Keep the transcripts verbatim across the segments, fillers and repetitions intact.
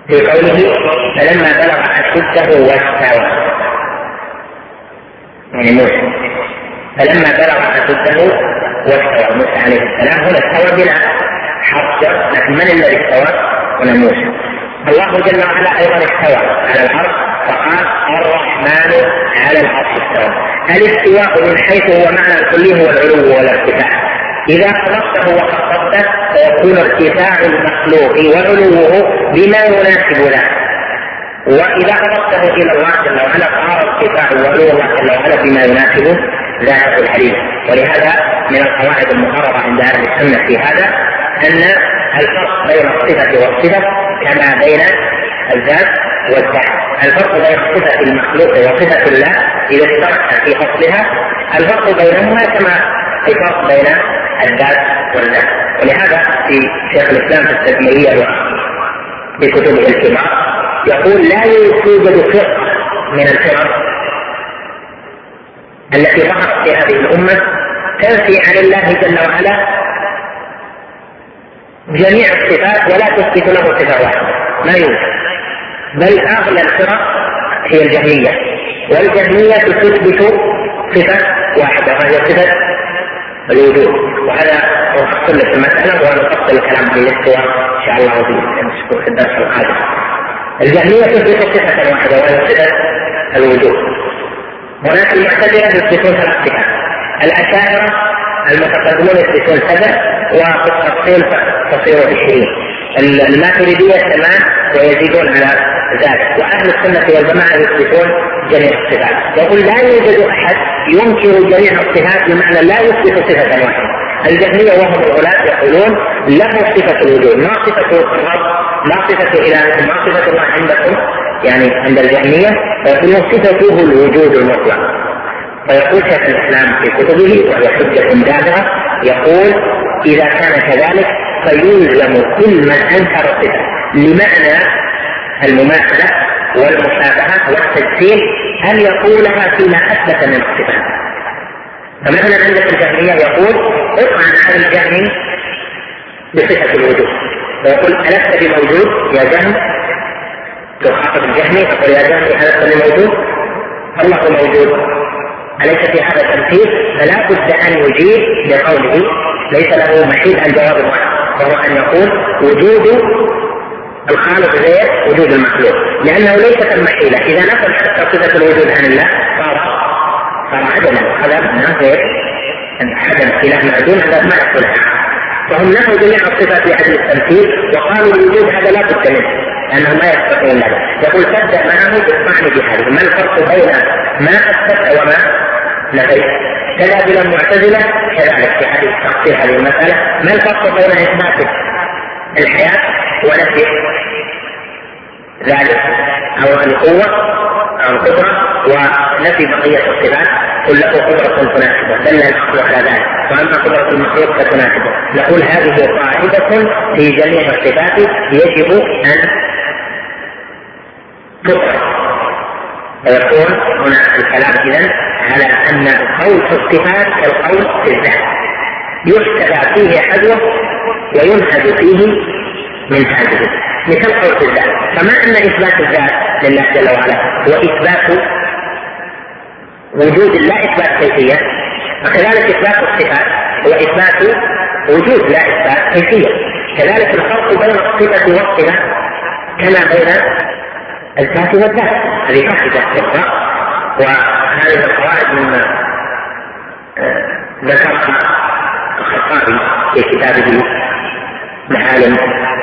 في قوله فلما بلغ أشده واستوى، يعني موسى فلما بلغ أشده واستوى موسى عليه السلام، هنا استوى بلا حرف جر، لكن من الذي استوى؟ هنا موسى. الله جل وعلا أيضا استوى على العرش فقال الرحمن على العرش استوى. الاستواء من حيث هو معنى الكلي هو العلو والارتفاع، إذا خلقته وخفضته فيكون ارتفاع المخلوق وعلوه بما يناسب له، وإذا أضفته إلى الله جل وعلا صار ارتفاع وعلو الله جل وعلا بما يناسب ذاته العليم. ولهذا من القواعد المقررة عند أهل السنة في هذا أن الفرق بين الصفة والصفة كما بين الذات والذات. الفرق بين صفة المخلوق وصفة الله إذا اشتركت في أصلها، الفرق بينهما كما الفرق بين الذات والذات. ولهذا في شيخ الإسلام في التدميرية في كتبه الكبار يقول لا يوجد فرقة من الفرق التي ظهرت في هذه الأمة تنفي عن الله جل وعلا جميع الصفات ولا تثبت له صفة واحدة، ما يوجد. بل أغلى الفرق هي الجهمية، والجهمية تثبت صفة واحدة وهي صفة الوجود. وهذا نفصل في المسألة ونفصل الكلام عن الاستواء إن شاء الله في الدرس القادم. الجهمية تثبت صفة واحدة وهي صفة الوجود. هناك المعتزلة يثبتون ثلاث صفات، الأشاعرة المتقدمون يثبتون سبع وفي التفصيل تصير عشرين، الماتريدية ثمان ويزيدون على ذلك، وأهل السنة والجماعة يثبتون جميع الصفات. يقول لا يوجد أحد ينكر جميع الصفات بمعنى لا يثبت صفة واحدة. الجهمية وهم الغلاة يقولون له صفة الوجود، ما صفة الرب، ما صفة إله، ما صفة الله عندكم يعني عند الجهمية، فيقولون صفته الوجود المطلق. فيقول شيخ الإسلام في كتبه وهي حجة دافعة يقول إذا كان كذلك فيلزم كل من أنكر الصفة لمعنى المماثلة والمشابهة والتجسيم أن يقولها فيما أثبت من الصفات. فمثلا عندك الجهمية يقول اطعن هذا الجهمي بصفة الوجود، ويقول ألست بموجود يا جهم؟ تخاطب الجهمي تقول يا جهمي ألست بموجود؟ الله موجود، أليس في هذا التمثيل؟ فلا بد أن يجيب بقوله ليس له محيل عن جواب واحد، وهو أن يقول وجود الخالق غير وجود المخلوق، لأنه ليست المحيلة. إذا نفى حتى صفة الوجود عن الله صار صار عدما، هذا معناه غير عدم إله معدوم، هذا ما يحصل. فهم نفوا جميع الصفات لأجل التمثيل وقالوا الوجود هذا لا بد منه لأنه ما يستطيعون له. يقول تبدأ معه بالطعن بهذه، ما الفرق بين ما أثبت وما نفيت؟ كذا بلا المعتزلة كذلك في حديث تفصيل هذه المسألة، ما الفرق بين إثبات الحياة ونفي ذلك أو القوة أو القدرة ونفي بقية الصفات؟ قل له قدرة تناسبه، دل الحق على ذلك، وأما قدرة المخلوق فتناسبه. نقول هذه قاعدة في جميع الصفات يجب أن تطرح. ويكون هنا الكلام إذن على أن القول في الصفات كالقول في الذات، يحتذى فيه حذوه وينهج فيه من هذه، مثل قول في الذات. فما أن إثبات الذات لله جل وعلا هو إثبات وجود لا إثبات كيفية، وكذلك إثبات الصفات هو إثبات وجود لا إثبات كيفية. كذلك الفرق بين الصفة والصفة كما بين الذات والذات، هذه قاعدة أخرى، وهذه القواعد مما ذكرها الخطابي في كتابه معالم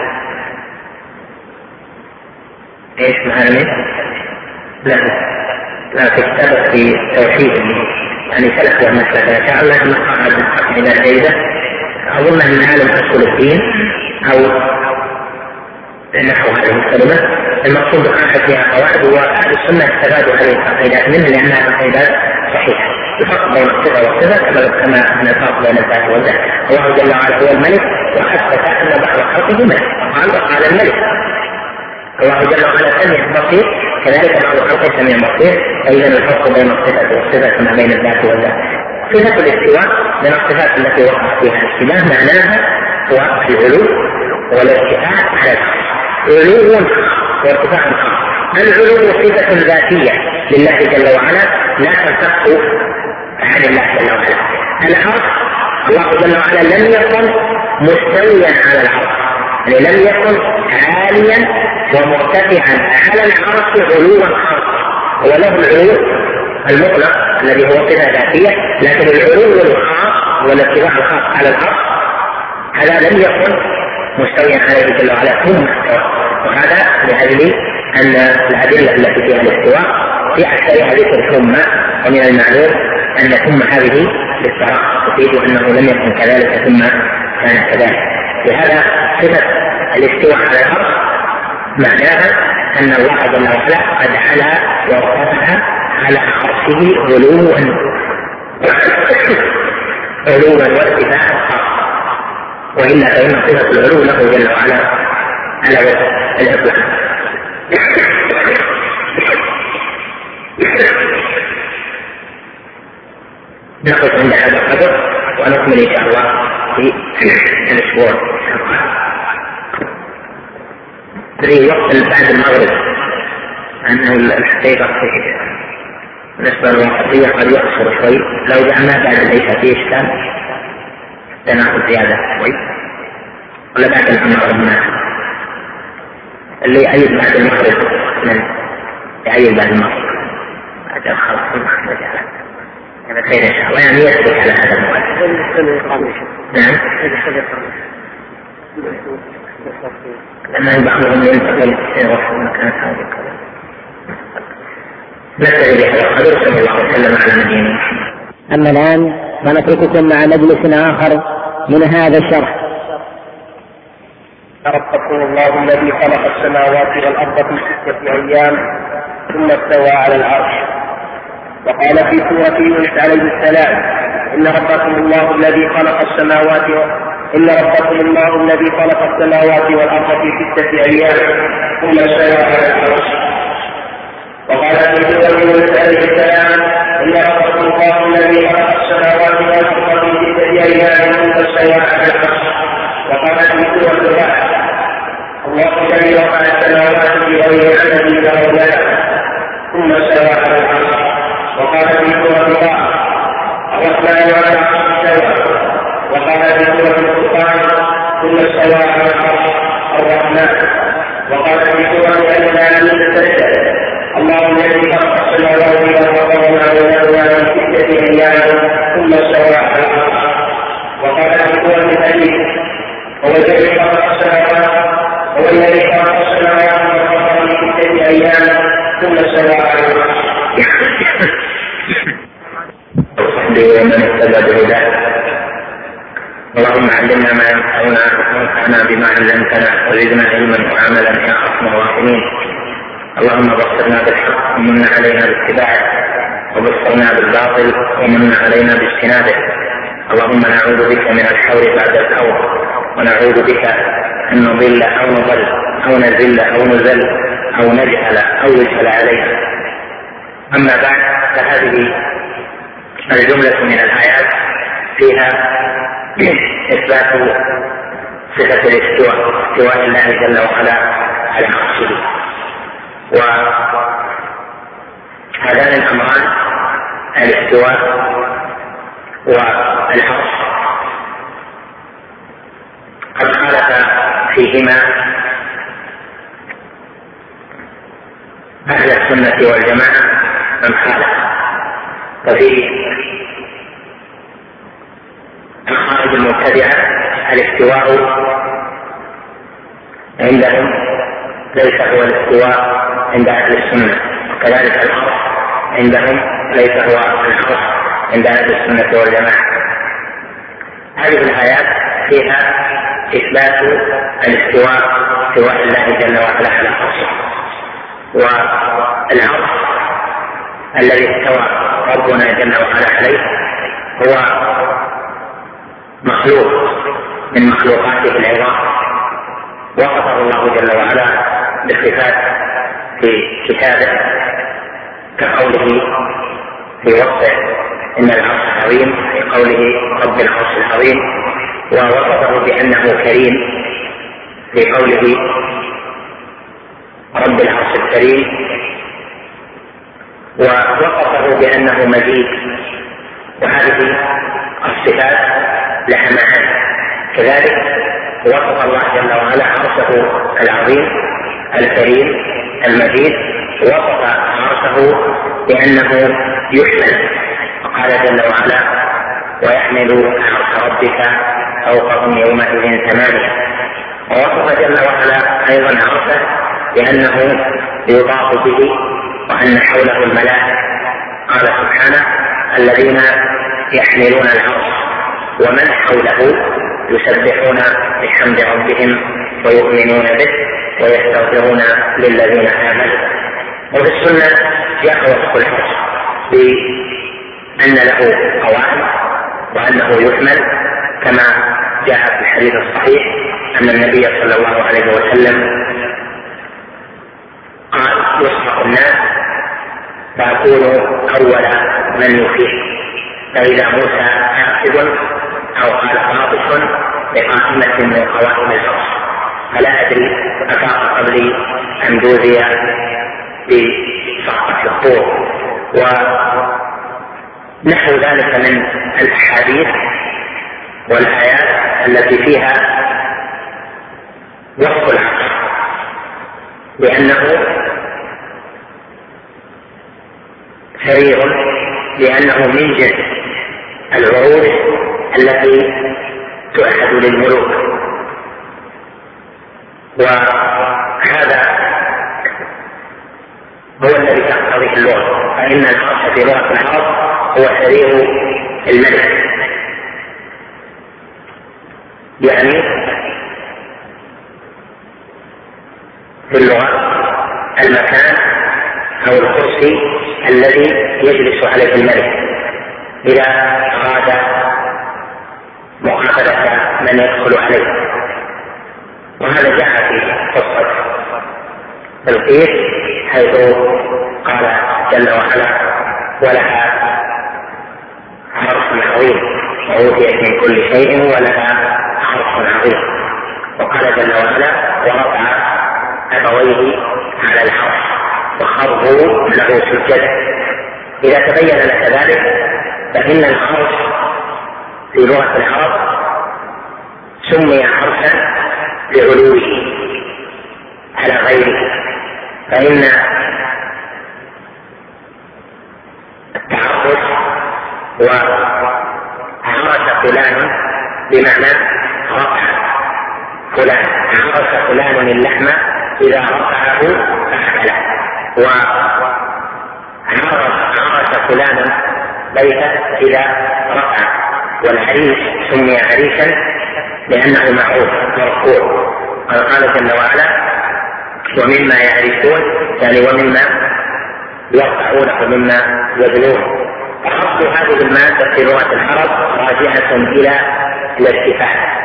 ايش معالم؟ لا لا في كتابه في توحيد يعني ثلاث مسألة إن شاء الله نقرأ القاعدة جيدة، أظن من معالم أصول الدين أو نحو هذه الكلمة. المقصود بقاعدة فيها قواعد، وأهل السنة استفادوا هذه القاعدات منها لأنها قاعدات صحيحة. الفرق بين الصفة والصفة كما أن الفرق بين الذات والذات. الله جل وعلا هو الملك وأثبت أن بعض خلقه ملك، قال وقال الملك. الله جل وعلا سميع بصير، كذلك بعض خلقه سميع بصير. فإذا الفرق بين الصفة والصفة كما بين الذات والذات. صفة الاستواء من الصفات التي وقع فيها الاشتباه، معناها هو العلو والارتفاع على العرش. علو وارتفاع خاص. العلو صفة ذاتية لله جل وعلا لا تنفك عن الله جل وعلا. العرش الله جل وعلا لم يكن مستويا على العرش، يعني لم يكن عاليا ومرتفعا على العرش علوا خاصا، وله العلو المطلق الذي هو صفة ذاتية، لكن العلو الخاص والارتفاع الخاص على العرش هذا لم يكن مستويا عليه جل وعلا ثم استوى. وهذا لأجل أن الأدلة التي فيها الاستواء في أكثرها ذكر ثم، ومن المعلوم أن ثم هذه للصراحة تفيد أنه لم يكن كذلك ثم كان كذلك. لهذا صفة الاستواء على العرش معناها أن الله جل وعلا قد علا وارتفع على عرشه علوا علوا وارتفاعا خاصا، وإلا فإن صفة العلو له جل وعلا على وجه الإطلاق. نقف عند هذا القدر ونكمل إن شاء الله في الأسبوع في وقت بعد المغرب، أنه الحقيقة بالنسبة للوقتية قد يقصر شوي، لو جعلنا بعد العشاء فيه إشكال تناخذ زيادة شوي، ولا بعد المغرب مناسب. اللي يعيد بعد المغرب من يعيد بعد المغرب أجل خلاص ما أحتاج على هذا خير إن شاء الله، يعني يثبت على هذا الموضوع. نعم. لأن بعضهم ينتقل يروح في مكان هذا كذا. نكتفي بهذا القدر، صلى الله عليه وسلم على نبينا محمد. أما الآن فنترككم مع مجلس آخر من هذا الشرح. ربكم الله الذي خلق السماوات والأرض في ستة أيام ثم استوى على العرش. وقال في سورة يونس عليه السلام: إن ربكم الله الذي خلق السماوات و... إن ربكم الله الذي خلق السماوات والأرض في ستة أيام ثم استوى على العرش. وقال في سورة يونس عليه السلام: إن ربكم الله الذي خلق السماوات والأرض في ستة أيام ثم استوى على العرش. وقال في سورة الرعد: الله الذي رفع السماوات بغير عمد ترونها ثم استوى على العرش. وقال في سورة الرعد: الرحمن على العرش استوى. وقال في سورة الفرقان: ثم استوى على العرش الرحمن. وقال في سورة الأنعام: تسجد الله الذي خلق السماوات والأرض وما بينهما في ستة أيام ثم استوى على العرش. وقال في سورة الحديد: هو الذي خلق السماوات هو الذي خلق السماوات والأرض في ستة أيام ثم استوى على العرش. وصحبه ومن اهتدى بهداه. اللهم علمنا ما ينفعنا وانفعنا بما علمتنا وزدنا علما وعملا يا ارحم الراحمين. اللهم بصرنا بالحق ومن علينا باتباعه، وبصرنا بالباطل ومن علينا باجتنابه. اللهم نعوذ بك من الحور بعد الحور، ونعوذ بك أن نضل أو نضل أو نزل أو نزل أو نجهل أو يجهل علينا. أما بعد، فهذه الجملة من الآيات فيها إثبات صفة الاستواء، استواء الله جل وعلا على عرشه. وهذان الأمران الاستواء والعرش قد خالف فيهما أهل السنة والجماعة من خالف. وفي الخارج المبتدعة الاستواء عندهم ليس هو الاستواء عند أهل السنة، وكذلك العرش عندهم ليس هو العرش عند أهل السنة والجماعة. هذه الآيات فيها إثبات الاستواء، استواء الله جل وعلا على عرشه. والعرش الذي استوى ربنا جل وعلا عليه هو مخلوق من مخلوقاته العظام، وصفه الله جل وعلا بصفات في كتابه كقوله في وصفه إن العرش عظيم، في قوله رب العرش العظيم، ووصفه بأنه كريم في قوله رب العرش الكريم، ووصفه بأنه مجيد، وهذه الصفات لها معاني. كذلك وصف الله جل وعلا عرشه العظيم الكريم المجيد، وصف عرشه بأنه يحمل، وقال جل وعلا: ويحمل عرش ربك فوقهم يومئذ ثمانية. ووصف جل وعلا أيضا عرشه بأنه يطاف به وأن حوله الملائكة، قال سبحانه: الذين يحملون العرش ومن حوله يسبحون بحمد ربهم ويؤمنون به ويستغفرون للذين آمنوا. وفي السنة جاء وصف العرش بأن له قوائم وأنه يحمل، كما جاء في الحديث الصحيح أن النبي صلى الله عليه وسلم قال: يصحح الناس فأكون أول من يفيح، فإذا موسى آخذ أو قال قاطش بقائمة من قوائم العرش، فلا أدري أفاق قبلي أم جوزي بصحبة الطور. ونحو ذلك من الأحاديث والآيات التي فيها وصف العرش بأنه سرير، لأنه من جنس العروش التي تؤخذ للملوك. وهذا هو الذي تقتضيه اللغة، فإن العرش في لغة العرب هو سرير الملك، يعني في اللغة المكان أو الكرسي الذي يجلس عليه الملك إذا أراد مقابلة من يدخل عليه. وهذا جاء في قصة بلقيس حيث قال جل وعلا: ولها عرش عظيم وأوتيت من كل شيء ولها عرش عظيم. وقال جل وعلا: ورفع أبويه على العرش وخروا له سجدا. إذا تبين لك ذلك فإن العرش في لغة العرب سمي عرشا لعلوه على غيره، فإن التعرش وعرش فلان بمعنى رفع فلان، عرش فلان اللحم إذا رفعه فأكله، وعرش فلان بيتا إذا رفع. والعريش سمي عريشا لأنه معروف مرفوع، قال جل وعلا: ومما يعرفون، يعني ومما يرفعونه مما يبنون. أصل هذه المادة في لغة العرب راجعة إلى الارتفاع،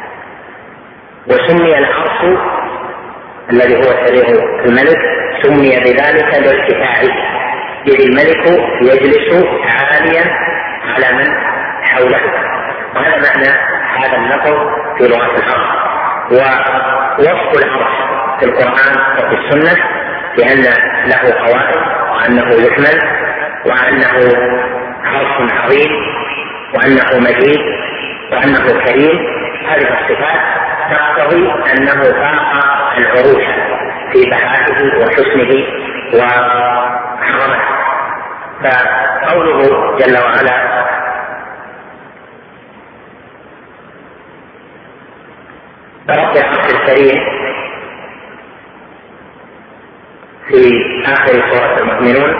وسمي العرش الذي هو سرير الملك سمي بذلك لارتفاعه، إذ الملك يجلس عاليا على من حوله. وهذا معنى هذا اللفظ في لغة العرب. ووصف العرش في القرآن وفي السنة بأن له قوائم وأنه يحمل وأنه عرش عظيم وأنه مجيد وأنه كريم، هذه الصفات تقتضي أنه فاق العروش في بهائه وحسنه وعظمته. فقوله جل وعلا: رب العرش الكريم في آخر سورة المؤمنون: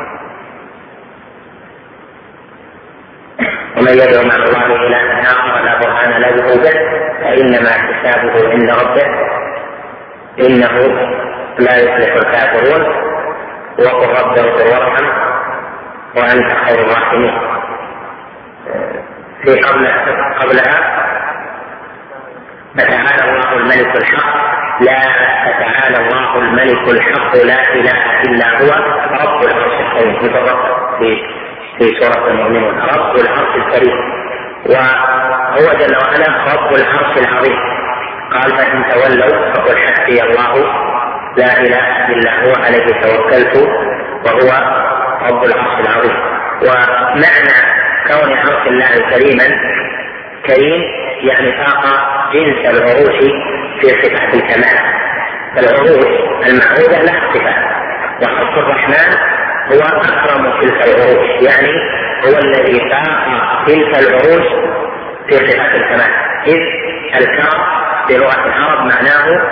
ومن يدعو مع الله إلها آخر لا برهان له به فإنما حسابه عند ربه إنه لا يفلح الكافرون وقل رب اغفر وارحم وأنت خير الراحمين. في قبل قبلها: فتعالى الله الملك الحق لا فتعالى الله الملك الحق لا إله إلا هو رب العرش الكريم. في في سورة المؤمنون: رب العرش الكريم، وهو جل وعلا رب العرش العظيم. قال: فإن تولوا فقل حسبي الله لا اله الا هو عليه توكلت وهو رب العرش العظيم. ومعنى كون عرش الله كريما، كريم يعني فاق جنس العروش في صفات الكمال، فالعروش المعروضة لها صفات، وعرش الرحمن هو أكرم تلك العروش، يعني هو الذي فاق تلك العروش في صفات الكمال. إذ الكرم في لغة العرب معناه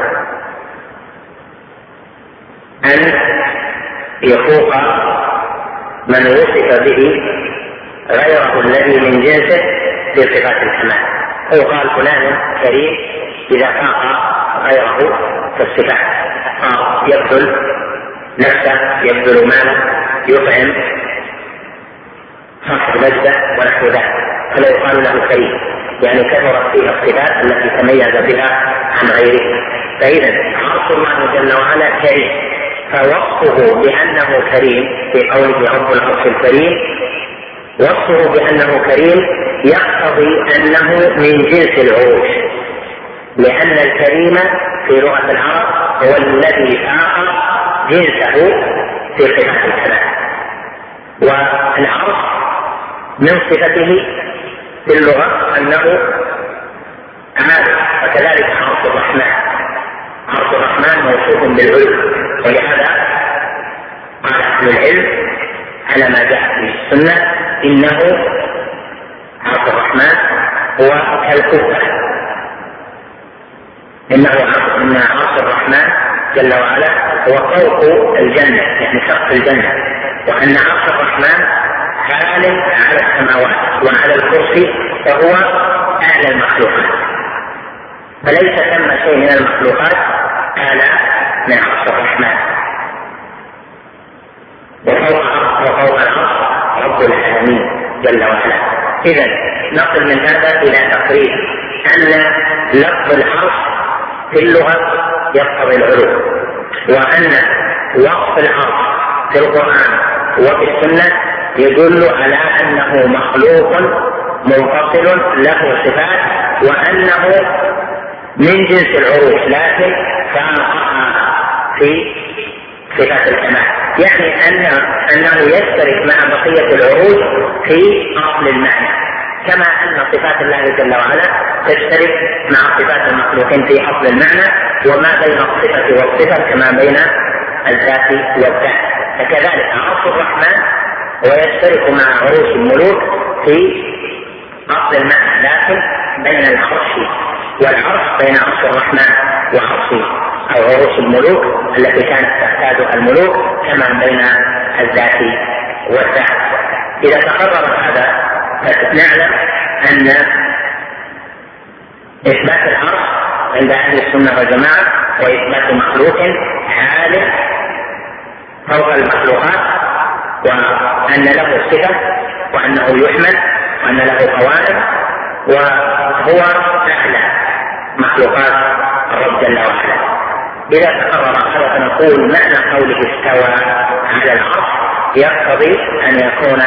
أن يفوق من وصف به غيره الذي من جنسه في صفات الكمال. فيقال فلان كريم إذا فاق غيره في الصفات، يبذل نفسه، يبذل ماله، يطعم صاحب نجده ونحو ذلك، فلا يقال له كريم، يعني كثرت فيه الصفات التي تميز بها عن غيره. فإذا عرش الله جل وعلا كريم، فوصفه بأنه كريم في قوله رب العرش الكريم، وصفه بأنه كريم يقتضي أنه من جنس العروش، لأن الكريم في لغة العرب هو الذي فاق جنسه في صفات الكمال. والعرش من صفته في اللغة أنه عالي، وكذلك عرش الرحمن، عرش الرحمن موصوف بالعلو، ولهذا قال أهل العلم على ما جاء في السنة إنه عرش الرحمن هو كالكفة، إنه إن عرش الرحمن جل وعلا هو فوق الجنة، يعني سقف الجنة، وأن عرش الرحمن عال على السماوات وعلى الكرسي فهو أعلى المخلوقات، فليس ثم شيء من المخلوقات أعلى من عرش الرحمن. وفوق وفوق العرش رب العالمين جل وعلا. إذا نصل من هذا إلى تقرير أن لفظ العرش في اللغة يقتضي العلو، وأن وصف العرش في القرآن وفي السنة يدل على أنه مخلوق منفصل له صفات، وأنه من جنس العروش لكن فاقها في صفات الكمال، يعني أن أنه يشترك مع بقية العروش في أصل المعنى، كما أن صفات الله جل وعلا تشترك مع صفات المخلوقين في أصل المعنى، وما بين الصفة والصفة كما بين الذات والذات. فكذلك عرش الرحمن ويشترك مع عروش الملوك في أصل المعنى، لكن بين العرش والعرش بين عرش الرحمن وعرش أو عروش الملوك التي كانت تحتاج الملوك كما بين الذات والذات. إذا تقرر هذا فنعلم أن إثبات العرش عند أهل السنة والجماعة وإثبات مخلوق عالٍ فوق المخلوقات، وأن له صفة، وأنه يحمد، وأن له قوائم، وهو أعلى مخلوقات الرب جل وعلا. إذا تقرر هذا فنقول معنى قوله استوى على العرش يقتضي أن يكون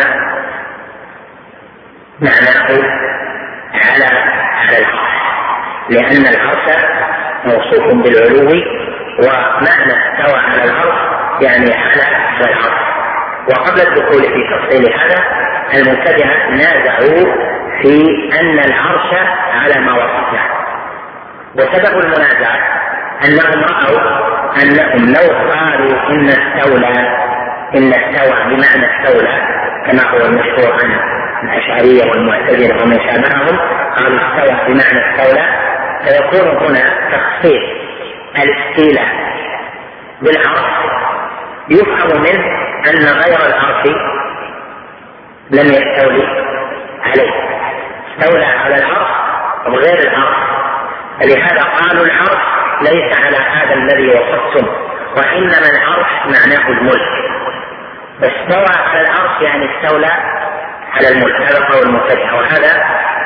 معناه على على العرش، لأن العرش موصوف بالعلو، ومعنى استوى على العرش يعني على على العرش. وقبل الدخول في تفصيل هذا المبتدئة نازعوا في أن العرش على ما وصفنا، وسبب المنازعة أنهم رأوا أنهم لو قالوا إن استولى إن استوى بمعنى استولى كما هو المشهور عن الأشعرية والمعتزلة ومن شابههم، قالوا استوى بمعنى استولى، فيكون هنا تخصيص الاستيلاء بالعرش يفهم منه أن غير العرش لم يستولي عليه، استولى على العرش وغير العرش، فلهذا قالوا العرش ليس على هذا الذي وصفتم، وإنما العرش معناه الملك، فاستوى على العرش يعني استولى على الملك. هذا قول المبتدئة، وهذا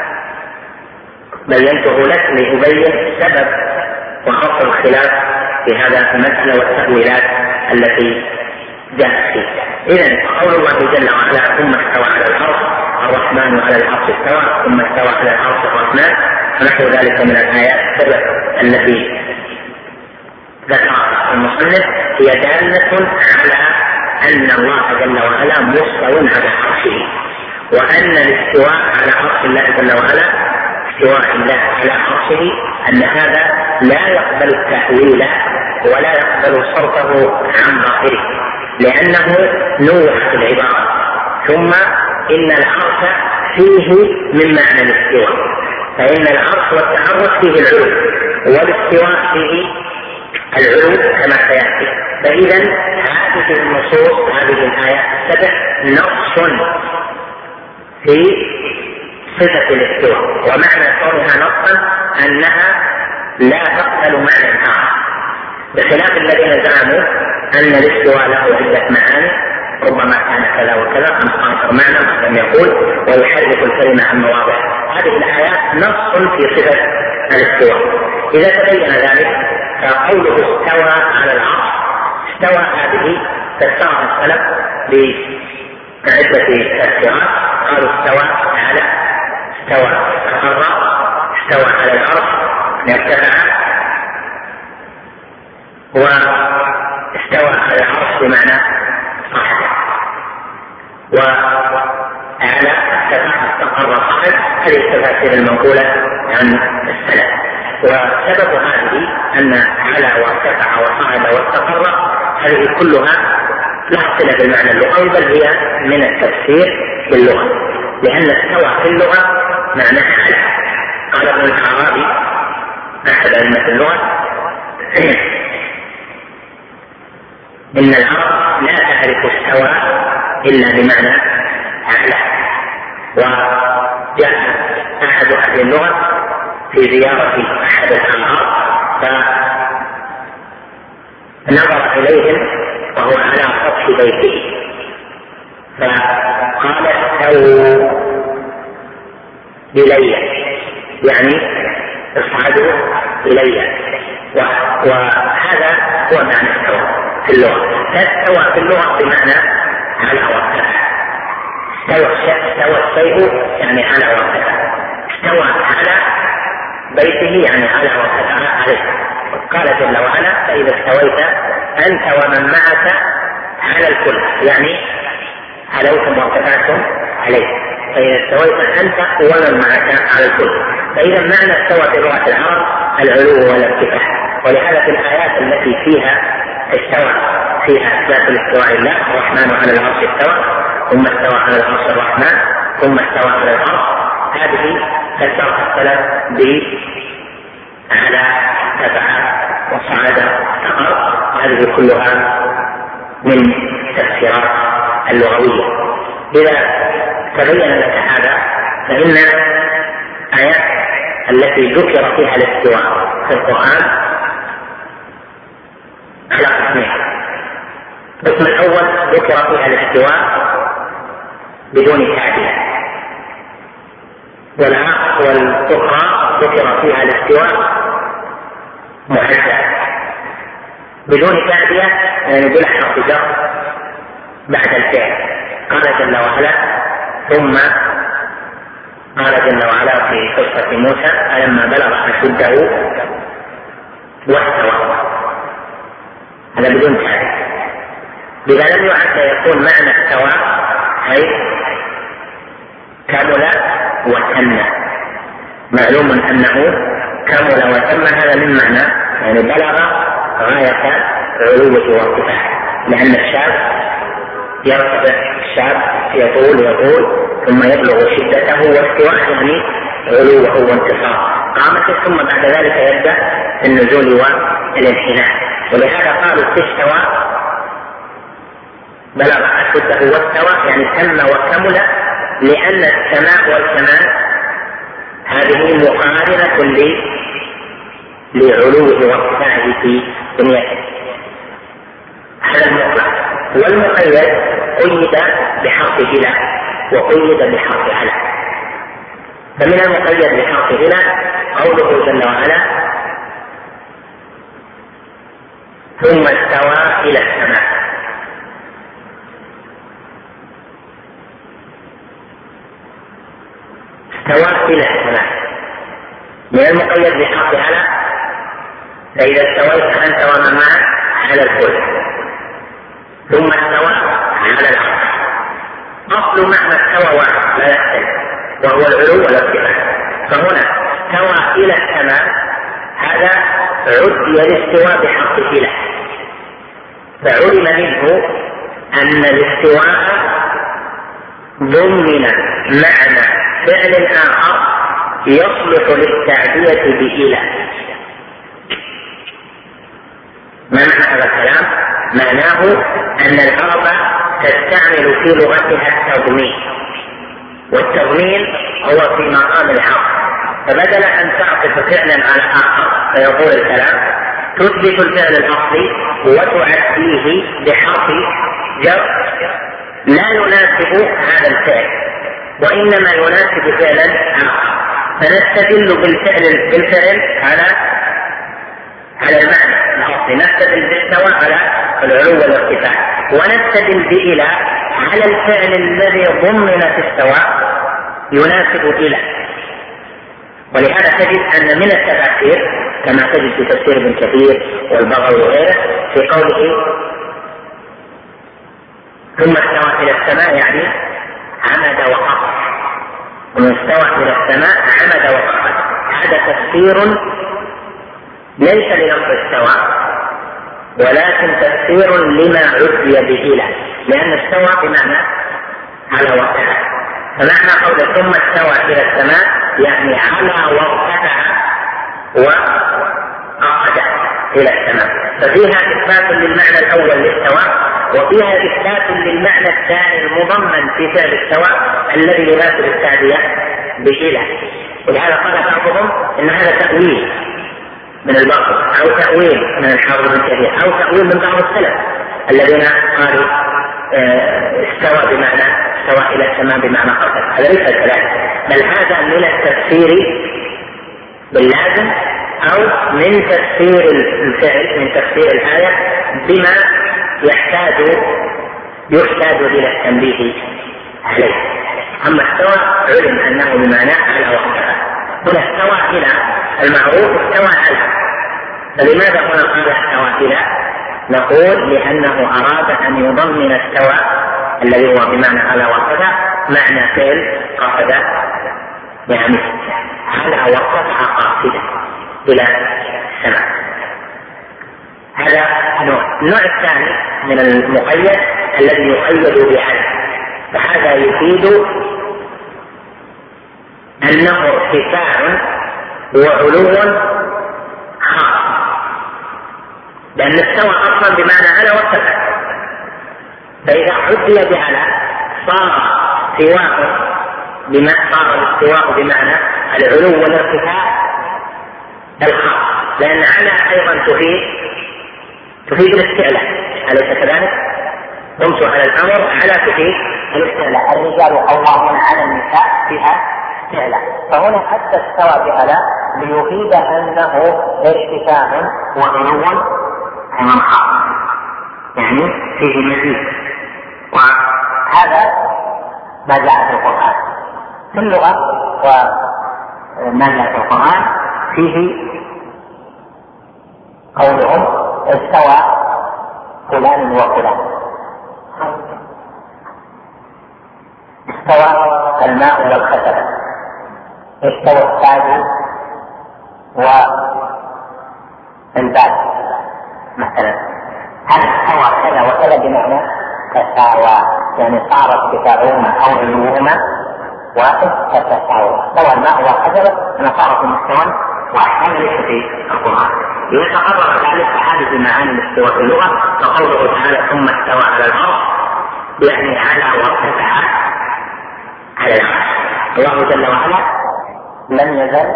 بينته لك لأبين سبب وخط الخلاف في هذا المسألة والتأويلات التي جاءت فيه. إذن قول الله جل وعلا ثم استوى على العرش الرحمن على العرش استوى ثم استوى على العرش الرحمن، ونحو ذلك من الآيات السبع التي ذكرها المصنف هي دالة على أن الله جل وعلا مستو على عرشه، وأن الاستواء على عرش الله جل وعلا استواء الله على عرشه أن هذا لا يقبل التأويل ولا يقبل صرفه عن ظاهره، لأنه نوع في العبارة. ثم إن العرش فيه من معنى الاستواء، فإن العرش والتحرك فيه العلو والاستواء فيه العلو كما سيأتي. فإذا هذه النصوص هذه الآيات السبع نص في صفة الاستواء، ومعنى كونها نصا أنها لا تقبل معنى آخر، بخلاف الذين زعموا أن الاستواء له عدة معاني، ربما كان كذا وكذا خمسة عشر معنى لم يقول ويحرك الكلمة عن مواضعه. هذه الآيات نص في صفة الاستواء. إذا تبين ذلك فقوله استوى على العرش، استوى هذه فسرها السلف بعدة تفسيرات، قالوا استوى على، استوى استقر، استوى على العرش ارتفع، واستوى على العرش بمعنى صعد، وأعلى ارتفع استقر صعد. هذه التفاسير المنقولة عن السلف. وسبب هذه أن على وارتفع وصعد واستقر هذه كلها لا صلة بالمعنى اللغوي، بل هي من التفسير باللغة، لأن استوى في اللغة معناها على. قال ابن الأعرابي أحد أئمة اللغة إن العرب لا تعرف استوى إلا بمعنى على. وجاء أحد أهل اللغة في زيارة أحد الأنهار فنظر إليهم وهو على سطح بيته فقال استووا إلي، يعني اصعدوا إلي. وهذا هو معنى استوى في اللغة. استوى في اللغة بمعنى على وارتفع. استوى الشيء يعني على وارتفع، استوى على بيته يعني على وارتفع عليه. قال جل وعلا فإذا استويت أنت ومن معك على الكل، يعني علوتم وارتفعتم عليه. فإذا استويت أنت ومن معك على الكل. فإذا معنى استوى في لغة العرب العلو والارتفاع. ولهذا في الآيات التي فيها استوى فيها إثبات الاستواء لله، الرحمن على العرش استوى، ثم استوى على العرش الرحمن، ثم استوى على العرش. هذه فسرها السلف ب على ارتفع وصعد استقر. هذه كلها من التفسيرات اللغوية. إذا تبين لك هذا فإن آيات التي ذكر فيها الاستواء في القرآن على قسمين. القسم الأول ذكر فيها الاستواء بدون تعديل، والأخرى ذكر فيها الاستواء محدد بدون تعدية، يعني بلا حرف جر بعد الفعل. قال جل وعلا ثم قال جل وعلا في قصة موسى فلما بلغ أشده واستوى، هذا بدون تعدية. إذا لم يعد يكون معنى استوى أي كمل وتم. معلوم أنه كمل وتم هذا من معنى يعني بلغ غاية علوه وارتفاعه، لأن الشاب يرتفع، الشاب يطول يطول ثم يبلغ شدته واستواء يعني علوه وانتصاره قامته، ثم بعد ذلك يبدأ النزول والانحناء. ولهذا قالوا استوى بلغ أشده واستوى يعني تم وكمل، لأن السماء والكمال هذه مقارنة لعلوه وارتفاعه في دنيته. هذا المطلق. والمقيد قيد بحرف إلى وقيد بحرف على. فمن المقيد بحرف إلى قوله جل وعلا ثم استوى إلى السماء. استوى إلى السماء. من المقيد بحرف على فإذا استويت أنت ومن معك على الكرسي ثم استوى على العرش. أصل معنى استوى واحد لا يختلف وهو العلو والارتفاع. فهنا استوى إلى السماء هذا عدي الاستواء بحق إله، فعلم منه أن الاستواء ضمن معنى فعل آخر يصلح للتعبية بإله. ما معنى هذا الكلام؟ معناه أن العرب تستعمل في لغتها التضمين، والتضمين هو في مقام العرض، فبدل أن تعطف فعلا على آخر فيقول الكلام تثبت الفعل الأصلي وتعديه بحرف جر لا يناسب هذا الفعل وإنما يناسب فعلا آخر، فنستدل بالفعل بالفعل على على المعنى الأصلي، نستدل بالاستواء على العلو والارتفاع، ونستدل بإله على الفعل الذي ضمن في استواء يناسب إله. ولهذا تجد أن من التفاسير كما تجد في تفسير ابن كثير والبغوي وغيره في قوله ثم استوى إلى السماء يعني عمد وقصد، ومن استوى إلى السماء عمد وقصد، هذا تفسير ليس للفظ استوى ولكن تفسير لما عدي بإله، لأن استوى بمعنى على وارتفع، فمعنى قول ثم استوى إلى السماء يعني على وارتفع وقصد إلى السماء، ففيها إثبات للمعنى الأول للسواء وفيها إثبات للمعنى الثاني المضمن في فعل السواء الذي يناسب التعبية بإله. ولهذا قال بعضهم إن هذا تأويل من الباطل أو تأويل من الحافظ ابن كثير أو تأويل من بعض السلف الذين قالوا استوى بمعنى استوى إلى السماء بمعنى قصد، هذا ليس كذلك، بل هذا من التفسير باللازم أو من تفسير الفعل من تفسير الآية بما يحتاج يحتاج إلى التنبيه عليه. أما استوى علم أنه بمعنى على وقتها، هنا استوى إلى المعروف استوى على، فلماذا هنا قال استوى إلى؟ نقول لأنه أراد أن يضمن استوى الذي هو بمعنى على وقتها معنى فعل قصد، يعني على وقتها قاصدة إلى السماء. هذا نوع. النوع الثاني من المقيد الذي يقيد بعلم، فهذا يفيد أنه ارتفاع وعلو خاص، لأن استوى أصلا بمعنى على وارتفع، فإذا عدي بعلى صار استواء بما صار الاستواء بمعنى العلو والارتفاع الخاص، لأن على أيضا تفيد تفيد الاستعلاء، أليس كذلك؟ قمت على الأمر على تفيد الاستعلاء، الرجال قوامون على النساء فيها استعلاء، فهنا حتى استوى بعلى ليفيد أنه ارتفاع وعلو خاص، يعني فيه مزيد، وهذا ما جاء في القرآن في اللغة وما جاء في القرآن فيه قولهم استوى فلان وفلان، استوى الماء والخشب، استوى التاج والباب مثلا، هل استوى كذا وكذا بمعنى تساوى، يعني صار ارتفاعهما او علوهما واحد فتساوى، استوى الماء والخشب انا صار في مستوى واحد، هذا ليس في القرآن. يتقرر ذلك حادث معاني الاستواء في اللغة، فقوله تعالى ثم استوى على العرش يعني على وارتفع على العرش. الله جل وعلا لم يزل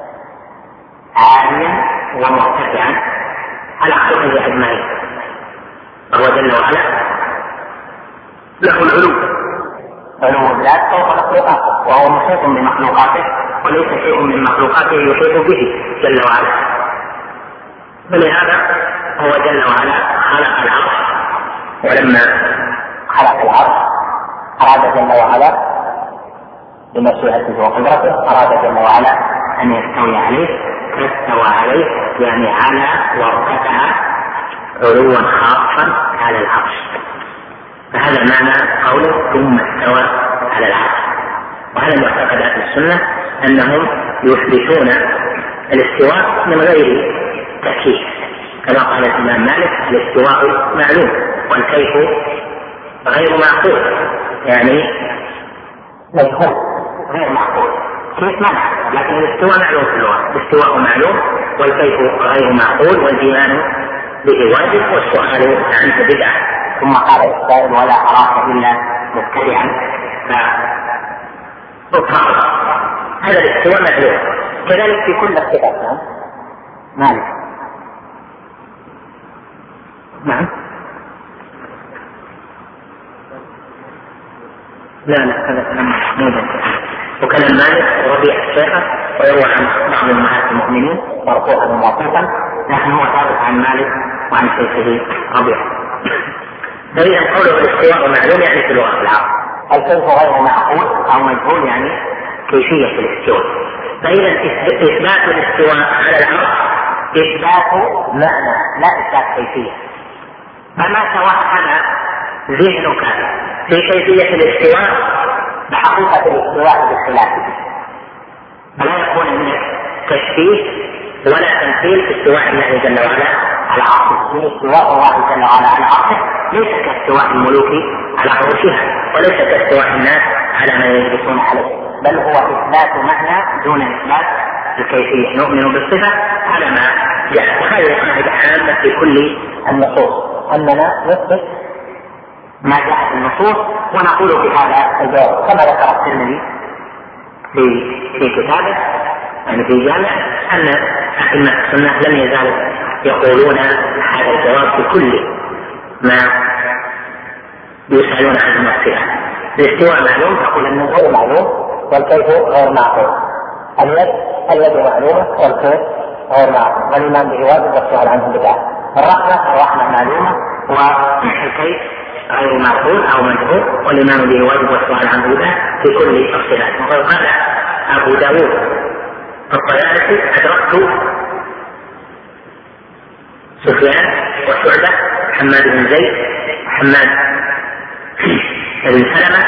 عاليا ومرتفعا على خلقه اجمعين، فهو جل وعلا له العلو، علو الذات فوق مخلوقاته، وهو محيط بمخلوقاته وليس شيء من مخلوقاته يحيط به جل وعلا، فلهذا هو جل وعلا خلق العرش، ولما خلق العرش أراد جل وعلا بمشيئته وقدرته أراد جل وعلا أن يستوي عليه، فاستوى عليه يعني على وارتفع علوا خاصا على العرش. فهذا معنى قوله ثم استوى على العرش. وهذا معتقد أهل السنة أنهم يثبتون الاستواء من غير تكييف، كما قال الإمام مالك الاستواء معلوم والكيف غير معقول، يعني غير معقول كيف ما نعلم، لكن الاستواء معلوم في اللغة، الاستواء معلوم والكيف غير معقول والإيمان به واجب والسؤال عنه بدعة. ثم قال السائل ولا أراك إلا مبتدعا فاضطر. هذا الاستواء معلوم، كذلك في كل الصفات. مالك نعم لا لا هذا كلام محمود وكلام مالك وربيع الشيخة ويروى عن بعض أمهات المؤمنين مرفوعا وموقوفا، لكن هو ثابت عن مالك وعن شيخه ربيع. فإذا قوله الاستواء معلوم يعني في لغة العرب، الكيف غير معقول أو مجهول يعني كيفية الاستواء. فإذا إثبات الاستواء على العرش إثبات معنى لا إثبات كيفية. فما توهم ذهنك في كيفية الاستواء بحقيقة الاستواء بالخلاف، فلا يكون من تشبيه ولا تمثيل في استواء الله جل وعلا على عرشه. من استواء الله جل وعلا على عرشه ليس كاستواء الملوك على عروشها، وليس كاستواء الناس على ما يجلسون عليه، بل هو إثبات معنى دون إثبات الكيفية. نؤمن بالصفة على ما جاء. وهذه قاعدة عامة في كل النصوص، أننا نثبت ما جاء في النصوص ونقول في هذا الجواب، كما ذكر الترمذي في في كتابه يعني في جامع أن أئمة السنة لم يزالوا يقولون هذا الجواب في كل ما يسألون عنه الصفة. الاستواء معلوم تقول النزول معلوم والكيف غير معقول، اليد اليد معلومة والكيف غير معقول، والإيمان به واجب والسؤال عنه بدعة. الرحمة الرحمة معلومة والكيف غير معقول أو مجهول، والإيمان به واجب والسؤال عنه بدعة في كل الصفات. وقد قال أبو داود الطيالسي أدركت سفيان وشعبة حماد بن زيد حماد بن سلمة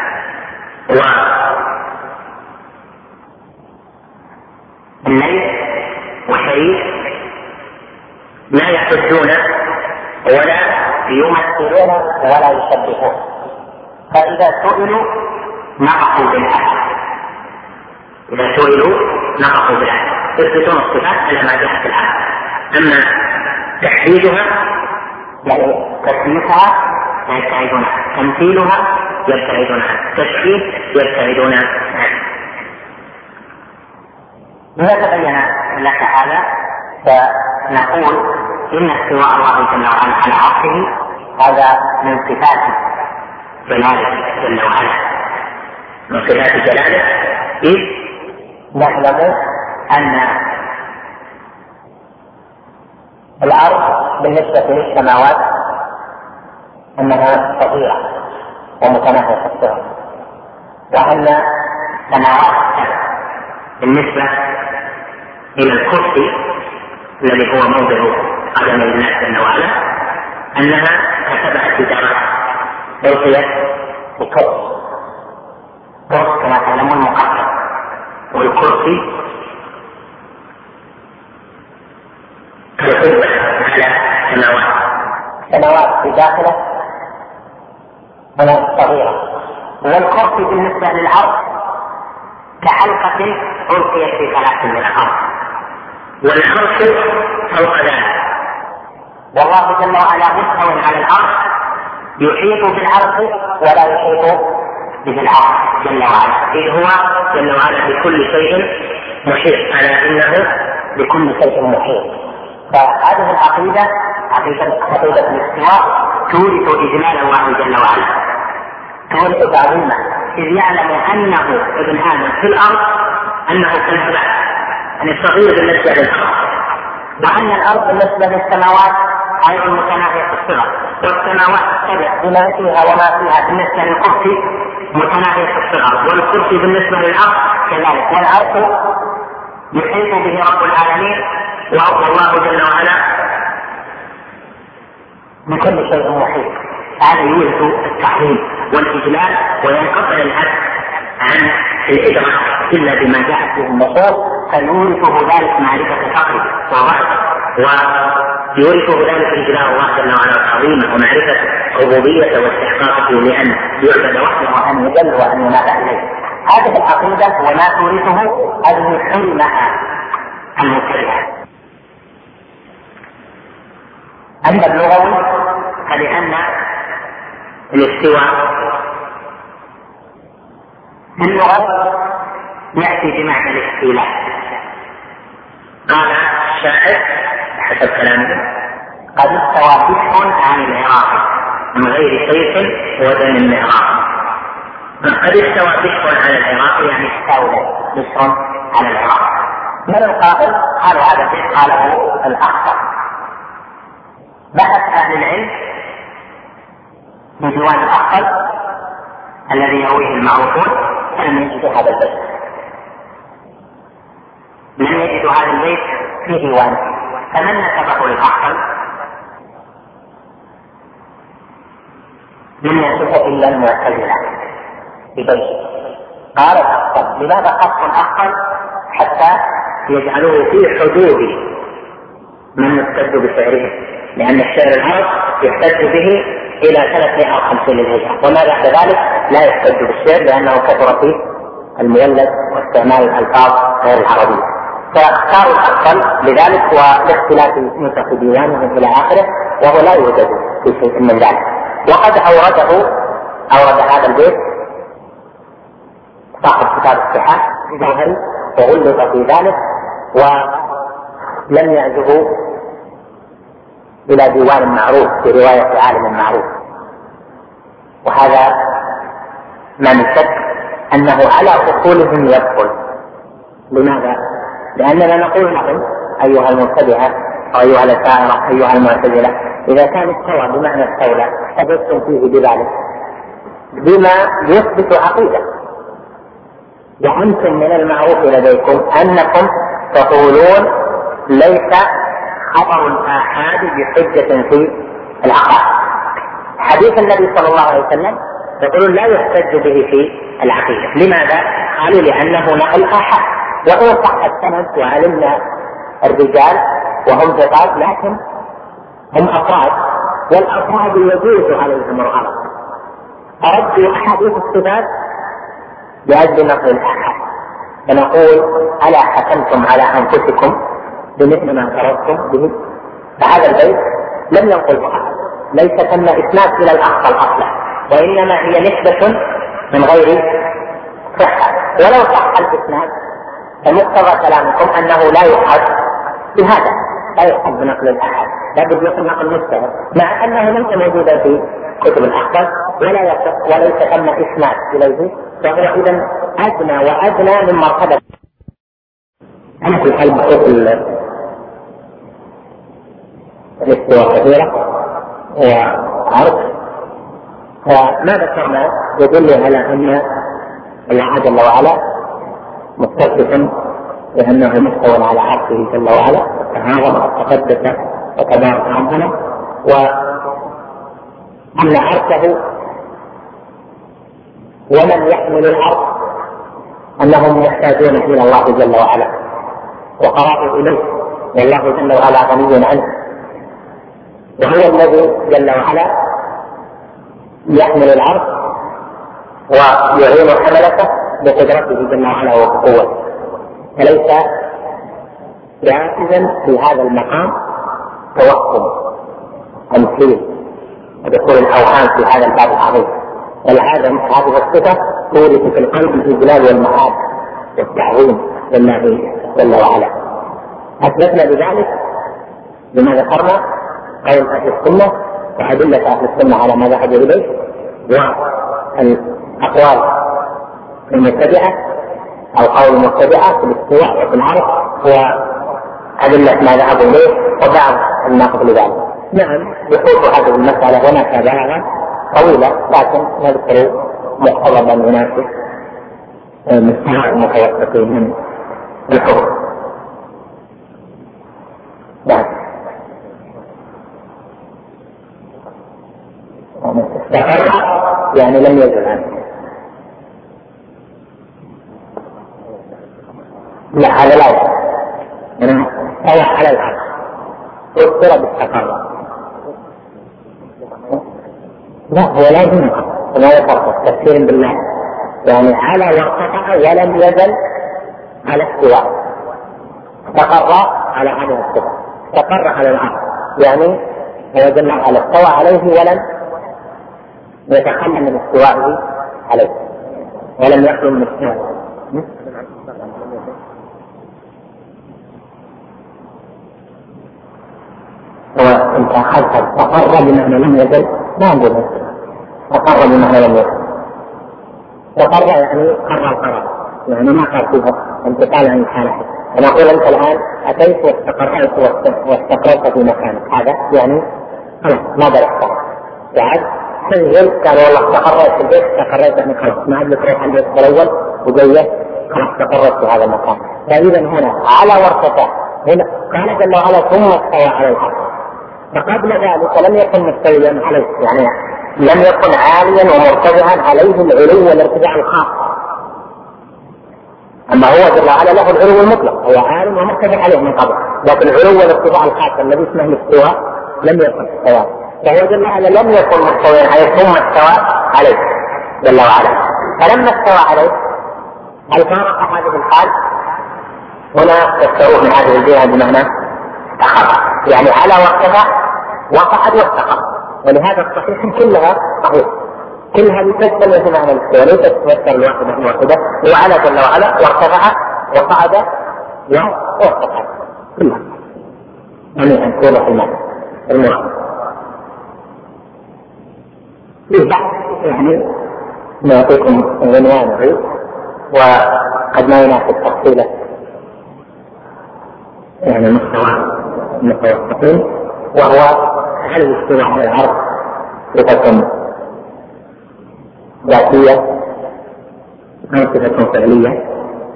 والليث وشريك لا يحجون ولا يمثلون ولا يشبهون، فإذا سئلوا نقصوا بالعدل، إذا سئلوا نقصوا بالعدل يثبتون الصفات على ما جاء في العدل. أما تحديدها يعني تثبيتها يبتعدون عنه، تمثيلها يبتعدون عنه، تشبيه يبتعدون عنه. إذا تبين لك هذا فنقول إن استواء الله جل وعلا على عرشه هذا من صفات جلاله جل وعلا، من صفات جلاله، إذ نعلم أن الأرض بالنسبة للسماوات أنها صغيرة ومتناهية الصغر، وأن سماوات بالنسبة إلى الكرسي الذي هو موضع قدم الله جل وعلا أنها كسبعة جدارات ألقيت بكرسي، كرسي كما تعلمون مقدر، والكرسي كالقبة على السماوات، سماوات في داخله صغيرة، والكرسي بالنسبة للعرش كحلقة ألقيت في ثلاث من الأرض، والعرش فوق ذلك، والله جل وعلا مستوى على العرش يحيط بالعرش ولا يحيط به العرش جل وعلا، إذ هو جل وعلا بكل شيء محيط، على إنه بكل شيء محيط. فهذه العقيدة عقيدة عقيدة الاستواء تورث إجلال الله جل وعلا، تورث تعظيمه، إذ يعلم أنه ابن آدم في الأرض أنه كالهباء، يعني صغير بالنسبة للأرض، وأن الأرض بالنسبة للسماوات أيضا متناهية الصغر، والسماوات السبع بما فيها وما فيها بالنسبة للكرسي متناهية الصغر، والكرسي بالنسبة للأرض كذلك، والعرش يحيط به رب العالمين، والله جل وعلا بكل شيء محيط. هذا يورث التعظيم والإجلال وينقطع العبد عن الإدراك إلا بما جاءت به النصوص، فيورثه ذلك معرفة فقره وضعفه، ويورثه ذلك إجلال الله جل وعلا وتعظيمه ومعرفة ربوبيته واستحقاقه لأن يعبد وحده وأن يجل وأن ينادى إليه. هذه العقيدة وما تورثه هذه حلمها المبتدعة. أما اللغوي فلأن الاستواء في اللغة يأتي بمعنى الاستيلاء. قال الشاعر حسب كلامه: قد استوى بشر عن العراق من غير سيف ودم المعراق. قد استوى بشر على العراق يعني استولى بشر على العراق. من القائل؟ قالوا هذا في قاله الأخطر. بحث أهل العلم في ديوان الأخطر الذي يرويه المعروفون فلم يجدوا هذا البيت، لم يجدوا هذا البيت في ديوانه، فمن نسبه للأخطر لم يصفه إلا المعتزلة في بيته. قال الأخطر: لماذا خص الأخطر حتى يجعلوه في حدود من يحتج بشعره؟ لأن الشعر العرب يحتج به إلى سنة مئة وخمسين للهجرة، وما بعد ذلك لا يحتج بالشعر لأنه كثر فيه المولد واستعمال الألفاظ غير العربية، فاختاروا الأفضل لذلك ولاختلاف نسخ ديوانهم إلى آخره، وهو لا يوجد في شيء من ذلك. وقد أورده أورد هذا البيت صاحب كتاب الصحاح الجوهري وغلط في ذلك ولم يعزه إلى ديوان معروف في رواية عالم معروف، وهذا ما من شك أنه على أصولهم يدخل. لماذا؟ لأننا نقول لهم أيها المبتدعة أو أيها الأشاعرة أيها المعتزلة: إذا كان استوى بمعنى استولى ثبتتم فيه بذلك بما يثبت عقيدة، وأنتم من المعروف لديكم أنكم تقولون ليس خبر الآحاد بحجة في العقائد. حديث النبي صلى الله عليه وسلم يقولون لا يحتج به في العقيدة. لماذا؟ قالوا لأنه نقل آحاد، وهو صح السند وعلمنا الرجال وهم ثقات، لكن هم أفراد، والأفراد يجوز عليهم الغلط. أردوا أحاديث الصفات لأجل نقل الآحاد، فنقول: ألا حكمتم على أنفسكم بمثل ما اعترضتم به؟ فهذا البيت لم ينقله أحد، ليس ثم إسناد إلى الأخطل أصلا، وإنما هي نسبة من غير صحة. ولو صح الإسناد فمقتضى كلامكم أنه لا يؤخذ بهذا، لا يؤخذ بنقل الأحد، لابد يكون نقل مستوى، مع أنه ليس موجودا في كتب الأخطل ولا يصح وليس ثم إسناد إليه، فهو إذا أدنى وأدنى من مرتبة. أنا في الحال بشوف الاستواء كثيرة وعرض، فما ذكرنا يدل على أن الله جل وعلا متصف بأنه مستوى على عرشه جل وعلا، تعاظم وتقدس وتبارك عنه، وأن عرشه ومن يحمل العرش أنهم محتاجون إلى الله جل وعلا وقرابوا إليه، والله جل وعلا غني عنه، وهو الذي جل وعلا يحمل العرش ويعين حملته بقدرته جل وعلا وبقوته، فليس جائزا في هذا المقام توهم تمثيل ودخول الأوهام في هذا الباب العظيم. ولهذا هذه الصفة تورث في القلب الإجلال والمحاب والتعظيم لله جل وعلا. أثبتنا بذلك بما ذكرنا قول أهل السنة وأدلة أهل السنة على ما ذهب إليه، والأقوال المتبعة أو قول المتبعة في الاستواء وفي العرش وأدلة ما ذهب إليه وبعض الناقض لذلك. نعم يخوض هذه المسألة وما تابعها طويلة، لكن نذكر مقتضبا يناسب مستوى المتوسطين من الحكم. نعم يعني استقر يعني لم يزل عنه. لا هذا لا يصح. أنا استوى على العرش واضطرب استقر. لا هو لازم ولا يفرق تفسير بالله يعني على وارتفع ولم يزل على استواء. استقر على هذا الصفة، استقر على العرش يعني هو جل وعلا استوى عليه ولم يتخلى من استوائه عليه ولم يخلو من استوائه. هو انت اخذت استقر بمعنى لم يزل، ما نقول استقر بمعنى لم يزل. استقر يعني قرر قرار يعني ما قال فيها انتقال عن الحالة. أنا أقول أنت الآن أتيت واستقرأت واستقررت في مكانك، هذا يعني خلاص ما بلغت بعد تنزل قال والله استقريت في البيت استقريت يعني خلاص ما عاد تروح البيت الأول وجيت خلاص استقررت في هذا المكان. فإذا هنا على وارتفع هنا قال جل وعلا ثم استوى على العرش، فقبل ذلك لم يكن مستويا عليه يعني لم يكن عاليا ومرتفعا عليه العلو والارتفاع الخاص. أما هو جل وعلا له العلو المطلق، هو عالم ومرتفع عليه من قبل، لكن العلو والارتفاع الخاص الذي اسمه الاستواء لم يكن استوى، فهو جل وعلا لم يكن مستويا عليه ثم استوى عليه جل وعلا. فلما استوى عليه هل فارق هذه الحال؟ هنا تستوى من هذه الجهة بمعنى استقر يعني على وارتفع وصعد واستقر، ولهذا الصحيح كلها صحيح كل هذه تشتمل في معنى الاستواء ليست تفسر الواحدة واحدة. وعلى جل وعلا وارتفع وصعد واستقر كلها يعني أن توضح المعنى المراد. يعني نعطيكم عنوانه وقد ما يناسب تفصيله يعني مستوى مستوى وهو هل الاستواء على العرض صفة ذاتية أم صفة فعلية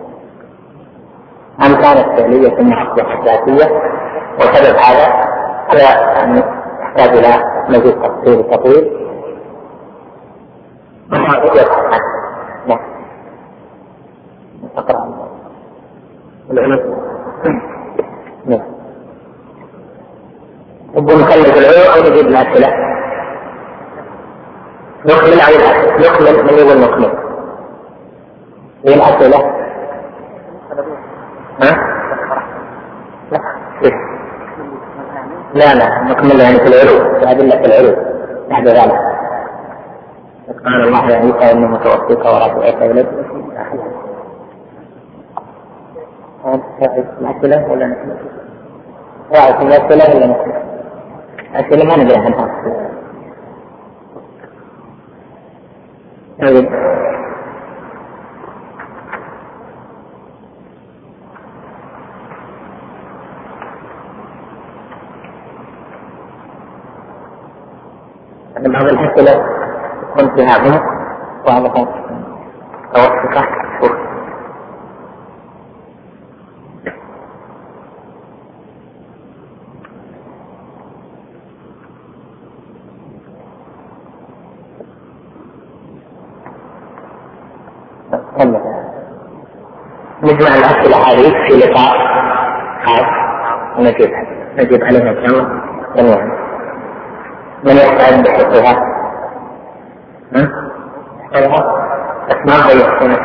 أم كانت فعلية ثم أصبحت ذاتية؟ وسبب هذا يعني يحتاج إلى مزيد تفصيل طويل. نعم أقرأ العلم نعم نبغى نخلص العلم أو نجيب الأسئلة؟ نكمل أو الأسئلة؟ نكمل من يقول نكمل هي الأسئلة؟ ها؟ لا لا نكمل يعني في العلوم في أدلة العلوم بعد ذلك. قال الله يا عيسى إني متوفيك ورافعك إليك. الأسئلة ولا نكمل؟ رأيت الأسئلة ولا نكمل؟ الأسئلة ما ندري عنها. طيب بعض الأسئلة تكون فيها عمق وبعضها توسطة. نجمع الأسئلة هذه في لقاء خاص ونجيب نجيب عليها إن شاء الله. من يستعد بحفظها؟ ها؟ حفظها؟ أسماء ويحسنك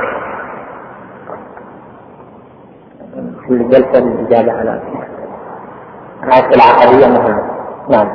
في الجلسة الإجابة على الأسئلة العقدية مهمة. نعم.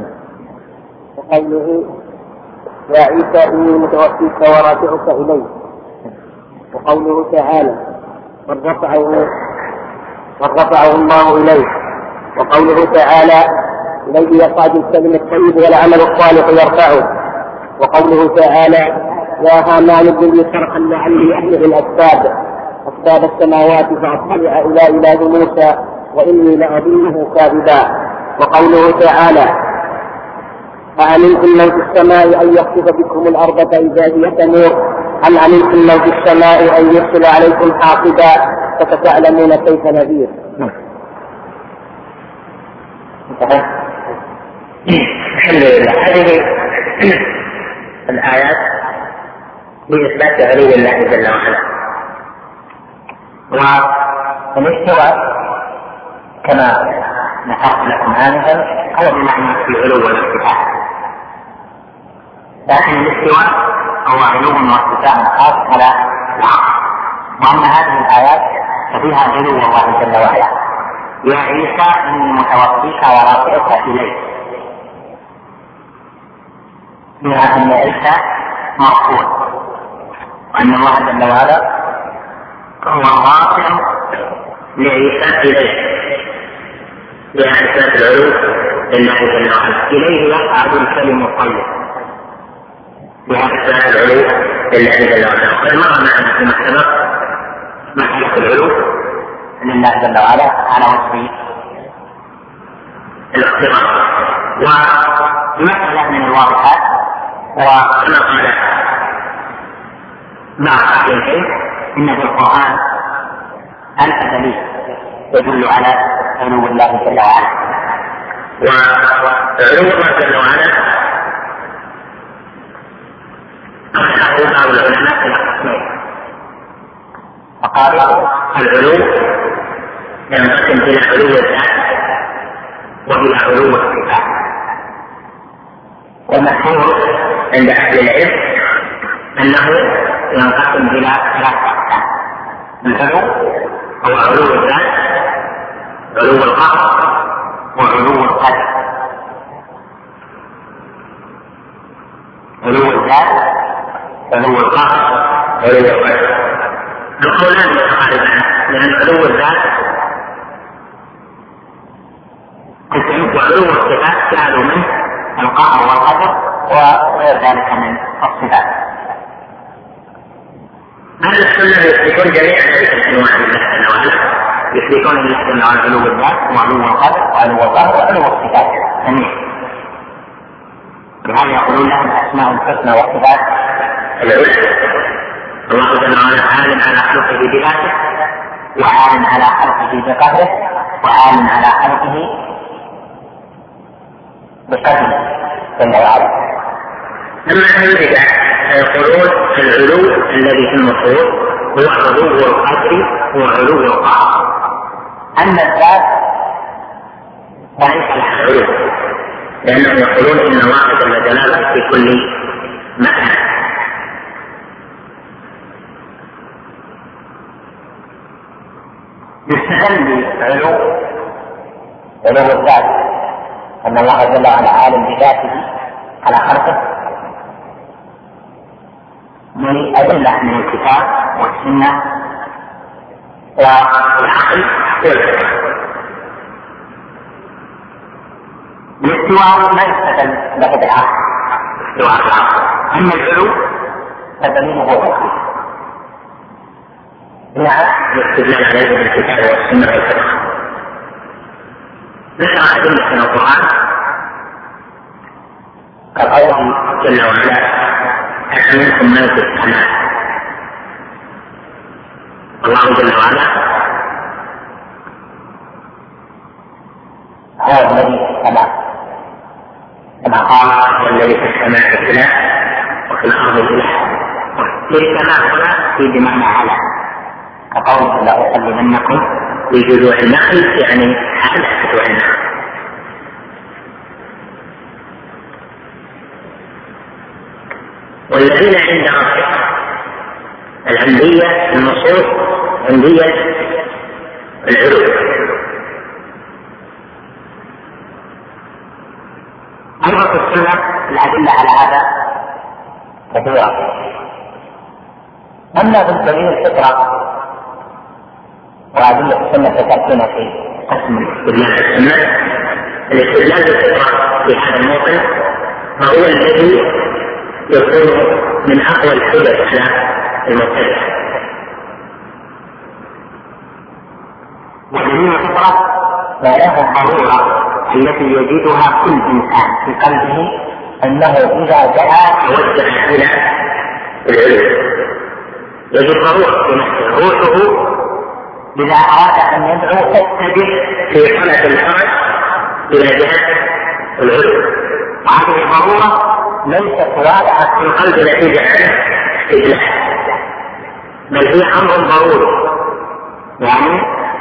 وقوله يا عيسى إني متوفيك ورافعك إلي، وقوله تعالى من رفعه من رفعه الله إليه، وقوله تعالى الذي يصعد الكلم الطيب والعمل الصالح يرفعه، وقوله تعالى يا هامان ابن لي صرحا لعلي أبلغ الأسباب أسباب السماوات فأطلع إلى إله موسى وإني لأظنه كاذبا، وقوله تعالى أأمنتم من في السماء أن يخسف بكم الأرض فإذا هي تمور أم أمنتم من في السماء أن يرسل عليكم حاصبا فستعلمون كيف نذير. الحمد لله. هذه الآيات بإثبات علو الله جل وعلا. والاستواء كما نشرت لكم آنفا هو بمعنى العلو والارتفاع، لكن الاستواء هو علو وارتفاع خاص على العقل، وأن هذه الآيات فيها علو الله جل وعلا. يا عيسى إني متوفيك ورافعك إليك، فيها أن عيسى مرفوع وأن الله جل وعلا هو الرافع لعيسى إليه، بها إثبات العلو لله جل وعلا. إليه يصعد الكلم الطيب، بها إثبات العلو لله جل وعلا. وقد مر معنا في سبق مسألة العلو لله جل وعلا على وجه الاختراع، ومسألة من الواضحات وكما قال بعض أهل العلم إن في القرآن ألف دليل يدل على علو الله جل وعلا. وعلو الله جل وعلا أخذه بعض العلماء إلى قسمين، فقالوا العلو ينقسم إلى علو الذات وإلى علو الصفات. والمشهور عند أهل العلم أنه ينقسم إلى ثلاثة أقسام: العلو هو علو الذات، علو القهر، وعلو القدر. علو الذات، علو القهر، علو القدر. القولان متقاربان، لأن علو الذات وعلو الصفات جعلوا منه القهر والقدر وغير ذلك من الصفات. أهل السنة يثبتون جميع هذه الأنواع لله جل وعلا، يثبتون لله جل وعلا علو الذات وعلو القدر وعلو القهر وعلو الصفات جميعا. لهذا يقولون لهم الأسماء الحسنى والصفات العلى. الله جل وعلا عال على خلقه بذاته، وعال على خلقه بقدره، وعال على خلقه بقدره جل وعلا. أما أهل البدع فيقولون العلو الذي في النصوص هو علو القدر وعلو القهر. أما الذات فليس لها علو، لأنهم يقولون إن الله جل جلاله في كل مكان. يستدل بعلو علو الذات أن الله جل وعلا عالم بذاته على خلقه من أدلة من الكتاب والسنة والعقل والفقه. الاستواء ما يستدل له بالعقل، استواء العقل. أما العلو فدليله عقلي. نعم، الاستدلال عليه بالكتاب والسنة والفقه. ذكر أدلة من القرآن كقوله جل وعلا: أأمنتم من في السماء. الله جل وعلا هو الذي في السماء، كما قال: والذي في السماء إله وفي الأرض إله. في السماء هنا في بمعنى على، كقوله: لا أسلمنكم في جذوع النخل، يعني على جذوع النخل. والذين عند ربك العندية النصوص عندية العلو. أيضا في السنة الأدلة على هذا كثيرة. أما بالدليل الفطرة وأدلة السنة فتأتينا في قسم الاستدلال السنة. الاستدلال بالفطرة في هذا الموطن فهو الذي يكون من أقوى الحجج على المبتدع. ودليل الفطرة ما له الضرورة التي يجدها كل إنسان في قلبه أنه إذا دعا توجه إلى العلو، يجد ضرورة في نفسه روحه إذا أراد أن يدعو تتجه في حالة الحرج إلى جهة العلو. وهذه الضرورة ليست واضحة في القلب نتيجة عنه استدلال، بل هي أمر ضروري، يعني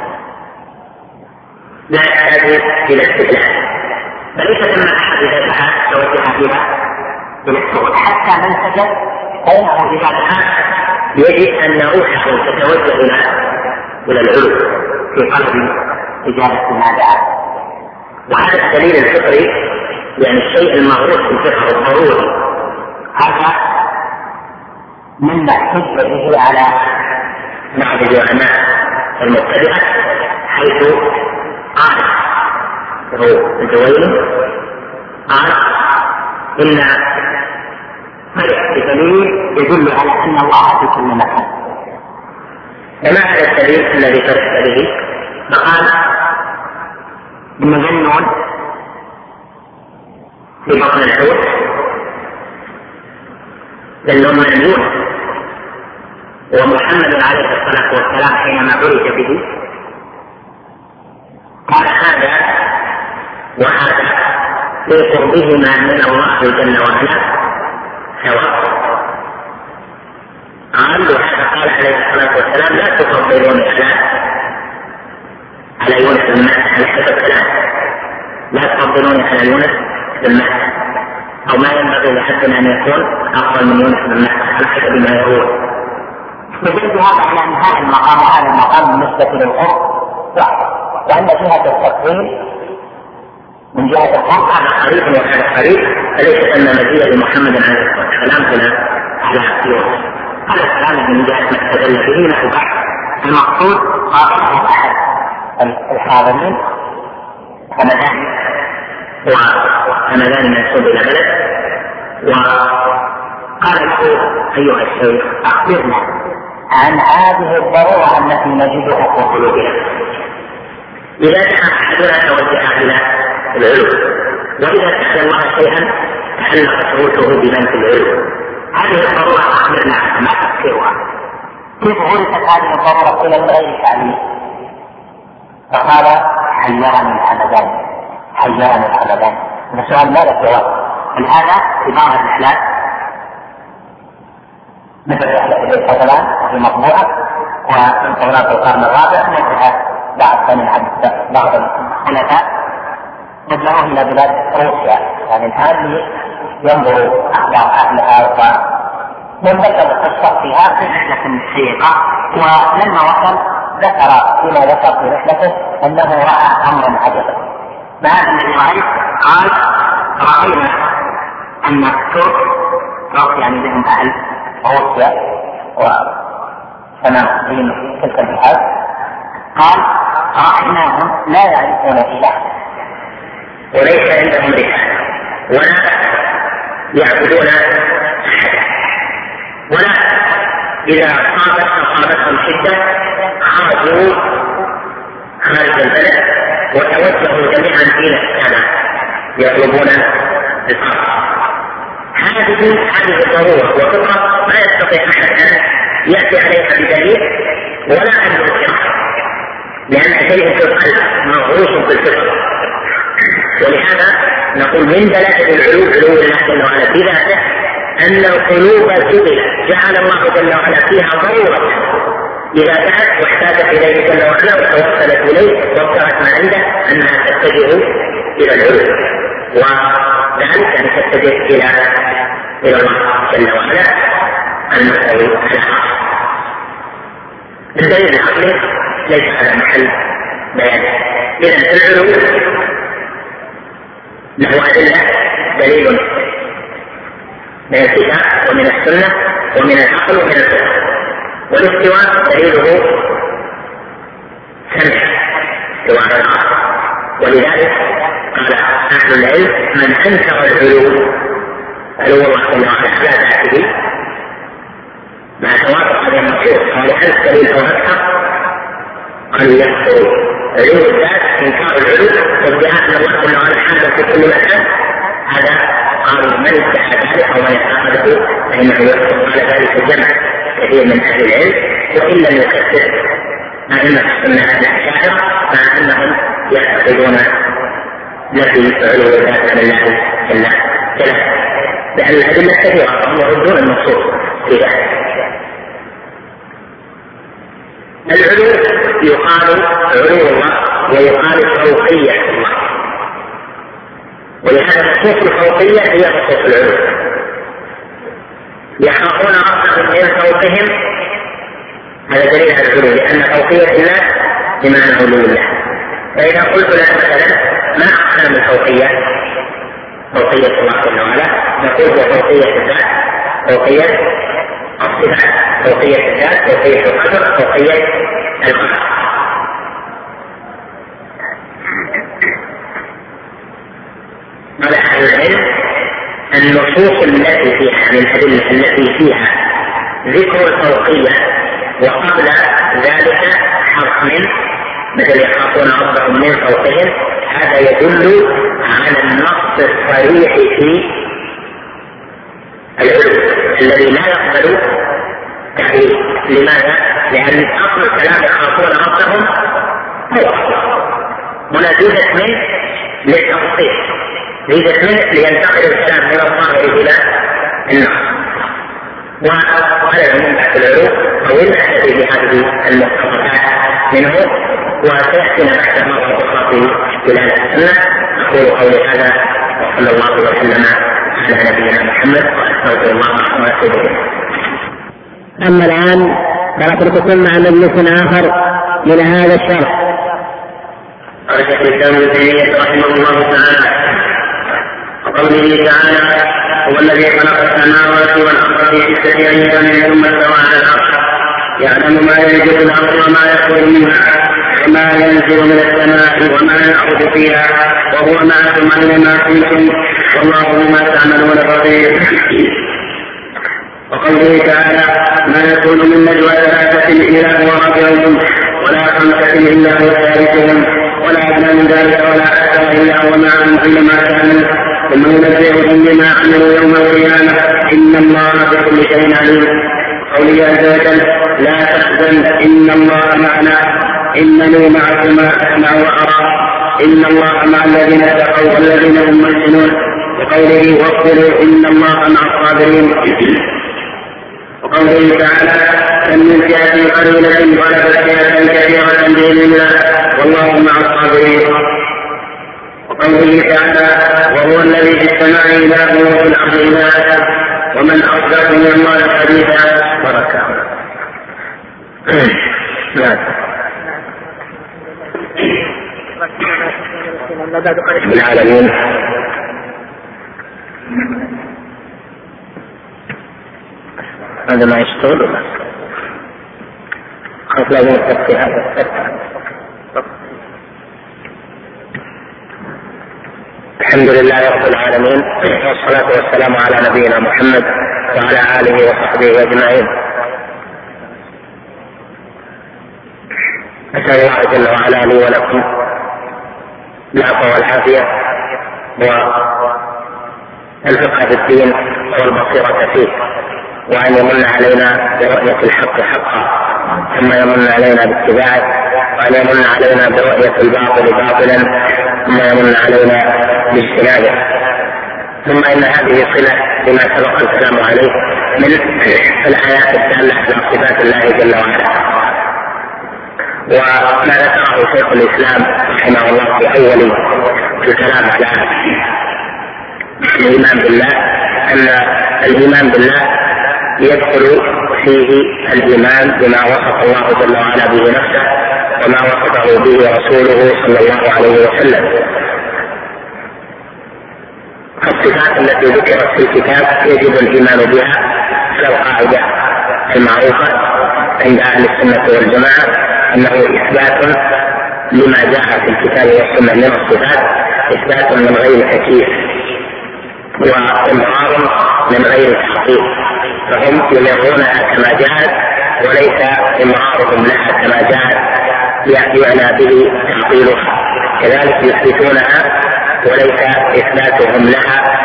لا يحتاج إلى استدلال، فليس ثم أحد إذا دعا توجه بها إلى السؤال، حتى من سجد فإنه إذا دعا يجب أن روحه تتوجه إلى إلى العلو في قلب إجابة ما دعا. وهذا الدليل الفطري، يعني الشيء المغروس في الفطر الضروري، هذا مما احتج به على بعض العلماء المبتدعة، حيث قال هو الجويني قال إن فرق بدليل يدل على أن الله في كل مكان. فما هذا الدليل الذي فرق به؟ فقال إن ذنون في بطن الحوت ذنون من يونس، ومحمد عليه الصلاة والسلام حينما عرج به قال هذا وهذا في قربهما من الله جل وعلا سواء. قال وهذا قال عليه الصلاة والسلام لا تفضلون على على يونس بن متى عليه السلام، لا تفضلون على يونس بن متى، أو ما ينبغي لحد أن يكون أفضل من يونس بن متى على حسب ما يقول. فجد هذا على أن هذا المقام وهذا المقام بالنسبة للقرب صح، وأن جهة التفضيل من جهة القرب هذا قريب وهذا قريب، فليس أن مزيد لمحمد عليه الصلاة والسلام على يونس. هذا الكلام من جهة ما استدل به له بعد. المقصود قال أحد الحاضرين همدان وهمدان منسوب إلى بلد، وقال له أيها الشيخ أخبرنا عن هذه الضرورة التي نجدها في قلوبنا. إذا كان أحدنا توجه إلى العلو، وإذا سأل الله شيئا تعلق شروطه بمن في العلو، هذه الضرورة أخبرنا عنها ما تفسيرها، كيف عرفت هذه الضرورة إلى غير تعليم؟ فقال حيرني الحمدان، حيرني الحمدان. السؤال ماذا جواب؟ هذا في بعض الرحلات مثل رحلة إلى الحضران في مطبوعة ومن ثورات القرن الرابع نجح بعض من بعض الخلفاء نجحوا إلى بلاد روسيا، يعني الآن ينظروا أخبار أهلها ومن ذكر القصة فيها في رحلة شيقة، ولما وصل ذكر فيما ذكر في رحلته أنه رأى أمرا عجبا. ما هذا الذي رأيت؟ قال رأينا أن الترك ترك يعني لهم أهل روسيا وصناعين تلك البلاد، قال رأيناهم لا يعرفون إله وليس عندهم رسالة ولا يعبدون أحدا، ولا إذا أصابت أصابتهم شدة خرجوا خارج البلد وتوجهوا جميعا إلى السماء يطلبون الأرض. هذه هذه الضرورة وفقط ما يستطيع أحد أن يأتي عليها بدليل ولا أن ينكرها، لأن شيء في القلب مغروس في الفطرة. ولهذا نقول من دلائل العلو علو الله جل وعلا في ذاته أن القلوب جبلت جعل الله جل وعلا فيها ضرورة إذا دعت واحتاجت إليه جل وعلا وتوصلت إليه وابتغت ما عنده أنها تتجه إلى العلو، وذلك أن تتجه إلى إلى الله جل وعلا المستوي على العرش. الدليل العقلي ليس على محل بيان. إذا العلو له أدلة، دليل من الكتاب ومن السنة ومن العقل ومن الفقه، والاستواء دليله سمع استواء العرش. ولذلك قال أهل العلم من أنكر العلو علو الله جل وعلا على ذاته مع توافق هذا المقصود قال ألف دليل أو أكثر قال يكفر علو الذات إنكار العلو وادعاء أن الله جل وعلا حاجة في كل مكان، هذا قالوا من ادعى ذلك أو من اعتقده فإنه يكفر. قال ذلك الجمع كثير من أهل العلم، وإن لم يكفر أئمة السنة الأشاعرة مع أنهم يعتقدون نفي علو الذات عن الله جل وعلا. لأن الأدلة كثيرة فهم يردون النصوص في ذلك. العلو يقال علو الله ويقال فوقية الله، ولهذا النصوص الفوقية هي نصوص العلو. يخافون ربهم من فوقهم، هذا دليل على العلو، لأن فوقية الله بمعنى علو الله. فإذا قلت لك مثلا ما أقسام الفوقية؟ فوقية الله جل وعلا نقول هو فوقية الذات، فوقية الصفات، فوقية الذات، فوقية القدر، فوقية القهر. قال أهل العلم النصوص التي فيها من الأدلة التي فيها ذكر الفوقية وقبل ذلك حرف من مثل يخافون ربهم من فوقهم، هذا يدل على النص الصريح في العلو الذي لا يقبل تحريف. لماذا؟ لأن أصل الكلام يخافون ربهم هو هنا زيدت من للتفصيل، زيدت من لينتقل الكلام من الظاهر إلى النص. وعلى العموم بعد العلو طويل نحتفي بهذه المقتطفات منه، وسيأتينا بعد مرة أخرى في دلالة السنة. أقول قولي هذا وصلى الله وسلم على نبينا محمد وأستغفر الله وأتوب إليه. أما الآن فنترككم مع مجلس آخر من هذا الشرح. قال شيخ الإسلام ابن تيمية رحمه الله تعالى وقوله تعالى هو الذي خلق السماوات والأرض في ستة أيام ثم استوى على العرش يعلم ما يلج في الأرض وما يخرج منها وما ينزل من السماء وما يعرج فيها وهو معكم أينما كنتم والله بما تعملون بصير. وقوله تعالى ما يكون من نجوى ثلاثة إلا هو رابعهم ولا خمسة إلا هو ثالثهم ولا أدنى من ذلك ولا أكثر إلا هو معهم أينما كانوا ثم ينبئهم بما عملوا يوم القيامة إن الله بكل شيء عليم. قوله عز وجل لا تحزن إن الله معنا إنني معكما أسمع وأرى إن الله مع الذين اتقوا والذين هم محسنون. وقوله واصبروا إن الله مع الصابرين. وقوله تعالى كم من فئة قليلة غلبت فئة كثيرة بإذن الله والله مع الصابرين. وقوله تعالى وهو الذي في السماء إله وفي الأرض إله ومن أصدق من الله حديثا. بركة. العالمين هذا ما يشتغل ولا خاف لازم نتفق هذا. الحمد لله رب العالمين والصلاة والسلام على نبينا محمد وعلى آله وصحبه أجمعين. أسأل الله جل وعلا لي ولكم العفو والعافية والفقه في الدين والبصيرة فيه، وأن يمن علينا برؤية الحق حقا ثم يمن علينا باتباعه، وأن يمن علينا برؤية الباطل باطلا ثم يمن علينا باجتنابه. ثم إن هذه صلة بما سبق الكلام عليه من الآيات الدالة على صفات الله جل وعلا. وما ذكره شيخ الإسلام رحمه الله في أول الكلام على الإيمان بالله أن الإيمان بالله يدخل فيه الإيمان بما وصف الله جل وعلا به نفسه وما وصفه به رسوله صلى الله عليه وسلم. الصفات التي ذكرت في الكتاب يجب الإيمان بها على القاعدة المعروفة عند أهل السنة والجماعة أنه إثبات لما جاء في الكتاب والسنة من الصفات، إثبات من غير تكييف وإمرار من غير تحقيق، فهم يمرونها كما جاءت وليس إمرارهم لها كما جاءت يعنى به تعطيلها، كذلك يثبتونها وليس إثباتهم لها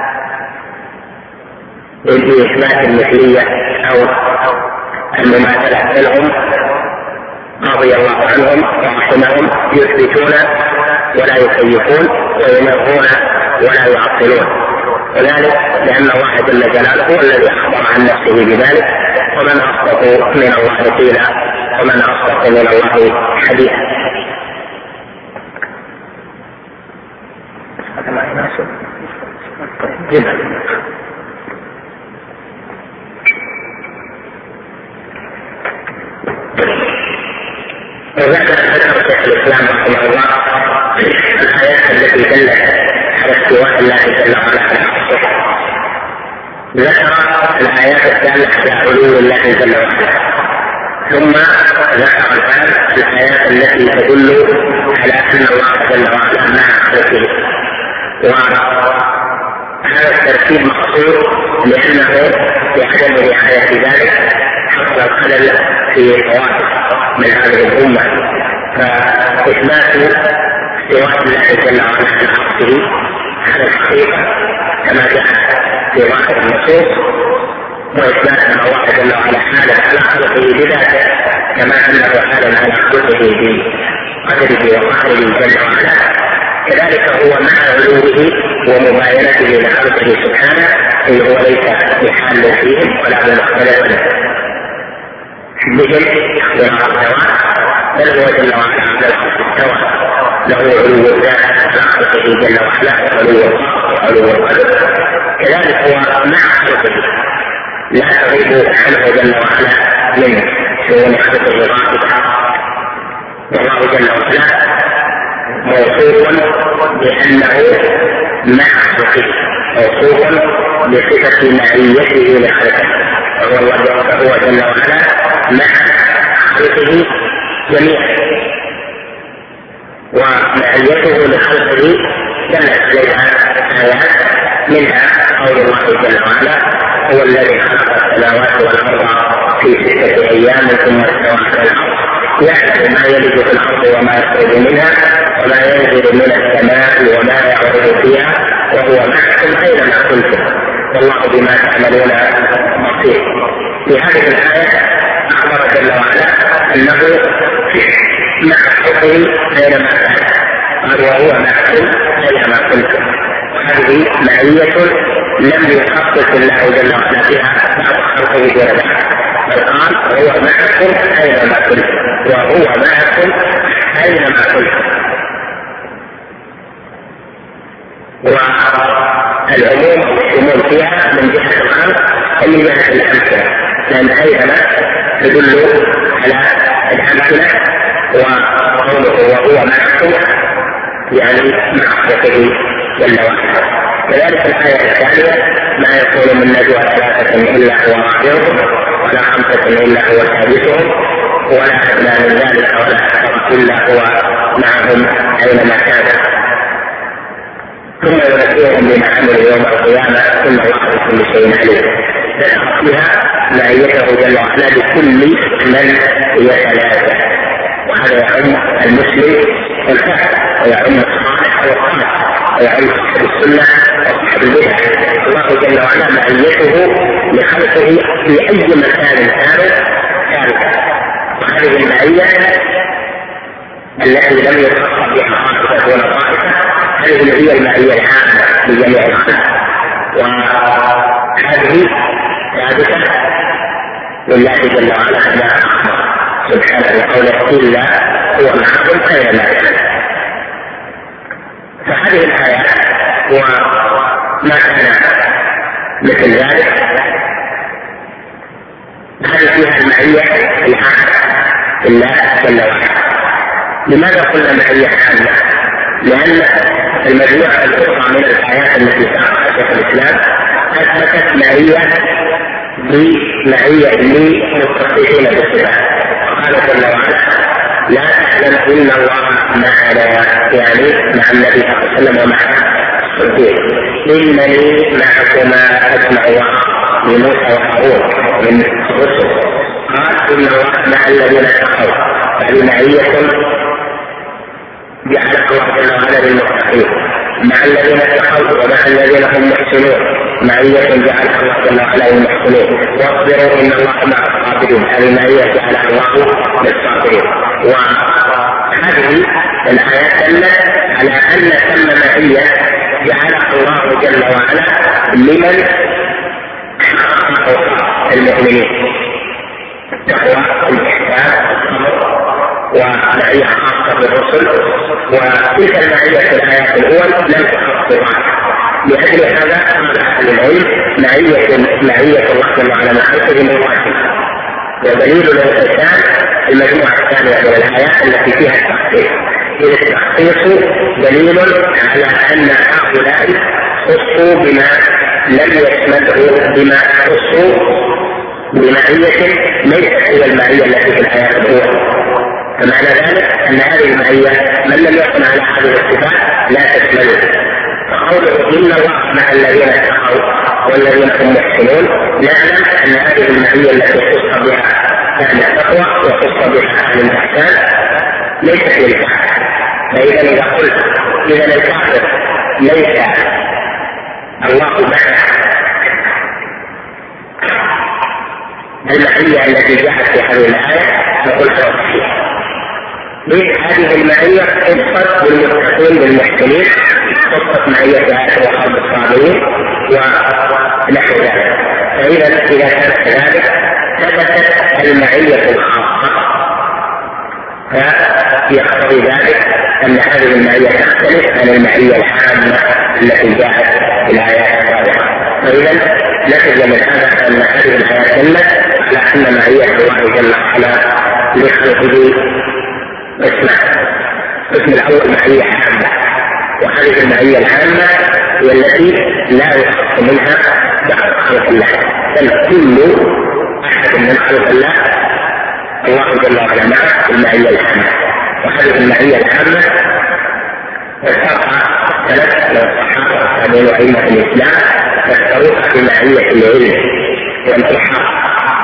بإثبات المثلية أو المماثلة، بل رضي الله عنهم ورحمهم يثبتون ولا يكيفون ويمرون ولا يعطلون. وذلك لأن الله جل جلاله هو الذي أخبر عن نفسه بذلك، ومن أصدق من الله قيلا ومن أصدق من الله حديثا. وبعد أن ذكر شيخ الإسلام رحمه الله الآيات التي دلت على استواء الله جل وعلا على عرشه، ذكر الآيات الدالة على علو الله جل وعلا، ثم ذكر الآن الآيات التي تدل على أن الله جل وعلا مع خلقه. وهذا الترتيب مقصود لأنه بعدم رعاية ذلك حصل الخلل في طوائف من هذه الأمة، فإثبات استواء الله جل وعلا على عرشه على الحقيقة كما جاء في ظاهر النصوص، وإثبات أن الله جل وعلا حال على خلقه بذاته كما أنه حال على خلقه بقدره وقهره جل وعلا، كذلك هو مع علوه ومباينته لخلقه سبحانه إن هو ليس بحال فيهم ولا بمختلف بهم اختلاف السواء، بل هو جل وعلا على العرش استوى، له علو الذات على خلقه جل وعلا وعلو القهر وعلو القدر، كذلك هو مع خلقه لا تغيب عنه جل وعلا من شؤون خلقه غائبة، والله جل وعلا موصوف بأنه مع خلقه، موصوف بصفة معيته لخلقه، وهو جل وعلا مع خلقه جميعا، ومعيته لخلقه دلت عليها آيات منها قول الله جل وعلا هو الذي خلق السماوات والأرض في ستة أيام ثم استوى على العرش يعلم ما يلج في الأرض وما يخرج منها وما ينزل من السماء وما يعرض فيها وهو معكم أينما كنتم والله بما تعملون بصير. في هذه الآية أخبر جل وعلا أنه مع خلقه أينما كان، قال وهو معكم أينما كنتم، وهذه معية لم يخصص الله جل وعلا بها بعد خلقه دون بعد، بل قال وهو معكم أينما كنتم، وهو معكم أينما كنتم. والعموم والشمول فيها من جهة الخلق ومن جهة الأمثلة، لأن أينما تدل على الأمثلة، وقوله وهو معكم يعني مع خلقه جل وعلا. كذلك الآية الثانية ما يكون من نجوى ثلاثة إلا هو رابعهم ولا خمسة إلا هو سادسهم ولا أدنى من ذلك ولا أكثر إلا هو معهم أينما كان، ثم ينبئهم بما عملوا يوم القيامة ثم الله بكل شيء عليم. ذكر فيها معيته جل وعلا بكل من يتلازم، وهذا يعم المسلم والكافر ويعم الصالح والصالح ويعم صاحب السنة وصاحب البدع. الله جل وعلا معيته لخلقه في أي مكان كانوا ثابتا، وهذه المعية التي لم يتخصص بها طائفة دون طائفة هذه هي المعية العامة لجميع الخلق، وهذه ثابتة لله جل وعلا كما أخبر سبحانه وقوله إلا هو معكم أينما كان. فهذه الآيات وما كان مثل ذلك هذه فيها المعية العامة لله جل وعلا. لماذا قلنا معية عامة؟ لأن المجموعة الأخرى من الآيات التي ساقها شيخ الإسلام أثبتت معية بمعية للمتصفين بالصفات، قال جل وعلا لا تعلم إن الله معنا، يعني مع النبي صلى الله عليه وسلم ومع الصديق، إنني معكما أسمع لموسى وهارون من الرسل، قال إن الله مع الذين اتقوا، هذه معية جعل الله جل وعلا للمتقين، مع الذين اتقوا ومع الذين هم محسنون معية جعلها الله جل وعلا للمحسنين، واصبروا إن الله مع الصابرين، هذه معية جعلها الله للصابرين. وهذه الآيات دلت على أن ثم معية جعلها الله جل وعلا لمن حقق المؤمنين التقوى والإحسان والصبر ومعية خاصة بالرسل، وتلك المعية في الآيات الأول لم تخص بعض. لأجل هذا قال أهل العلم معية معية الله جل وعلا مع خلقه مواجهة، ودليل الإنسان المجموعة الثانية من الآيات التي فيها التخصيص. إذ التخصيص دليل على أن هؤلاء خصوا بما لم يشمله، بما خصوا بمعية ليست هي المعية التي في الآيات الأولى. فمعنى ذلك أن هذه المعية من لم يكن على هذه الصفات لا تشمله. فقوله إن الله مع الذين اتقوا والذين هم محسنون، نعلم أن هذه المعية التي خص بها أهل التقوى وخص بها أهل الإحسان ليست للكافر. فإذا إذا قلت إذا الكافر ليس الله معه، المعية التي جاءت في هذه الآية نقول صحيح. هذه المعية خصت بالمتقين بالمحسنين، خصت معية آية وحرب الصابرين ونحو ذلك. فإذا إذا كان كذلك ثبتت المعية الخاصة، فيقتضي ذلك أن هذه المعية تختلف عن المعية العامة التي جاءت في الآيات السابقة. فإذا نتج من هذا أن هذه الآيات دلت على أن معية الله جل وعلا لخلقه اسمع. الاسم الأول معية عامة، وهذه المعية العامة هي التي لا يخص منها بعض خلق الله، بل كل أحد من خلق الله الله جل وعلا معه المعية العامة. وهذه المعية العامة فسرها ثلاث من الصحابة والتابعين وأئمة الإسلام، فسروها بمعية العلم والإحاطة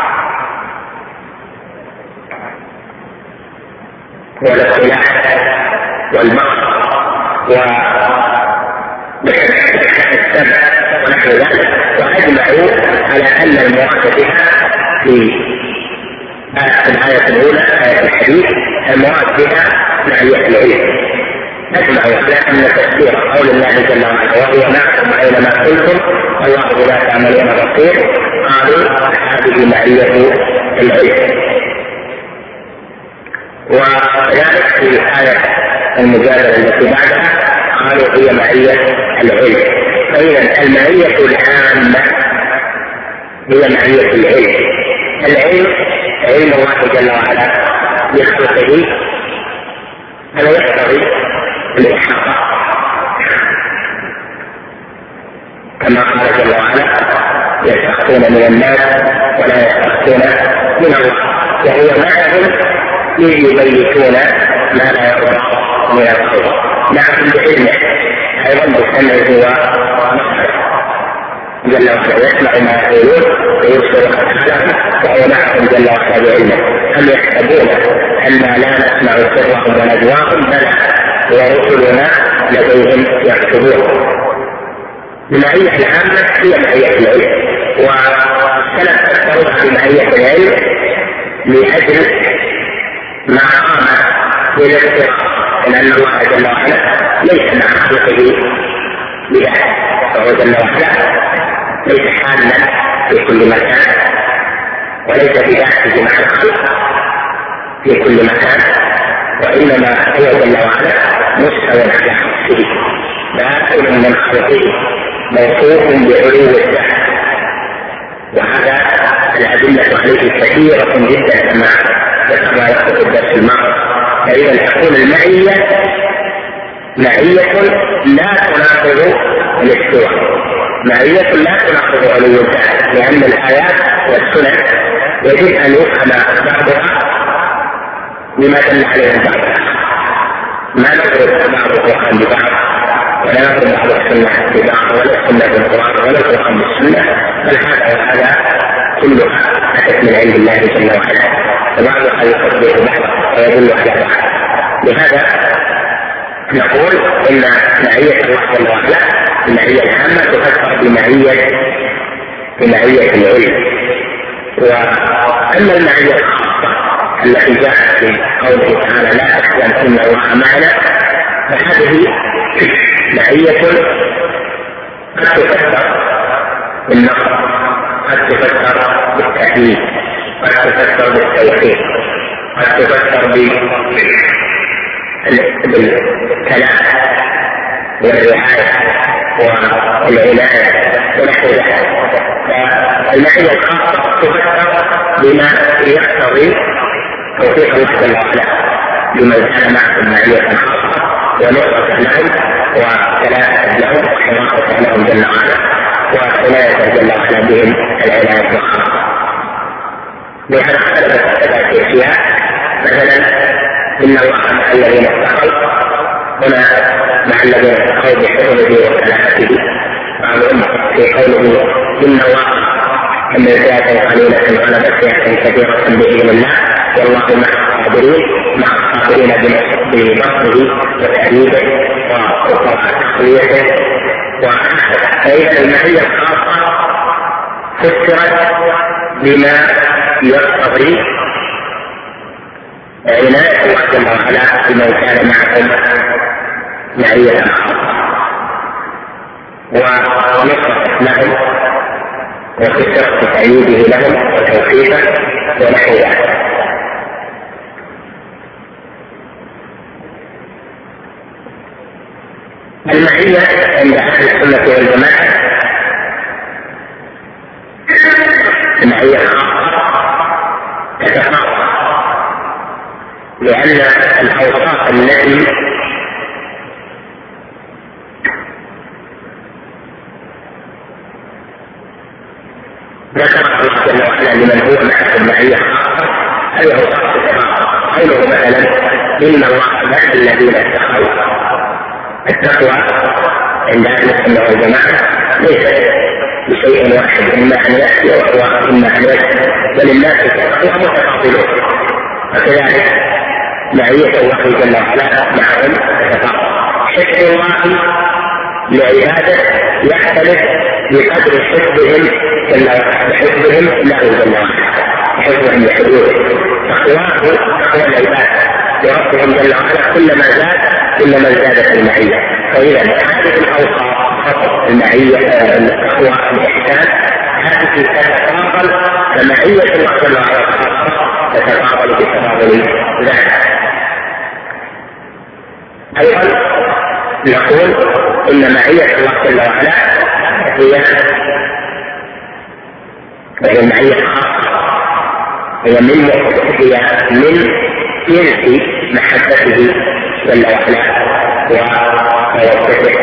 والاختلاف والبصر والسمع ونحو ذلك، وأجمعوا على أن المراد بها في الآية الأولى آية الحديث المراد بها معية العلم. أجمعوا على أن تفسير قول الله جل وعلا وهو معكم أينما كنتم والله بما تعملون بصير، قالوا هذه معية العلم. وكذلك في الآية المجادلة التي بعدها قالوا هي معية العلم. فإذا المعية العامة هي معية العلم. العلم علم الله جل وعلا بخلقه، هذا يقتضي الإحاطة كما قال جل وعلا يستخفون من الناس ولا يستخفون من الله، وهو معهم إذ يبيتون ما لا يرضى من القول، معهم بعلمه أيضا بسمعه ونصره جل وعلا، يسمع ما يقولون ويبصر أفعالهم وهو معهم جل وعلا بعلمه. أم يحسبون أن لا نسمع سرهم ونجواهم؟ بلى ورسلنا لديهم يكتبون. المعية العامة هي معية العلم، والسلف فسروها بمعية العلم لأجل ما قام بالافتراء، لأن الله جل وعلا ليس مع خلقه بذاته، فهو جل وعلا ليس حالا في كل مكان، وليس بذاته مع الخلق في كل مكان، وإنما هو جل وعلا مستوى على عرشه باطل من خلقه موصوف بعلو الذات. وهذا الأدلة عليه كثيرة جدا كما كما يقول في الدرس الماضي. فإذا تكون المعية معية لا تناقض الاستواء، معية لا تناقض علو الذات، لأن الآيات والسنن يجب أن يفهم بعضها بما دل عليه بعضها. ما نضرب بعض القرآن ببعض، ولا نضرب بعض السنة ببعض، ولا السنة بالقرآن ولا القرآن بالسنة، بل هذا وهذا كلها أتت من عند الله جل وعلا، وبعضها يصدق بعض ويدل على بعض. لهذا نقول إن معية الله جل وعلا المعية العامة تفسر بمعية بمعية العلم. وأما المعية الخاصة التي جاءت في قوله تعالى لا تحزن إن الله معنا، فهذه معية قد تفسر بالنصر، قد تفسر بالتأييد، قد تفسر بالتوفيق، قد تفسر بالكلام والرعاية والعناية ونحو ذلك. فالمعية الخاصة تفسر بما يقتضي توفيق الله جل وعلا لمن كان معه المعية الخاصة ونصرة لهم وكلامة لهم وحراسة لهم جل وعلا وعناية جل وعلا بهم العناية الخاصة. لهذا اختلفت ثلاث اشياء، مثلا ان الله مع الذين اتقوا، هنا مع الذين اتقوا بحفظه وكلامته، بعضهم في قوله ان الله كم فئة قليلة غلبت فئة كثيرة بإذن الله والله مع الصابرين، مع الصابرين بنصره وتأييده وتقويته وهكذا. فإذا المعية الخاصة فسرت بما يقتضي عناية الله جل وعلا بمن كان معهم معية خاصة ونصرة لهم وفسرت تأييده لهم وتوفيقه ونحو ذلك. المعية عند أهل السنة والجماعة المعية الخاصة تتفاوت، لأن الأوصاف التي ذكر الله جل وعلا لمن هو معه المعية الخاصة هذه أوصاف تتفاوت. قوله مثلا إن الله مع الذين اتقوا، التقوى عند أهل السنة والجماعة ليست بشيء واحد، إما أن يأتي وهو إما أن يأتي، بل الناس التقوى متفاضلون، وكذلك معية الله جل وعلا معهم تتفاضل. حفظ الله لعباده يختلف بقدر حفظهم جل وعلا، حفظهم له جل وعلا، حفظهم لحدوده. تقواه تقوى العباد وربهم جل وعلا كلما زاد كلما زادت المعية. فإذا هذه الأوصاف فقط المعية التقوى الإحسان هذه تتفاضل، فمعية الله جل وعلا تتفاضل بتفاضل ذلك. أيضا نقول إن معية الله جل وعلا هي هي المعية الخاصة، هي من هي من جنس محبته جل وعلا وموقفه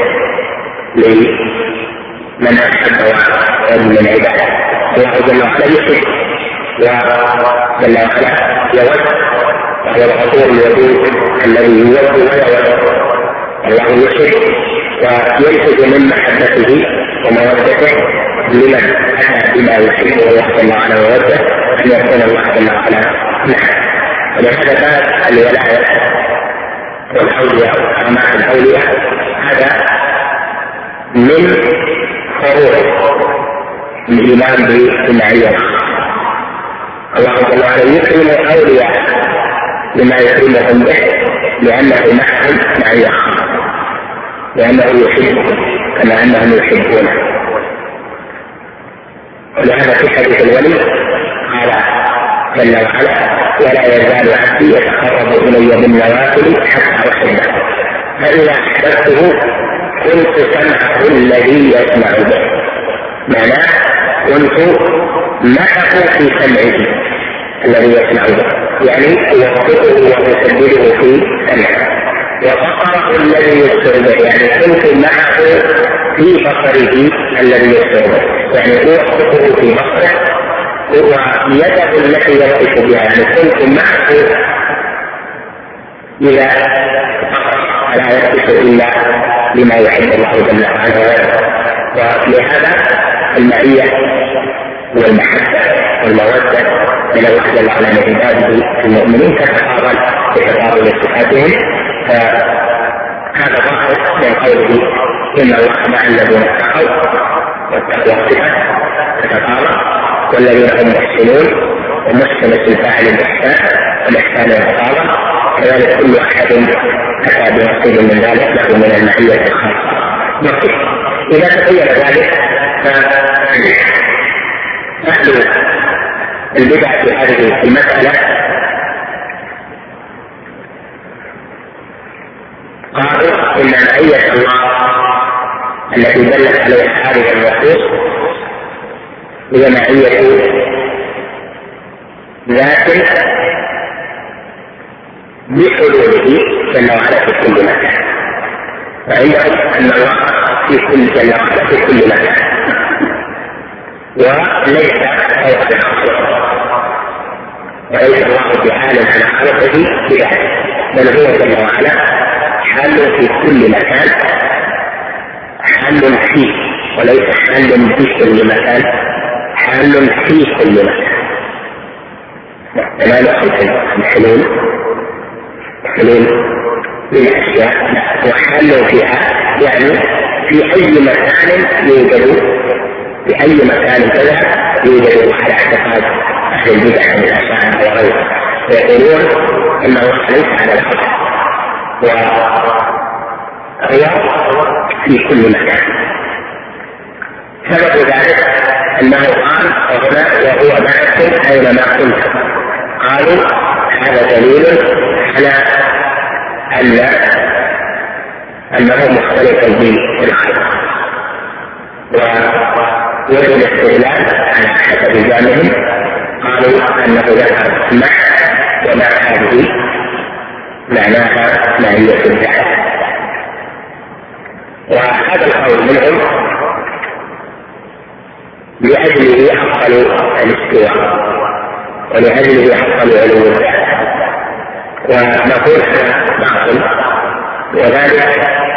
لمن أحبه من العباد. الله جل وعلا يحب وجل وعلا يود، وهو الغفور الودود الذي يود ويود. الله يحب وينتج من محبته ومودته لمن أتى بما يحبه الله جل وعلا ويوده أن يكون الله جل وعلا معه. ولهذا باب الولاية والأولياء وكرامات الأولياء هذا من فروع الإيمان بالمعية. الله جل وعلا يكرم أولياء بما يكرمهم به لأنه معهم معية، لأنه يحبهم كما أنهم يحبونه. ولهذا في حديث الولي قال جل وعلا ولا يزال عبدي يتقرب إلي بالنوافل حتى أحبه، فإذا أحببته كنت سمعه الذي يسمع به. معناه كنت معه في سمعه الذي يسمع به، يعني يوفقه ويسدده في سمعه، وبصره الذي يبصر به، يعني كنت معه في بصره الذي يبصر به، يعني يوفقه في بصره، ويده التي يرقص بها، يعني كنت معه إذا لا يرقص إلا لما يحب الله جل وعلا. ولهذا المعية والمحبة والمودة من الله جل وعلا لعباده المؤمنين تتفاضل بتفاضل صفاتهم. فهذا ظاهر من قوله إن الله مع الذين اتقوا، والتقوى صفة تتفاضل، والذين هم محسنون، ومحسن الفاعل الإحسان والإحسان يتفاضل، كذلك كل أحد أتى بنصيب من ذلك له من المعية الخاصة. نقف إذا تبين ذلك فأهل البدع في هذه المسألة قالوا إن معية الله التي دلت عليها هذه النصوص هي معية ذات بحلوله جل وعلا في كل مكان، وعندهم أن الله في كل جل وعلا في كل مكان وليس فوق الخلق، وليس الله بعالم على خلقه بذلك، بل هو جل وعلا حال في كل مكان، حال فيه وليس حال في كل مكان، حال في كل مكان. لا نقصد الحلول حلول للأشياء، وحال فيها يعني في أي مكان يوجد، في أي مكان كذا يوجد على اعتقاد أهل البدع من الأشاعرة وغيرهم، ويقولون إن الله ليس على الأرض وهو في كل مكان. سبب ذلك أنه قال هنا وهو معكم أينما كنتم، قالوا هذا دليل على أن أنه مختلف بالخلق، ووجه الاستدلال على حسب زعمهم قالوا أنه ذكر مع ومع هذه معناها معية الذات، وهذا القول منهم لأجله حصل الاستواء ولأجله حصل علو الذات، ونقول هذا باطل، وذلك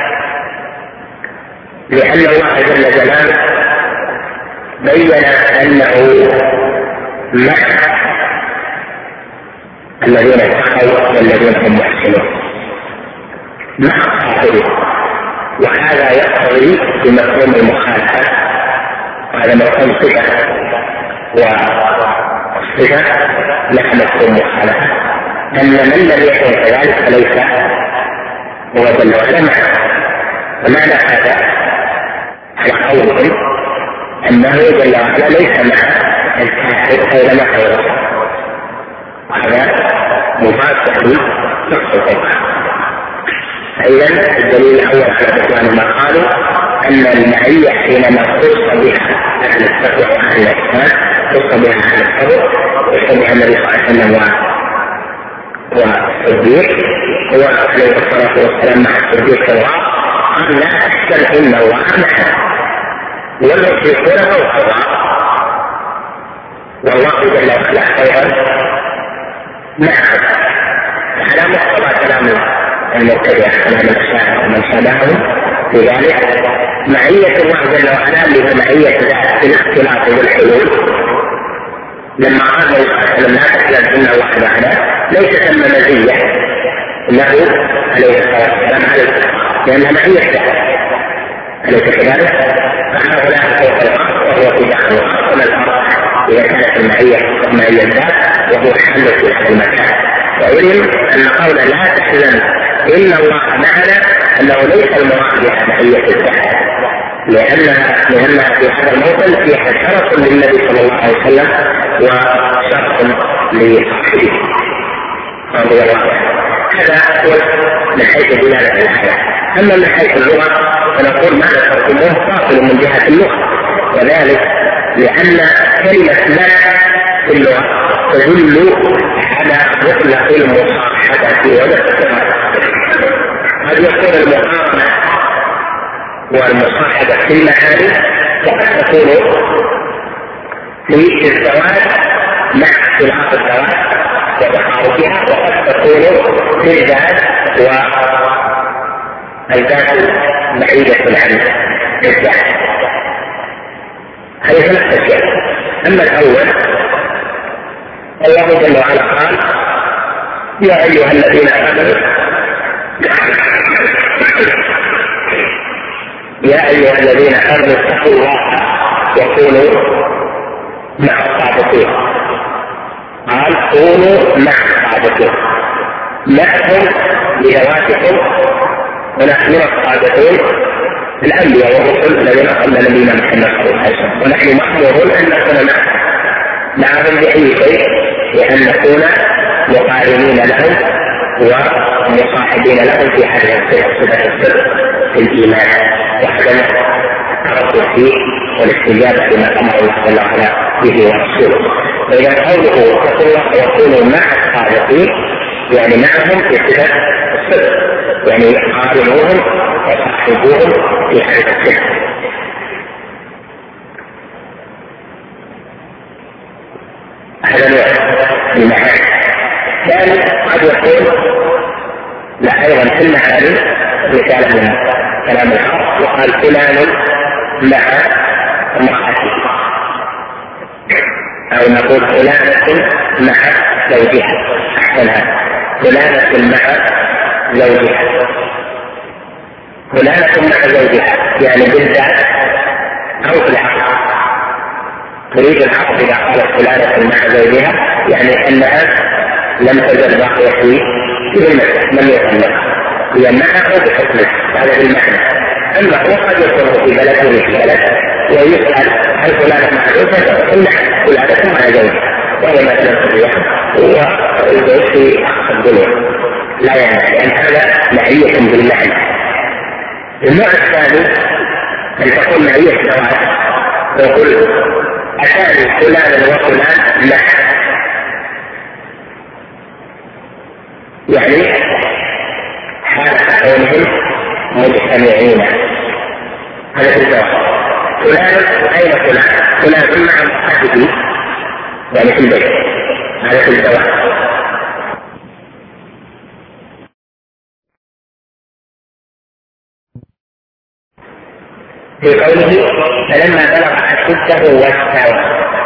لأن الله جل جلاله بين أنه مع الذين اتقوا والذين هم محسنون مع الصابرين، وهذا يقتضي بمفهوم المخالفة، وهذا مفهوم صفة، والصفة لها مفهوم مخالفة، أن من لم يكن كذلك فليس هو جل وعلا معه. ومعنى هذا على قولهم أنه جل وعلا ليس مع الكافر أينما غيره، وهذا مفاسد لنص القرآن. فإذا الدليل الأول على بطلان ما قالوا أن المعية حينما خص بها أهل التقوى وأهل الإحسان خص بها أهل الصبر وخص بها النبي صلى الله عليه وسلم والصديق هو عليه الصلاة والسلام مع الصديق الله، قال لا أحسن إن الله معنا والمشركون فوق الله، والله جل وعلا خيرا معه. على مقتضى كلام المبتدع كلام الأشاعرة ومن شابههم في ذلك معية الله جل وعلا بمعية ذات الاختلاط والحلول. لما قال له لا تحزن إن الله معنا ليس ثم مزية له عليه الصلاة والسلام عليه، لأنها معية ذات، أليس كذلك؟ فهؤلاء فوق الأرض وهو في داخل الأرض، وما الأرض إذا كانت المعية معية ذات وهو حل في هذا المكان. وعلم أن قول لا تحزن إن الله معنا أنه ليس المراد بها معية الذات، لأنها لأنها في هذا الموطن فيها شرف للنبي صلى الله عليه وسلم وشرف لصاحبه رضي الله عنه. هذا هو من حيث دلالة الآية. أما من حيث اللغة فنقول ما ذكرتموه باطل من جهة اللغة، وذلك لأن كلمة لا في اللغة تدل على مطلق المصاحبة والاقتراب. قد يكون المقارنة والمصاحبة في المعاني وقد تكون في الزواج مع اختلاف الزواج وتقاربها، وقد تكون في الذات والذات بعيدة عن الذات. هذه ثلاث أشياء. أما الأول الله جل وعلا قال يا أيها الذين آمنوا يا أيها الذين آمنوا اتقوا الله وكونوا مع الصادقين. قال كونوا مع الصادقين، معهم بذواتكم ونحن الصادقين الانبياء والرسل الذين قبل نبينا محمد صلى الله عليه وسلم، ونحن مأمورون ان نكون معهم باي شيء، لان نكون مقارنين لهم ومصاحبين لهم في هذه صفة الصدق في الايمان وعدم التردد فيه والاستجابة لما امر الله جل وعلا به ورسوله. فاذا قوله واتقوا الله وكونوا مع الصادقين يعني معهم في صفة الصدق، يعني قارنوهم وصاحبوهم في هذه الصفة. هذا نوع من المعاني. ثاني قد يكون لا ايضا في المعاني مثال من كلام الحق وقال فلان مع امرأته، او نقول فلانة مع زوجها، احسن هذا فلانة مع زوجها، فلانة مع زوجها يعني بالذات او في العقل. تريد العقل اذا قالت فلانة مع زوجها يعني انها لم تزل باقية في المسجد لم يطلقها، هي معه بحكمه هذا المعنى. اما هو قد يكون في بلد او في بلد ويسأل هل فلانة مع زوجها فقل نعم فلانة مع زوجها، وهي مثلا في الرياض والزوج في اقصى الدنيا لا يعني، لان هذا معية بالمعنى. النوع الثاني ان تكون معية زواج، ويقول اتاني فلان وفلان معه، يعني حال كونهم مجتمعين. هذا في الزواج. فلان اين فلان؟ فلان مع امرأته يعني في البيت، هذا في الزواج. في قوله فلما بلغ أشده واستوى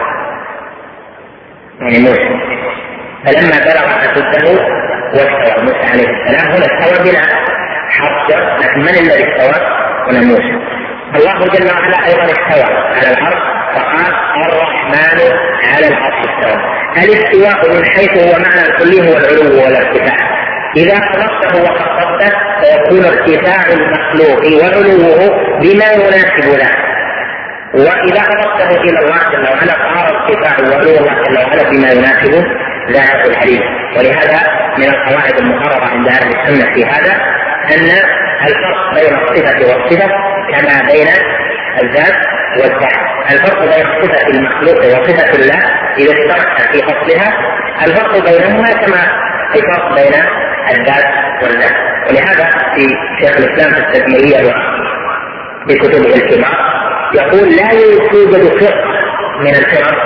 يعني موسى، فلما بلغ أشده واستوى موسى عليه السلام، هنا استوى بلا حرف جر، لكن من الذي استوى؟ هنا موسى. الله جل وعلا أيضا استوى على العرش فقال الرحمن على العرش استوى. الاستواء من حيث هو معنى الكلي هو العلو والارتفاع. إذا خلقته وخصصته فيكون ارتفاع المخلوق وعلوه بما يناسب له، وإذا أضفته إلى الله جل وعلا صار ارتفاع وعلو الله جل وعلا بما يناسب ذاته الحديث. ولهذا من القواعد المقررة عند أهل السنة في هذا أن الفرق بين الصفة والصفة كما بين الذات والذات. الفرق بين صفة المخلوق وصفة الله إذا اشتركت في فصلها، الفرق بينهما كما الفرق بين الذات والذات. ولهذا في شيخ الإسلام في التدميرية في كتبه الكبار يقول لا يوجد فرق من الفرق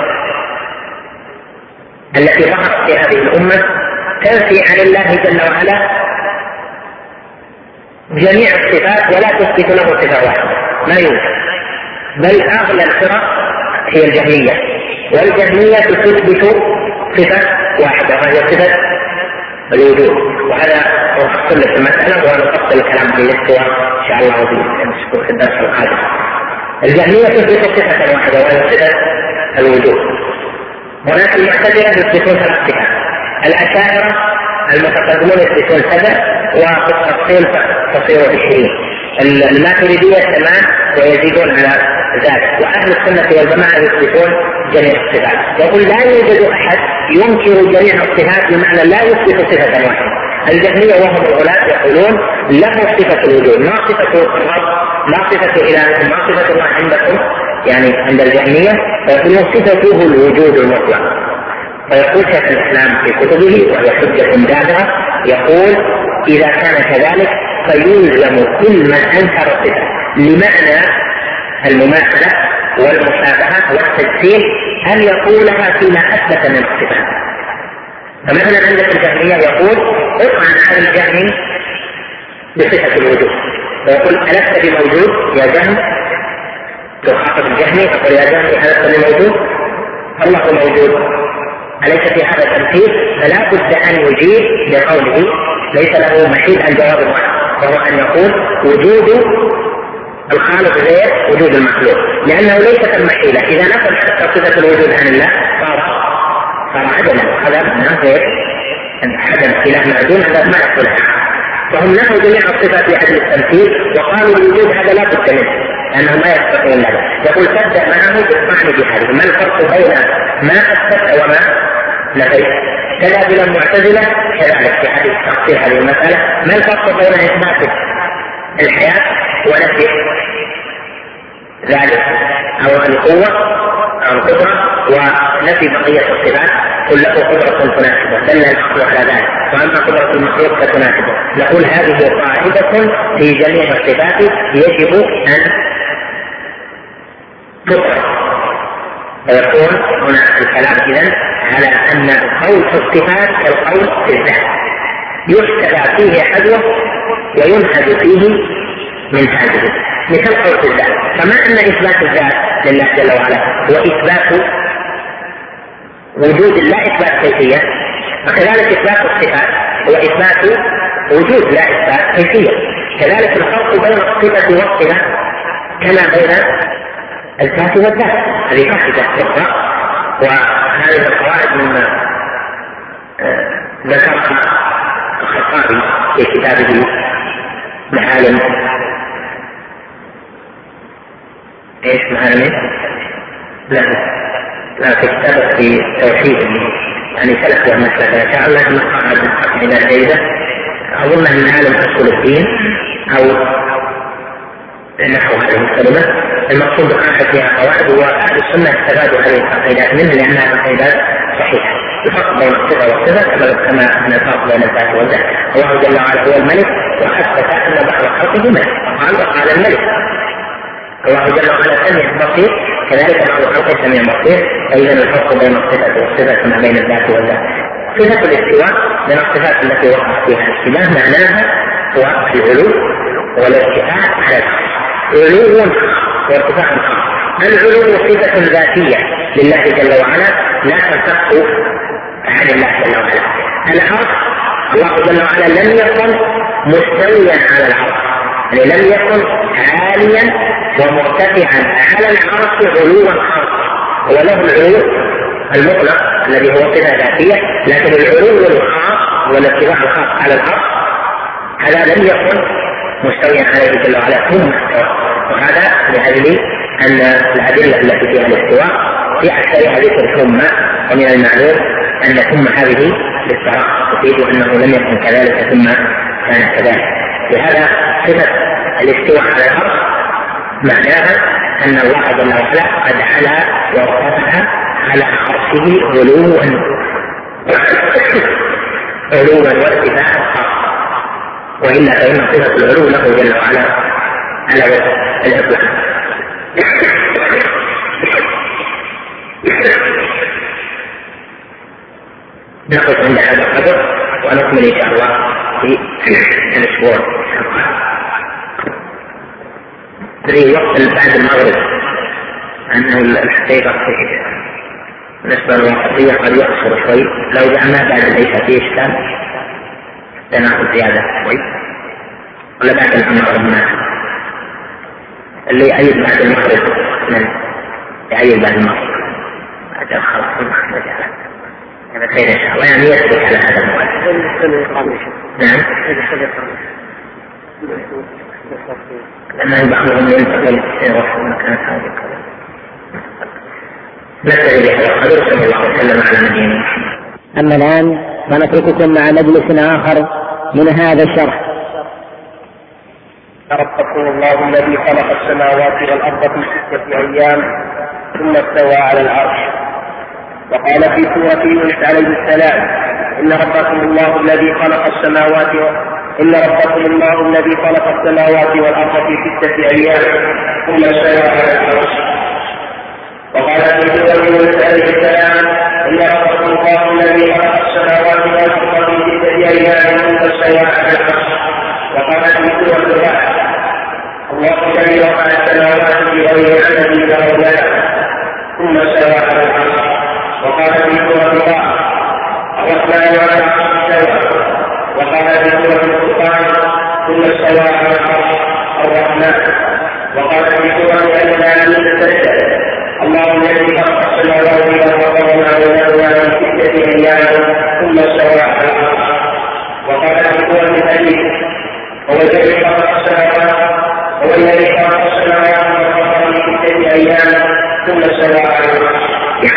التي ظهرت في هذه الأمة تنفي عن الله جل وعلا جميع الصفات ولا تثبت له صفة واحدة، ما يوجد. بل أغلى الفرق هي الجهمية، والجهمية تثبت صفة واحدة وهي صفة الوجود. وهذا نفصل في المسألة ونفصل الكلام في الاستواء إن شاء الله في الدرس القادم. الجهمية تثبت صفة واحدة وهي صفة الوجود. هناك المعتزلة يثبتون ثلاث صفات، الأشاعرة المتقدمون يثبتون سبع وفي التفصيل تصير عشرين، الماتريدية ثمان ويزيدون على ذلك، وأهل السنة والجماعة يثبتون جميع الصفات. يقول لا يوجد أحد ينكر جميع الصفات بمعنى لا يثبت صفة واحدة. الجهمية وهم الغلاة يقولون له صفة الوجود، ما صفة الرب، ما صفة إله، ما صفة الله عندكم يعني عند الجهمية، فيقولون صفته الوجود المطلق. فيقول شيخ الإسلام في كتبه وهي حجة دامغة يقول إذا كان كذلك فيلزم كل من أنكر الصفة لمعنى المماثلة والمشابهة والتجسيم أن يقولها فيما أثبت من الصفات. فمثلا عندك الجهمية يقول اطعن على الجهم بصفة الوجود، فيقول ألست بموجود يا جهم؟ تخاطب الجهمي تقول يا جهمي ألست بموجود؟ الله موجود، أليس في هذا تمثيل؟ فلا بد أن يجيب بقوله ليس له محيل الجواب واحد، وهو أن يقول وجود الخالق غير وجود المخلوق، لأنه ليست المحيلة. إذا نقل حتى صفة الوجود عن الله صار صار عدما، هذا غير عدم إله معدوم، هذا ما يقول. فهم نفوا جميع الصفات لأجل التمثيل، وقالوا الوجود هذا لا بد منه لأنه ما يستطيع هذا. يقول تبدأ معه بالطعن بهذه، ما الفرق بين ما أثبت وما نفيت؟ كذا المعتزلة كذلك في حديث تفصيل هذه المسألة، ما الفرق بين إثبات الحياة ونفي ذلك أو القوة أو القدرة ونفي بقية الصفات؟ قل له قدرة تناسبه، دل الحق على ذلك، وأما قدرة المخلوق فتناسبه. نقول هذه قاعدة في جميع الصفات يجب أن تطرح، فيكون هنا الكلام إذن على أن القول في الصفات كالقول في الذات، يحتذى فيه حذوه وينهج فيه من هذه، مثل قول في الذات. كما أن إثبات الذات لله جل وعلا وإثبات وجود لا إثبات كيفية، وكذلك إثبات الصفات هو إثبات وجود لا إثبات كيفية. كذلك الفرق بين الصفة والصفة كما بين الذات والذات، هذه قاعدة أخرى، وهذه القواعد مما ذكرها الخطابي في كتابه معالم ايش معالم لا لا في كتابه في توحيد يعني ثلاث مسألة ان شاء الله نقرأها بالقاعدة جيدة، اظنها من عالم اصول الدين او نحو هذه الكلمة. المقصود بقاعدة فيها قواعد، وأهل السنة استفادوا هذه القاعدات منها لأنها قاعدات صحيحة. الفرق بين الصفة والصفة كما أن الفرق بين الذات والذات. الله جل وعلا هو الملك، وأثبت أن بعض خلقه ملك، قال وقال الملك. الله جل وعلا سميع بصير، كذلك بعض خلقه سميع بصير. فإذا الفرق بين الصفة والصفة كما بين الذات والذات. صفة الاستواء من الصفات التي وقع فيها الاستواء معناها هو العلو والارتفاع على العرش، علو وارتفاع خاص. العلو صفة ذاتية لله جل وعلا لا تنفك عن الله جل وعلا. العرش الله جل وعلا لم يكن مستويا على العرش، يعني لم يكن عاليا ومرتفعا على العرش علوا خاصا، وله العلو المطلق الذي هو صفة ذاتية، لكن العلو الخاص والارتفاع الخاص على العرش هذا لم يكن مستويا عليه جل وعلا ثم استوى. وهذا لأجل أن الأدلة التي فيها الاستواء في أكثرها ذكر ثم، ومن المعلوم أن ثم هذه للصراحة تفيد أنه لم يكن كذلك ثم كان كذلك. لهذا صفة الاستواء على الأرض معناها أن الله جل وعلا قد علا وارتفع على عرشه علوا علوا وارتفاعا خاصا، وإلا فإن صفة العلو له جل وعلا على وجه الإطلاق. نقف عند هذا القدر ونكمل إن شاء الله في الأسبوع في وقت بعد المغرب، أنه الحقيقة بالنسبة للوقتية قد يقصر شوي، لو جعلنا بعد العشاء في إشكال سنأخذ زيادة شوي، ولا بعد العمر والناس اللي يعيد بعد المغرب من يعيد بعد المغرب بعد خلاص هذا خير إن شاء الله، يعني يثبت على هذا الموضوع. نعم. لأن بعضهم ينتقل إلى مكان ثاني. نستعين بهذا القدر، صلى الله عليه وسلم على نبينا محمد. أما الآن فنترككم مع مجلس آخر من هذا الشرح. ربكم الله الذي خلق السماوات والأرض في ستة أيام ثم استوى على العرش. وقال في سورة يونس عليه السلام: إن ربكم الله الذي خلق السماوات و... إن ربكم الله الذي خلق السماوات والأرض في ستة أيام ثم استوى على العرش. وقال في سورة يونس عليه السلام: إن ربكم الله الذي خلق السماوات والأرض في ستة أيام ثم استوى على العرش. وقال في سورة الرعد: الله الذي رفع السماوات بغير عمد ترونها ثم استوى على العرش. وقال في سورة الرعد: الرحمن على العرش استوى. وقال في سورة الفرقان: ثم استوى على العرش الرحمن. وقال في سورة الأنعام: تسجد الله الذي خلق السماوات والأرض وما بينهما في ستة أيام ثم استوى على العرش. وقال في سورة الحديد: ثم استوى على العرش.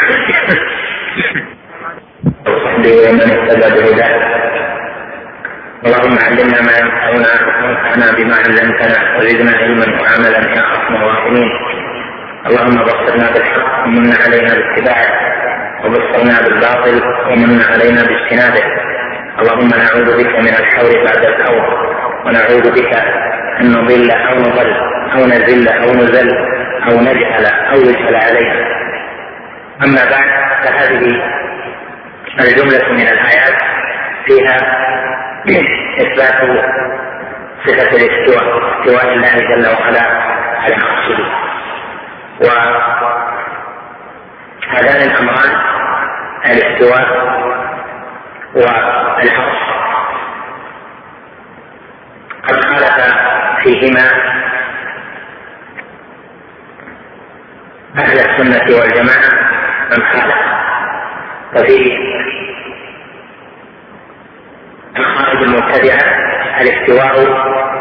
ومن اهتدى بهداه. اللهم علمنا ما ينفعنا وانفعنا بما علمتنا وزدنا علما وعملا يا ارحم الراحمين. اللهم بصرنا بالحق ومن علينا باتباعه، وبصرنا بالباطل ومن علينا باجتنابه. اللهم نعوذ بك من الحول بعد الحول، ونعوذ بك ان نضل او نضل او نزل او نزل او نجهل او يجهل علينا. اما بعد، فهذه الجملة من الآيات فيها إثبات صفة الاستواء، استواء الله جل وعلا على عرشه. وهذان الأمران الاستواء والعرش قد خالف فيهما أهل السنة والجماعة من خالف. ففي الخارج المبتدعة الاستواء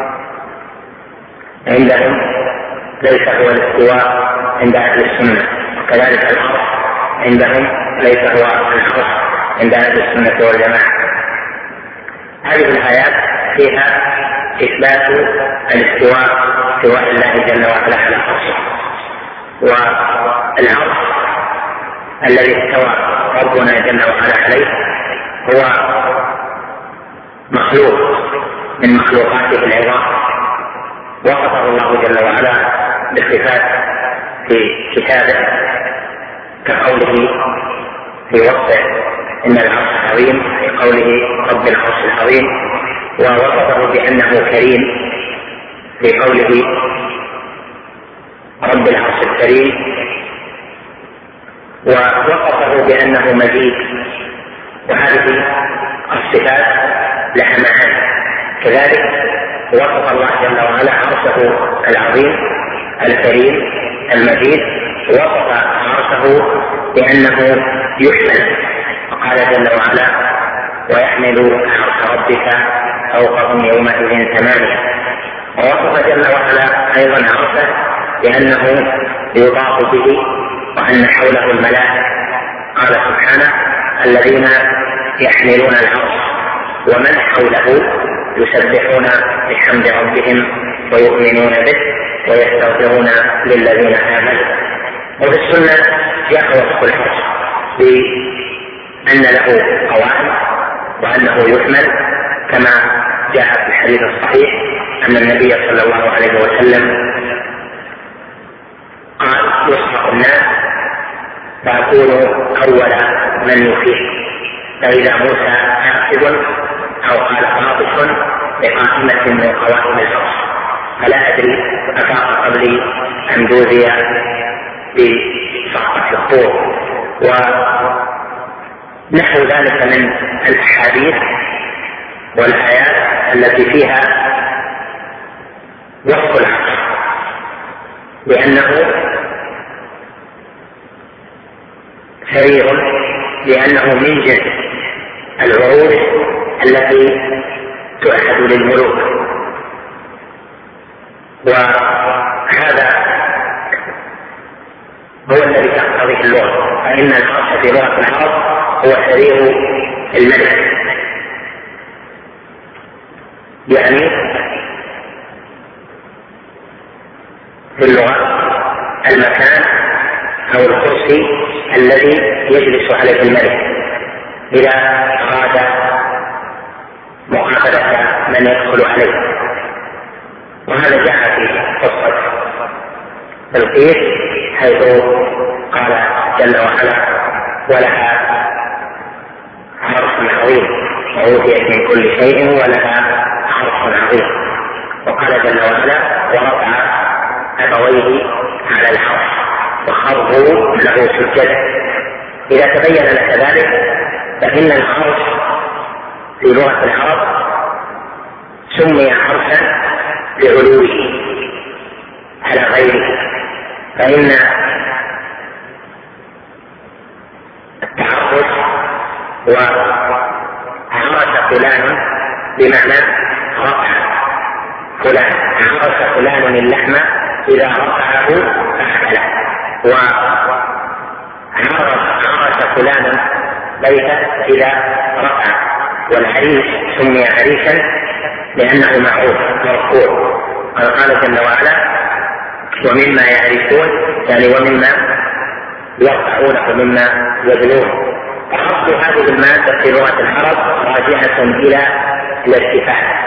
عندهم ليس هو الاستواء عند أهل السنة، وكذلك العرش عندهم ليس هو العرش عند أهل السنة والجماعة. هذه الآيات فيها إثبات الاستواء، استواء الله جل وعلا على عرشه. والعرش الذي استوى ربنا جل وعلا عليه هو مخلوق من مخلوقاته العظام، وصفه الله جل وعلا بصفات في كتابه كقوله في وصفه ان العرش عظيم، في قوله رب العرش العظيم، ووصفه بانه كريم في قوله رب العرش الكريم، ووصفه بانه مجيد. وهذه الصفات لها معاني. كذلك وصف الله جل وعلا عرشه العظيم الكريم المجيد، وصف عرشه بانه يحمل، وقال جل وعلا ويحمل عرش ربك فوقهم يومئذ ثمانية. ووصف جل وعلا ايضا عرشه بانه يضاف به وان حوله الملائكه. قال سبحانه الذين يحملون العرش ومن حوله يسبحون بحمد ربهم ويؤمنون به ويستغفرون للذين آمنوا. وفي السنة جاء وصف العرش بأن له قوائم وأنه يحمل، كما جاء في الحديث الصحيح أن النبي صلى الله عليه وسلم قال يصحف الناس فأكون أول من يفيق، فإذا موسى عاقب أو قال عاطف بقائمة من قوائم العرش، فلا أدري أفاق قبلي أم جوزي بصعقة الطور. ونحو ذلك من الأحاديث والآيات التي فيها وصف العرش بأنه سرير، لأنه من جنس العروش التي تؤحد للملوك. وهذا هو الذي تقتضيه اللغة، فإن العرش في لغة العرب هو سرير الملك، يعني في اللغة المكان أو الكرسي الذي يجلس عليه الملك إذا أراد مقابلة من يدخل عليه. وهذا جاء في قصة بلقيس حيث قال جل وعلا ولها عرش عظيم وأوتيت من كل شيء ولها عرش عظيم. وقال جل وعلا ورفع أبويه على العرش وخروا له سجدا. إذا تبين لك ذلك فإن العرش في لغة العرب سمي عرشا لعلوه على غيره، فإن التعرش وعرش فلان بمعنى رفع فلان، عرش فلان اللحم إذا رفعه فأكله. عرس فلانا بيته إذا رفع، والعريس سمي عريسا لأنه معروف مرفوع. قال جل وعلا ومما يعرفون، يعني ومما يرفعون ومما يبنون. أصل هذه المادة في لغة العرب راجعة إلى الارتفاع،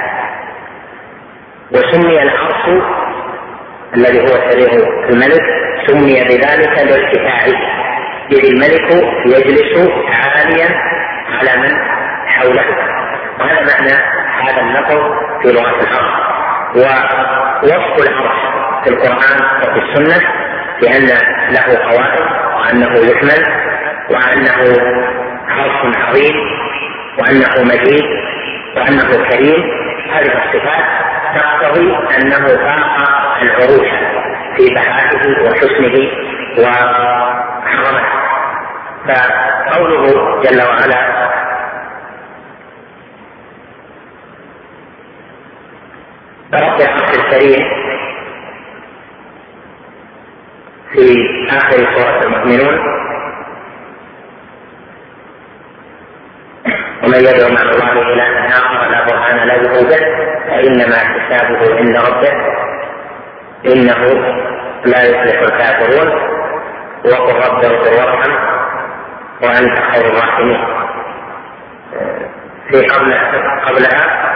وسمي العرش الذي هو سرير الملك سمي بذلك لارتفاعه، إذ الملك يجلس عاليا على من حوله. وهذا معنى هذا اللفظ في لغة العرب. ووصف العرش في القرآن وفي السنة بأن له قواعد، وأنه يحمل، وأنه عرش عظيم، وأنه مجيد، وأنه كريم. هذه الصفات تقتضي أنه فاق العروش في بهائه وحسنه وعظمته. فقوله جل وعلا رب العرش الكريم في آخر سورة المؤمنون ومن يدعو مع الله إلها آخر لا برهان له به فإنما حسابه عند ربه إنه لا يفلح الكافرون وقل رب اغفر وارحم وأنت خير الراحمين. في قبل قبلها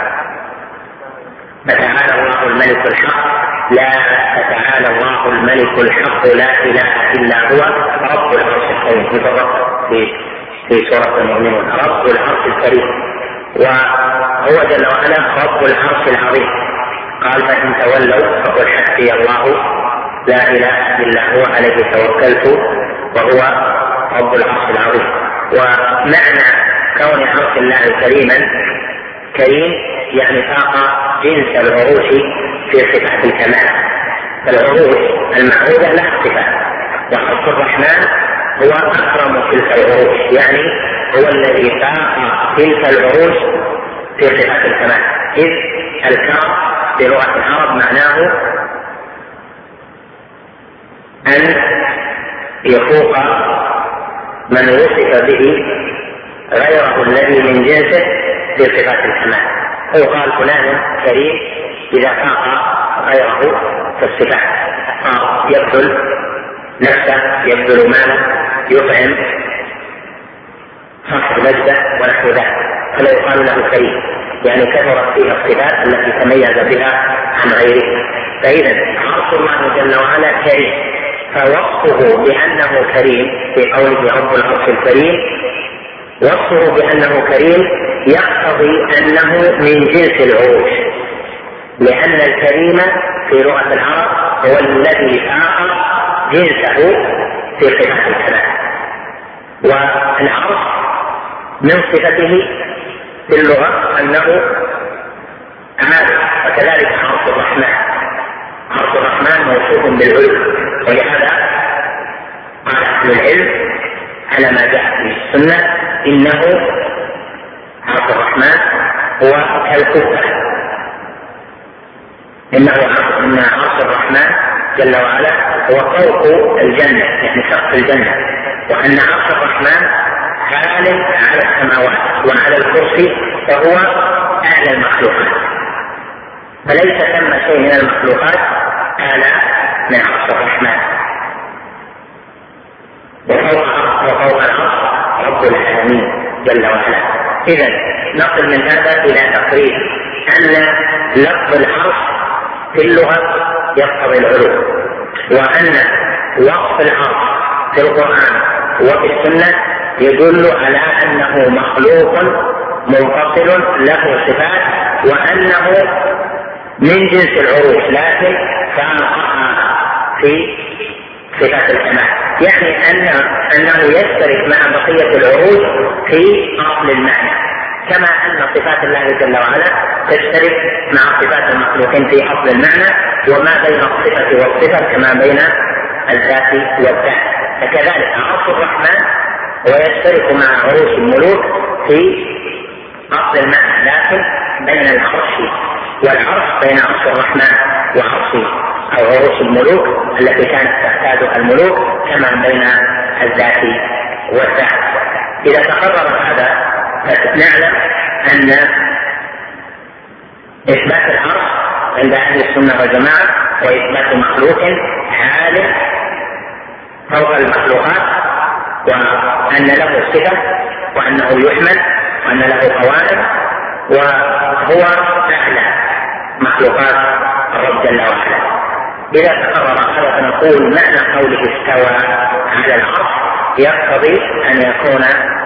فتعالى الله الملك الحق لا فتعالى الله الملك الحق لا إله إلا هو رب العرش الكريم في في سورة المؤمنون رب العرش الكريم. وهو جل وعلا رب العرش العظيم. قال فإن تولوا فقل حسبي الله لا إله إلا هو عليه توكلت وهو رب العرش العظيم. ومعنى كون عرش الله كريما كريم يعني فاق جنس العروش في صفات الكمال. فالعروش المعروفة لها صفات، وعرش الرحمن هو أكرم تلك العروش، يعني هو الذي فاق تلك العروش في صفات الكمال. إذ الكرم في لغة العرب معناه أن يفوق من وصف به غيره الذي من جنسه في صفات الكمال. هو قال فلان كريم إذا فاق غيره في الصفات، يبذل نفسه، يبذل ماله، يطعم، صاحب مجده ونحو ذلك، فلا يقال له كريم، يعني كثرت فيه الصفات التي تميز بها عن غيره. فإذا عرش الله جل وعلا كريم، فوصفه بأنه كريم في قوله رب العرش الكريم، وصفه بأنه كريم يقتضي أنه من جنس العروش، لأن الكريم في لغة العرب هو الذي فاق جنسه في صفات الكمال. والعرش من صفته في اللغة أنه عالي، وكذلك عرش الرحمن. عرش الرحمن موصوف بالعلو، ولهذا قال أهل العلم على ما جاء في السنة إنه عرش الرحمن هو كالكفة، إنه إن عرش الرحمن جل وعلا هو فوق الجنة، يعني سقف الجنة، وأن عرش الرحمن عال على السماوات وعلى الكرسي فهو أعلى المخلوقات، فليس ثم شيء من المخلوقات أعلى من عرش الرحمن. وفوق وفوق العرش رب العالمين جل وعلا. إذا نصل من هذا إلى تقرير أن لفظ العرش في اللغة يقتضي العلو، وأن وصف العرش في القرآن وفي السنة يدل على أنه مخلوق منفصل له صفات، وأنه من جنس العروش لكن فاقها في صفات الكمال، يعني أن أنه يشترك مع بقية العروش في أصل المعنى، كما أن صفات الله جل وعلا تشترك مع صفات المخلوقين في أصل المعنى، وما بين الصفة والصفة كما بين الذات والذات. فكذلك عرش الرحمن ويشترك مع عروش الملوك في أصل المعنى، لكن بين العرش والعرش بين عرش الرحمن وعرش أو عروش الملوك التي كانت تحتاجها الملوك كما بين الذاتي والذات. إذا تقرر هذا فنعلم أن إثبات العرش عند أهل السنة والجماعة وإثبات مخلوق عالم فوق المخلوقات، وأن له صفة وأنه يحمل وأن له قوائم وهو أعلى مخلوقات الرب جل وعلا. إذا تقرر هذا فنقول معنى قوله استوى على العرش يقتضي أن يكون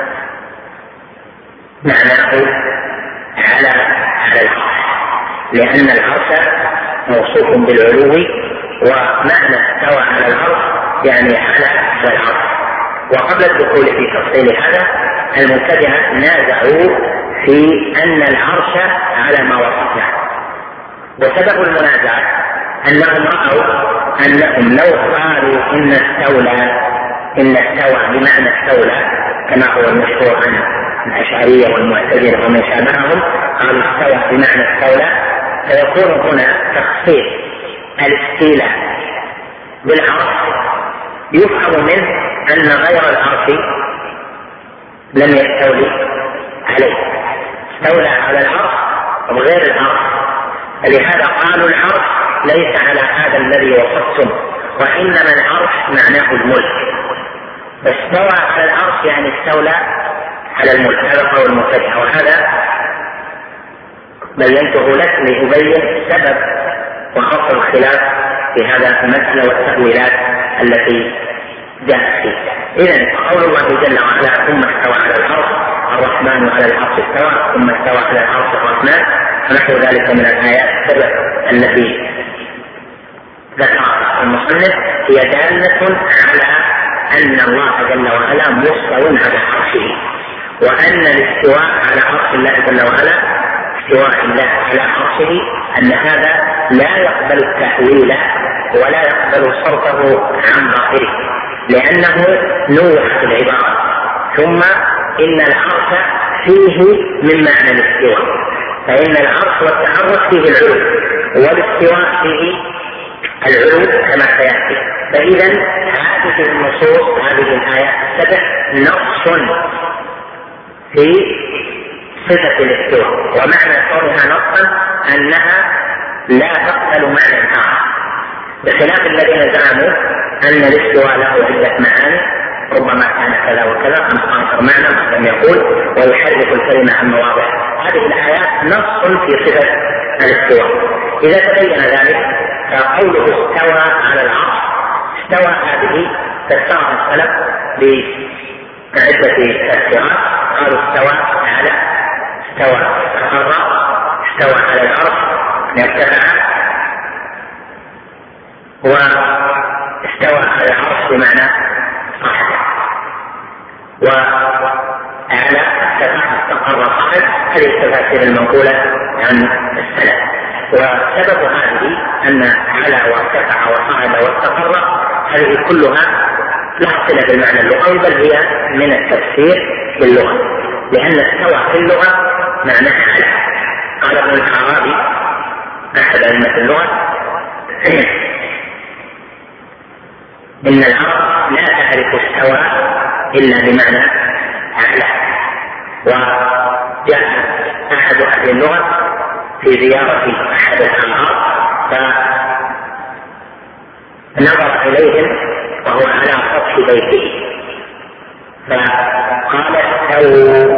معناه على على العرش، لأن العرش موصوف بالعلو، ومعنى استوى على العرش يعني على العرش. وقبل الدخول في تفصيل هذا المبتدعة نازعوا في أن العرش على ما وصفنا، وسبب المنازعة أنهم رأوا أنهم لو قالوا إن استولى إن استوى بمعنى استولى كما هو المشهور عن الأشعرية والمعتزلة ومن شابههم، قالوا استوى بمعنى استولى، فيكون هنا تخصيص الاستيلاء بالعرش يفهم منه أن غير العرش لم يستولي عليه، استولى على العرش وغير العرش. فلهذا قالوا العرش ليس على هذا الذي وصفتم، وإنما العرش معناه الملك، فاستوى على العرش يعني استولى على الملك. هذا قول المبتدعة، وهذا بينته لك لأبين سبب وأصل الخلاف في هذا المسألة والتأويلات التي جاءت فيه. إذن قول الله جل وعلا ثم استوى على العرش الرحمن على العرش استوى ثم استوى على العرش الرحمن، ونحو ذلك من الآيات السبع التي ذكرها المصنف هي دالة على أن الله جل وعلا مستوى على عرشه، وأن الاستواء على عرش الله جل وعلا استواء الله على عرشه أن هذا لا يقبل التأويل ولا يقبل صرفه عن ظاهره، لأنه نوح في العبارة. ثم إن العرش فيه من معنى الاستواء، فإن العرش والتحرك فيه العلو والاستواء فيه العلو كما سيأتي. فإذا هذه النصوص هذه الآيات السبع نص في صفة الاستواء، ومعنى كونها نصا أنها لا تقبل معنى آخر، بخلاف الذين زعموا أن الاستواء له عدة معاني ربما كان كذا وكذا خمسة معنى لم يقول ويحرف الكلمة عن مواضعه. هذه الآيات نص في صفة الاستواء. إذا تبين ذلك فقوله استوى على العرش، استوى هذه فسرها السلف بعدة تفسيرات، قالوا استوى على استوى استقر استوى على العرش ارتفع، واستوى على العرش بمعنى صعد، وعلى ارتفع استقر صعد. هذه التفاسير المنقولة عن السلف. وسبب هذه أن على وارتفع وصعد واستقر هذه كلها لها صلة بالمعنى اللغوي، بل هي من التفسير باللغة، لأن استوى في اللغة معناها على. قال ابن الأعرابي أحد أئمة اللغة إن العرب لا تعرف استوى إلا بمعنى على. وجاء أحد أهل اللغة في زيارة أحد الأنهار فنظر إليهم وهو على سطح بيته فقال استووا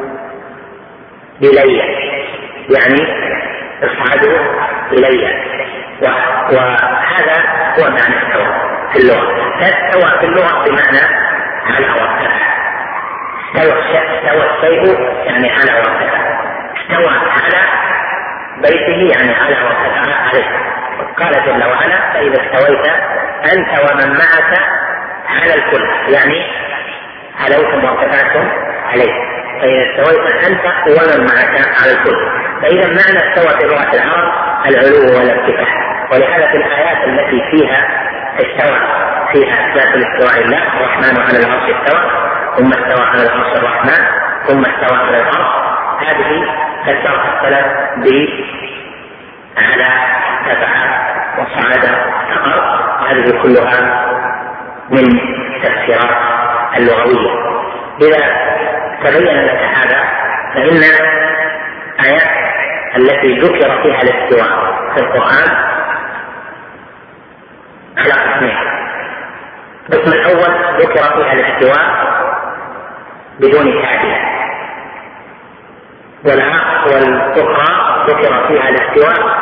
إلي، يعني اصعدوا إلي. وهذا هو معنى استوى في اللغة. فاستوى في اللغة بمعنى على وارتفع. استوى الشيء يعني على وارتفع، استوى على بيته يعني على وارتفع عليه. قال جل وعلا فإذا استويت أنت ومن معك على الكل، يعني علوتم وارتفعتم عليه. فإذا استويت أنت ومن معك على الكل. فإذا معنى استوى في لغة العرب العلو والارتفاع. ولهذا في الآيات التي فيها استوى فيها إثبات الاستواء لله، الرحمن على العرش استوى ثم استوى على العرش الرحمن ثم استوى على العرش، هذه فسرها السلف ب على ارتفع وصعد استقر. هذه كلها من تفسيرات اللغوية. إذا تبين لك هذا فإن آيات التي ذكر فيها الاستواء في القرآن على قسمين. القسم الأول ذكر فيها الاستواء بدون تعديل، والأخرى ذكر فيها الاستواء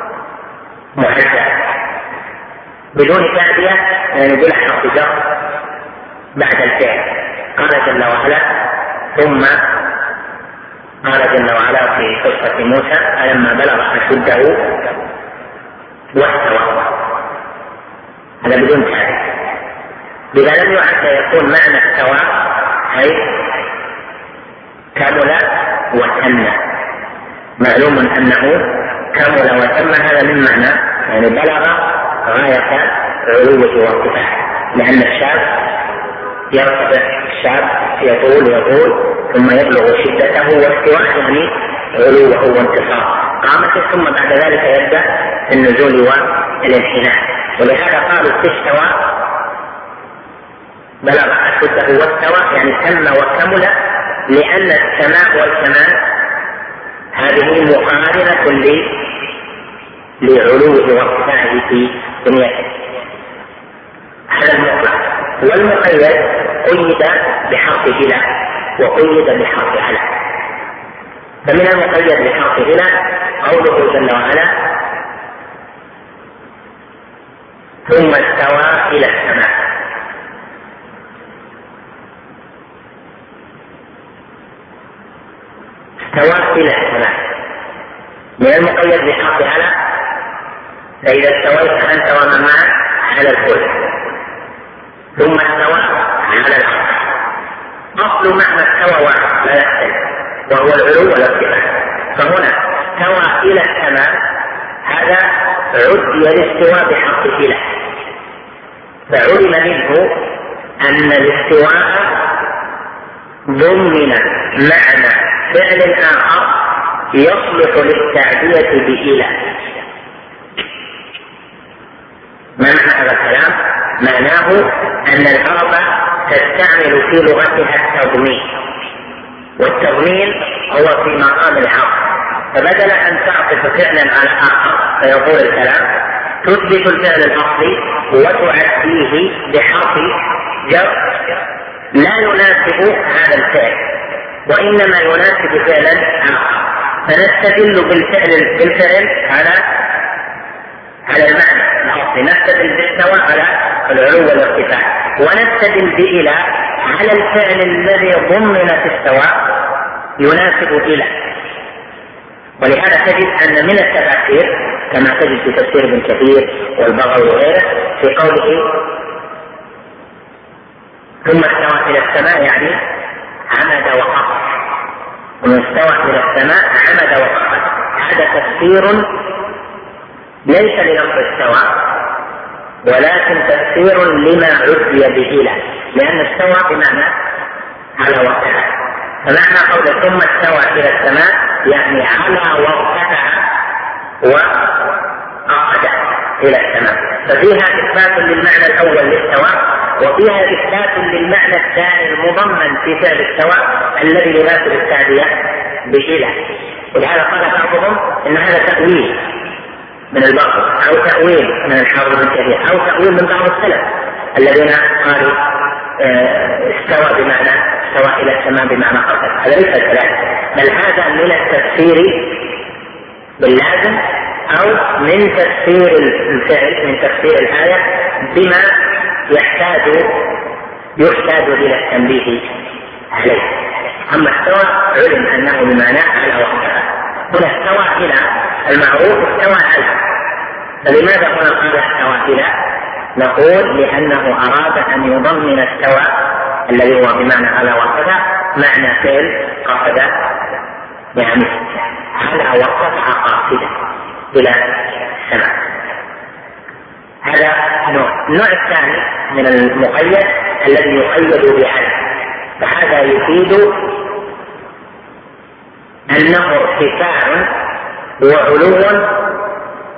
محدد بدون تعدية، يعني بلا حرف جر بعد الفعل. قال جل وعلا ثم قال جل وعلا في قصة موسى فلما بلغ أشده واستوى، هذا بدون تعدية. إذا لم يعد يكون معنى استوى أي كمل وتم. معلوم أنه كمل وتم هذا من معنى يعني بلغ غاية علوه وارتفاعه، لأن الشاب يرتفع، الشاب يطول يطول ثم يبلغ شدته واستواء يعني علوه وانتصاره قامته، ثم بعد ذلك يبدأ النزول والانحناء. ولهذا قالوا استوى بلغ أشده واستوى يعني تم وكمل، لأن السماء والكمال هذه مقارنة لعلوه وارتفاعه في دنيته. هذا المطلق. والمقيد قيد بحرف إلى وقيد بحرف على. فمن المقيد بحرف إلى قوله جل وعلا ثم استوى إلى السماء. استوى إلى السماء. من المقيد بحرف على فإذا استويت أنت ومن معك على الكل ثم استوى على العرش. أصل معنى استوى واحد لا يختلف وهو العلو والارتفاع. فهنا استوى إلى السماء هذا عدي الاستواء بحرف إلى، فعلم منه أن الاستواء ضمن معنى فعل آخر يصلح للتعدية بإلى. ما معنى هذا الكلام؟ معناه أن العرب تستعمل في لغتها التضمين، والتضمين هو في مقام العطف. فبدل أن تعطف فعلا على آخر فيقول الكلام تثبت الفعل الأصلي وتعديه بحرف جر لا يناسب هذا الفعل وإنما يناسب فعلا آخر، فنستدل بالفعل بالفعل على على المعنى الأصلي، نستدل بالاستواء على العلو والارتفاع، ونستدل بإلى على الفعل الذي ضمن في استواء يناسب إلى. ولهذا تجد أن من التفاسير كما تجد في تفسير ابن كثير والبغوي وغيره في قوله ثم استوى إلى السماء يعني عمد وقف، ومن استوى إلى السماء عمد وقف. هذا تفسير ليس للفظ استوى ولكن تفسير لما عدي بإلى، لأن استوى بمعنى على وارتفع. فمعنى قوله ثم استوى إلى السماء يعني على وارتفع وأقعد إلى السماء. ففيها إثبات للمعنى الأول للسواء، وفيها إثبات للمعنى الثاني المضمن في فعل السواء الذي يناسب التعدية بإلى. ولهذا قال بعضهم إن هذا تأويل من البعض أو تأويل من الحافظ ابن كثير أو تأويل من بعض السلف الذين قالوا استوى بمعنى استوى إلى السماء بمعنى قصد. هذا ليس كذلك، بل هذا من التفسير باللازم أو من تفسير الفعل من تفسير الآية بما يحتاج يحتاج إلى التنبيه عليه. أما استوى علم أنه بمعنى على وقتها. هنا استوى إلى المعروف استوى على، فلماذا هنا قال استوى إلى؟ نقول لأنه أراد أن يضمن استوى الذي هو بمعنى على وقتها معنى فعل قصد، يعني على وقتها قاصدة إلى السماء. هذا نوع. النوع الثاني من المقيد الذي يقيد بعلم، فهذا يفيد أنه ارتفاع وعلو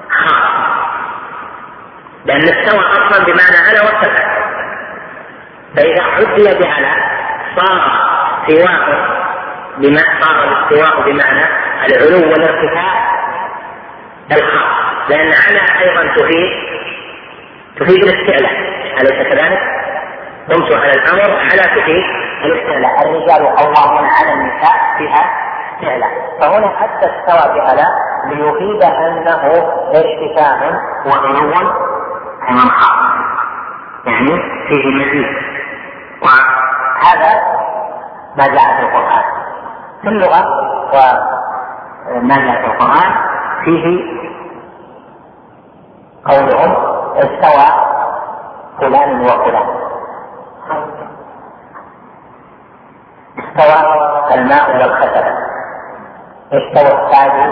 خاص، لأن استوى أصلا بمعنى على وارتفع، فإذا حدي بعلى صار استواء بمعنى صار الاستواء بمعنى العلو والارتفاع الخاص، لأن على أيضا تفيد تفيد الاستعلاء، أليس كذلك؟ قمت على الأمر على تفيد الاستعلاء، الرجال قوامون على النساء فيها استعلاء، فهنا حتى استوى بعلى ليفيد أنه ارتفاع وعلو أيضا خاص، يعني فيه مزيد. وهذا ما جاء في القرآن في اللغة، وما جاء في القرآن فيه قولهم استوى فلان وفلان، استوى الماء والخشب، استوى التاج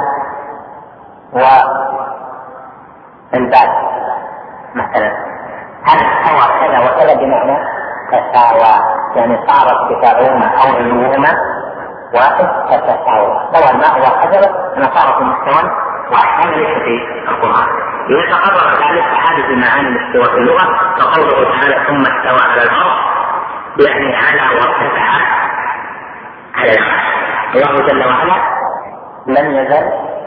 والباب مثلا، هل استوى كذا وكذا بمعنى تساوى، يعني صار ارتفاعهما او علوهما واحد فتساوى، استوى الماء والخشب أنا صار في مستوى واحد، هذا ليس في القرآن. إذا تقرر ذلك أحاديث معاني الاستواء في اللغة كقوله تعالى ثم استوى على العرش، يعني على وارتفع على العرش. الله جل وعلا لم يزل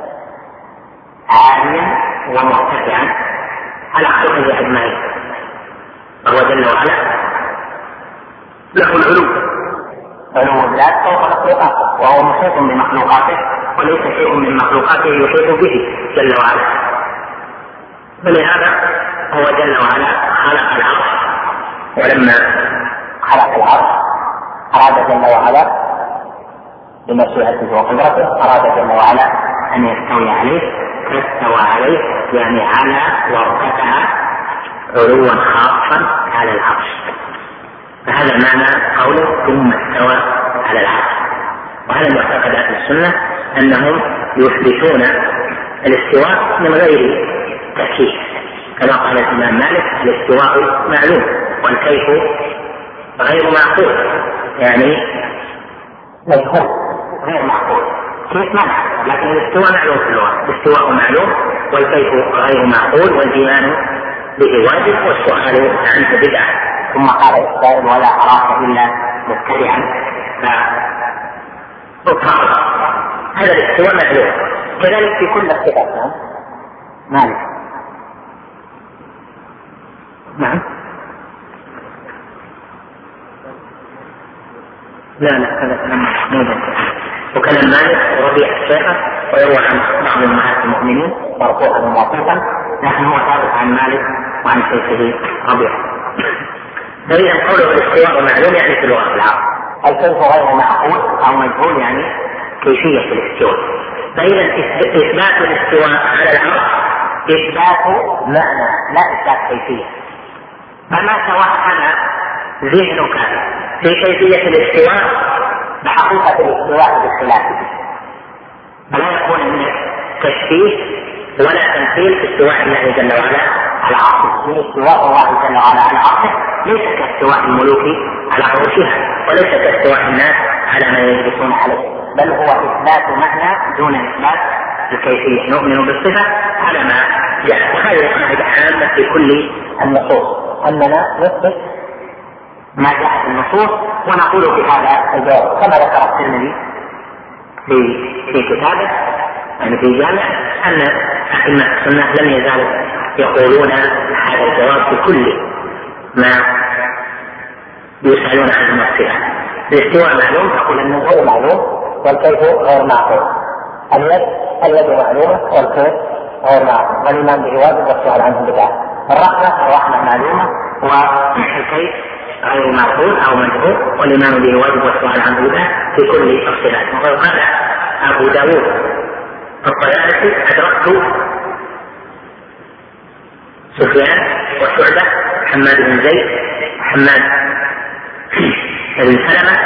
عاليا ومرتفعا على خلقه أجمعين، فهو جل وعلا له العلو، علو الذات فوق مخلوقاته، وهو محيط بمخلوقاته، وليس شيء من مخلوقاته يحيط به جل وعلا. ولهذا هو جل وعلا خلق العرش، ولما خلق العرش أراد جل وعلا بمشيئته وقدرته أراد جل وعلا أن يستوي عليه، فاستوى عليه يعني على وارتفع علوا خاصا على العرش. فهذا معنى قوله ثم استوى على العرش. وهذا معتقد أهل السنة أنهم يثبتون الاستواء من غير تكييف، كما قال الإمام مالك الاستواء معلوم والكيف غير معقول، يعني مجهول غير معقول، كيف ما نعلم، لكن الاستواء معلوم في اللغة، الاستواء معلوم والكيف غير معقول، والإيمان به واجب والسؤال عنه بدعة. ثم قال السائل ولا أراك إلا مبتدعا، فاضطر هذا الاستواء معلوم. كذلك في كل الصفات. مالك نعم لا لا هذا كلام محمود، وكلام مالك وربيع الشيخة ويروى عن بعض أمهات المؤمنين مرفوعا وموقوفا، لكن هو ثابت عن مالك وعن شيخه ربيع. فإذا قوله الاستواء معلوم يعني في اللغة العرب، الكيف غير معقول أو مجهول يعني كيفية الاستواء. فإذا إثبات الاستواء على العرش إثبات معنى لا إثبات كيفية، فما توهم ذهنك في كيفية الاستواء بحقيقة الاستواء بالخلاف، فلا يكون من تشبيه ولا تمثيل في استواء الله جل وعلا على عرشه. من استواء الله جل وعلا على عرشه ليس كاستواء الملوك على عروشها، وليس كاستواء الناس على ما يجلسون عليه، بل هو إثبات معنى دون إثبات الكيفية. نؤمن بالصفة على ما جاء، وهذه قاعدة عامة في كل النصوص أننا نثبت ما جاء في النصوص ونقول في هذا الجواب، كما ذكر الترمذي في في كتابه يعني في جامع أن أئمة السنة لم يزالوا يقولون هذا الجواب في كل ما يسألون عنه من الصفات. الاستواء معلوم تقول النزول معلوم والكيف غير معقول، اليد اليد معلومة والكيف غير معقول، والإيمان به واجب والسؤال عنه بدعة. الرحمة الرحمة معلومة والكيف غير معقول أو مجهول، والإيمان به واجب والسؤال عنه بدعة في كل الصفات. وقد قال أبو داود الطيالسي أدركت سفيان وشعبة حماد بن زيد حماد بن سلمة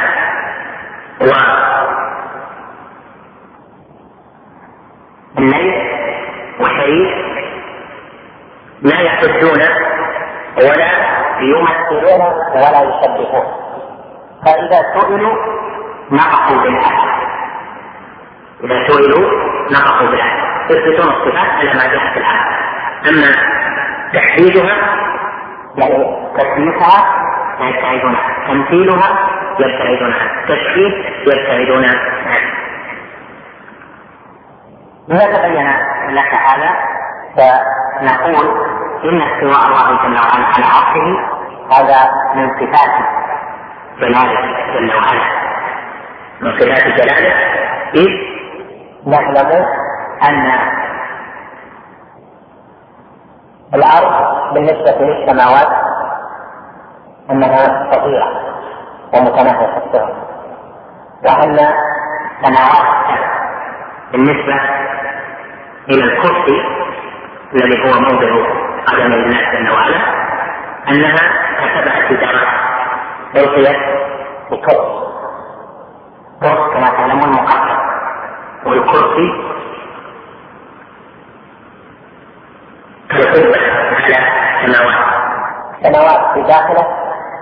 والليث وشريك لا يحجون ولا يمثلون ولا يشبهون، فإذا سئلوا نقصوا بالآية، إذا سئلوا نقصوا بالآية، يثبتون الصفات على ما جاء في الآية. أما تحديدها يعني تثبيتها لا يبتعدون عنه، تمثيلها يبتعدون عنه، تشبيه يبتعدون عنه. إذا تبين لك هذا فنقول إن استواء الله جل وعلا على عرشه هذا من صفات جلاله جل وعلا، من صفات جلاله، إذ نعلم أن الأرض بالنسبة للسماوات أنها صغيرة ومتناهية الصغر، وأن سماوات بالنسبة إلى الكرسي الذي هو موضع قدم الله جل وعلا أنها كسبع التجارة ألقيت بكرسي، كرسي كما تعلمون مقدر، والكرسي كالقبة على السماوات، السماوات في داخله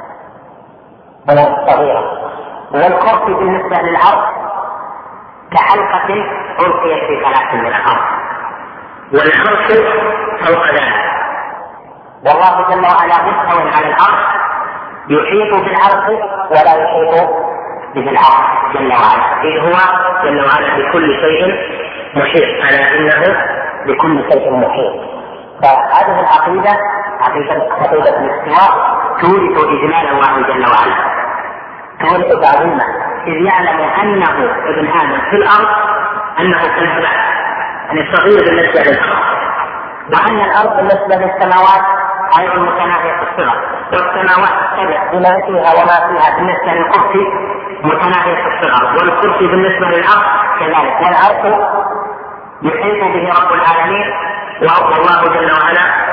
من صغيرة، والكرسي بالنسبة للأرض كحلقة ألقيت في ثلاث من الأرض، والعرش فوق ذلك، والله جل وعلا مستوى على الأرض يحيط بالعرش ولا يحيط به العرش جل وعلا، إذ هو جل وعلا بكل شيء محيط، على إنه بكل شيء محيط. فهذه العقيدة عقيدة عقيدة الاستواء تورث إجلال الله جل وعلا، تورث تعظيمه، إذ يعلم أنه ابن آدم في الأرض أنه كالهباء، يعني صغير بالنسبة للأرض، وأن الأرض بالنسبة للسماوات أيضا متناهية الصغر، والسماوات السبع بما فيها وما فيها بالنسبة للكرسي متناهية الصغر، والكرسي بالنسبة للأرض كذلك، والعرش يحيط به رب العالمين، والله جل وعلا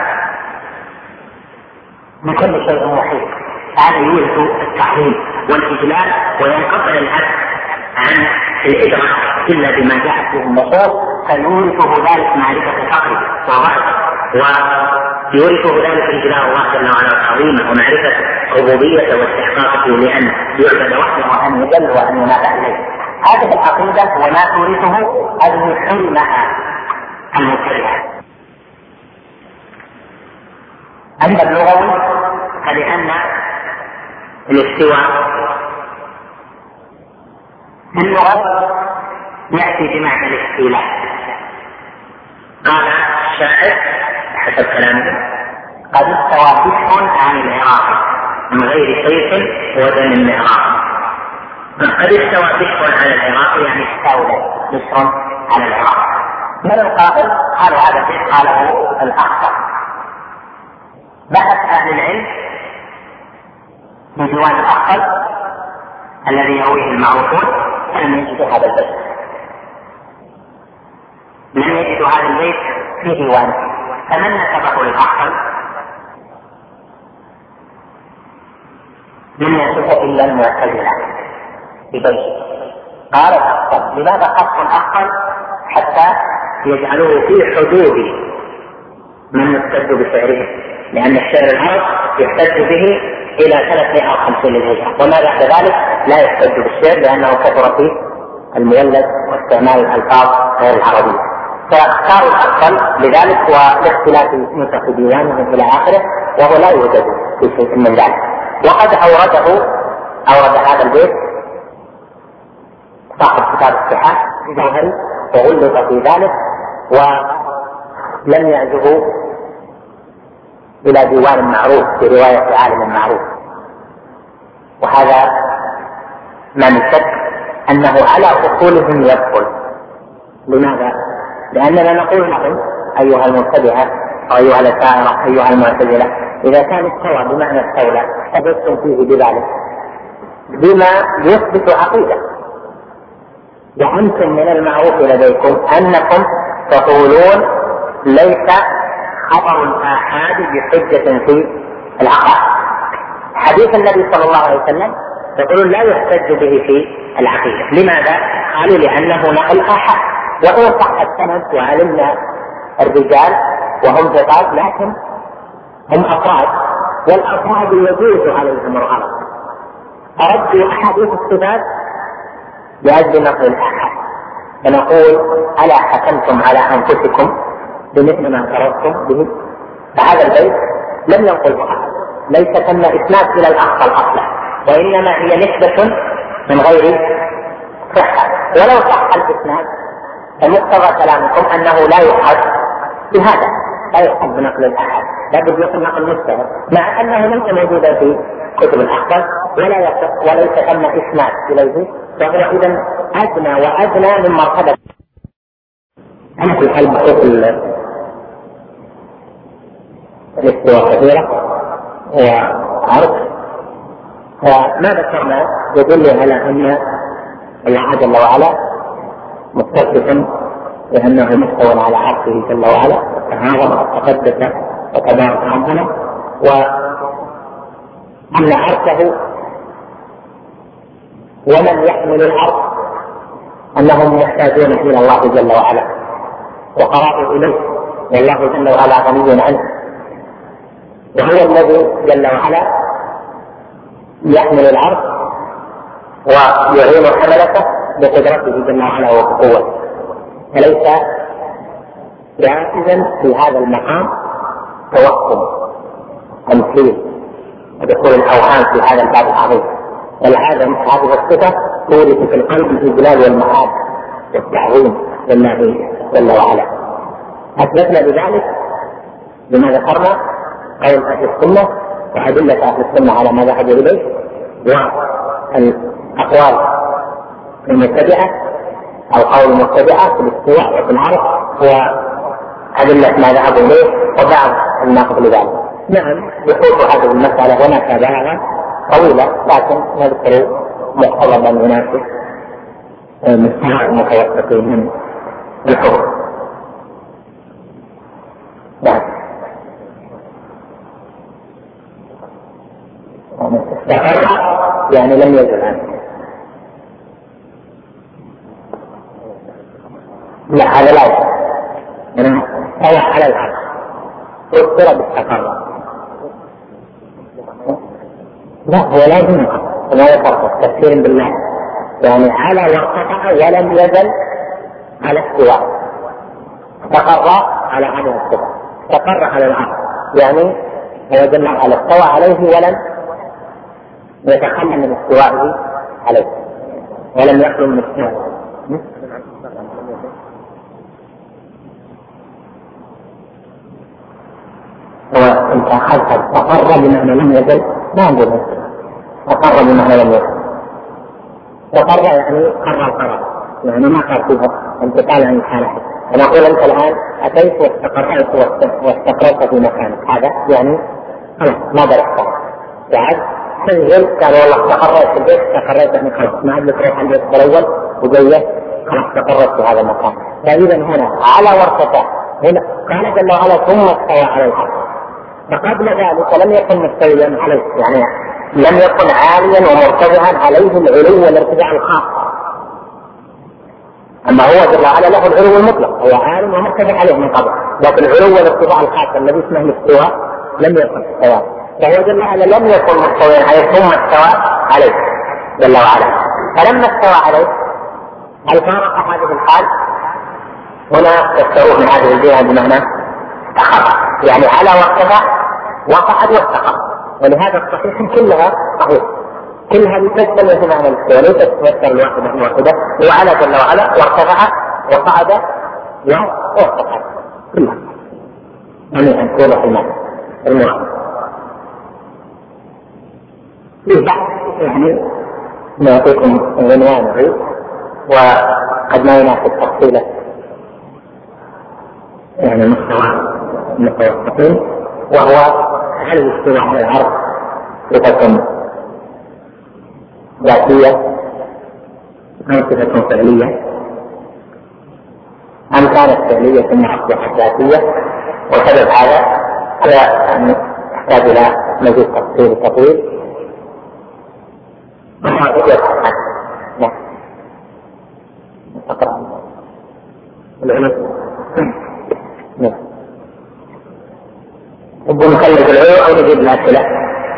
بكل شيء محيط. هذا يورث التعظيم والإجلال، وينقطع العبد عن الإدراك إلا بما جاءت به النصوص، فيورثه ذلك معرفة فقره وضعفه، ويورثه ذلك إجلال الله جل وعلا تعظيمه ومعرفة ربوبيته واستحقاقه لأن يعبد وحده وأن يجل وأن ينادى إليه. هذه العقيدة وما تورثه هذه حلمها المكرهة. أما اللغوي فلأن الاستواء في اللغة يأتي بمعنى الاستيلاء. قال الشاعر حسب كلامه: قد استوى بشر عن العراق من غير سيف ودم العراق. قد استوى بشر على العراق يعني استولى بشر على العراق. من القائل؟ قالوا هذا الشيء قاله الأخطر. بحث أهل العلم في ديوان الأخطر الذي يرويه المعروفون فلم يجدوا هذا البيت، لم يجدوا هذا البيت في ديوان، فمن نسبه للأخطر لم ينسبه إلا المعتزلة في بيته. قال الأخطر: لماذا خص الأخطر حتى يجعلوه في حدود من يحتج بسعره؟ لأن الشعر العرب يحتج به إلى ثلاثمائة وخمسين للهجرة، وما بعد ذلك لا يحتج بالشعر لأنه كثر فيه المولد واستعمال الألفاظ غير العربية، فاختاروا الأفضل لذلك والاختلاف نسخ ديوانه إلى آخره، وهو لا يوجد في شيء من ذلك. وقد أورده أورد هذا البيت صاحب كتاب الصحاح الجوهري وغلط في ذلك ولم يعزه إلى ديوان معروف برواية عالم معروف، وهذا ما من شك أنه على أصولهم يدخل. لماذا؟ لأننا نقول لهم أيها المبتدعة أو أيها الأشاعرة أيها المعتزلة، إذا كان استوى بمعنى استولى ثبتتم فيه بذلك بما يثبت عقيدة، وأنتم من المعروف لديكم أنكم تقولون ليس خبر الآحاد بحجة في العقائد. حديث النبي صلى الله عليه وسلم يقولون لا يحتج به في العقيدة. لماذا؟ قالوا لأنه نقل آحاد، وإن صح السند وعلمنا الرجال وهم ثقات لكن هم أفراد، والأفراد يجوز عليهم الغلط، أردوا أحاديث الصفات لأجل نقل الآحاد، فنقول: ألا حكمتم على أنفسكم بمثل ما اعترضتم به؟ فهذا البيت لم ينقله أحد، ليس ثم إسناد إلى الأصل أصلا، وإنما هي نسبة من غير صحة. ولو صح الإسناد فمقتضى كلامكم أنه لا يؤخذ بهذا، لا يؤخذ بنقل الأحد، لابد يكون نقل مستند، مع أنه ليس موجودا في كتب الأحكام ولا يصح وليس ثم إسناد إليه، فهو إذن أدنى وأدنى من مرتبة. أنا في قلب بحوث الاستواء كثيرة وعرض، وما ذكرنا يدل على أن الله جل وعلا متصف بأنه مستوى على عرشه جل وعلا، تعاظم وتقدس وتبارك عنه، وأن عرشه ومن يحمل العرش أنهم محتاجون إلى الله جل وعلا وقرابوا إليه، والله جل وعلا غني عنه، وهو الذي جل وعلا يحمل العرش ويعين حملته بقدرته جل وعلا وبقوته، فليس جائزا في هذا المقام توهم تمثيل ودخول الاوهام في هذا الباب العظيم، بل هذا هذه الصفه تورث في القلب الاجلال والمحاب والتعظيم لله جل وعلا. اثبتنا بذلك بما ذكرنا قول اهل السنه وادله اهل السنه على ما ذهبوا اليه، والاقوال المتبعه او قول المتبعه في الاستواء وفي العرش وادله ما ذهبوا اليه وبعض الناقض لذلك. نعم بخصوص هذه المساله هناك بلاغه طويله، لكن نذكر مقتضبا يناسب مستوى المتوسطين من الحكم. استقر يعني لم يزل عنه، لا هذا لا يزل، يعني هو على العرش واضطرب استقر، لا هو لازم ما يفرق تفسير بالله، يعني على وارتفع ولم يزل على استواء، استقر على هذه الصفة، استقر على العرش يعني هو جل وعلا استوى عليه ولم يتخلى من استوائه عليه ولم يخلو من استوائه. هو انت اخذت استقر بمعنى لم يزل، ما نقول استقر بمعنى لم يزل، استقر يعني قرر قرار، يعني ما قال فيها انتقال عن الحالة. انا اقول انت الان اتيت واستقريت واستقريت في مكانك، هذا يعني خلاص ما درست بعد تنزل قال والله استقريت في البيت، استقريت يعني خلاص ما عاد تروح البيت الاول وجيت خلاص استقريت في هذا المكان. فاذا هنا على وارتفع، هنا قال جل وعلا ثم استوى على العرش، فقبل ذلك لم يكن مستويا عليه، يعني لم يكن عاليا ومرتفعا عليه العلو والارتفاع الخاص، اما هو جل وعلا له العلو المطلق، هو عال ومرتفع عليه من قبل، لكن العلو والارتفاع الخاص الذي اسمه الاستواء لم يكن استواء، فهو جل وعلا لم يكن مستويا عليه ثم استوى عليه جل وعلا. فلما استوى عليه هل فارق هذه الحال؟ هنا يستوى من هذه الجهه بمعنى استقر، يعني على وارتفع وقعد واستقر، ولهذا الصحيح كلها صحيح، كلها تشتمل في معنى الاستواء، ليست تمثل الواحده واحده، هو على جل وعلا وارتفع وقعد واستقر كلها، يعني ان توضح المعنى المعنى. يعني نعطيكم عنوانه وقد ما يناسب تفصيله، يعني مستوى المتوسطين، وهو هل الاستواء على العرش صفة ذاتية أم صفة فعلية، أم كانت فعلية ثم أصبحت ذاتية، وسبب هذا لا يحتاج إلى مزيد تفصيل طويل. نعم أقرأ العلم نعم نبغى نخلص العلم أو نجيب الأسئلة؟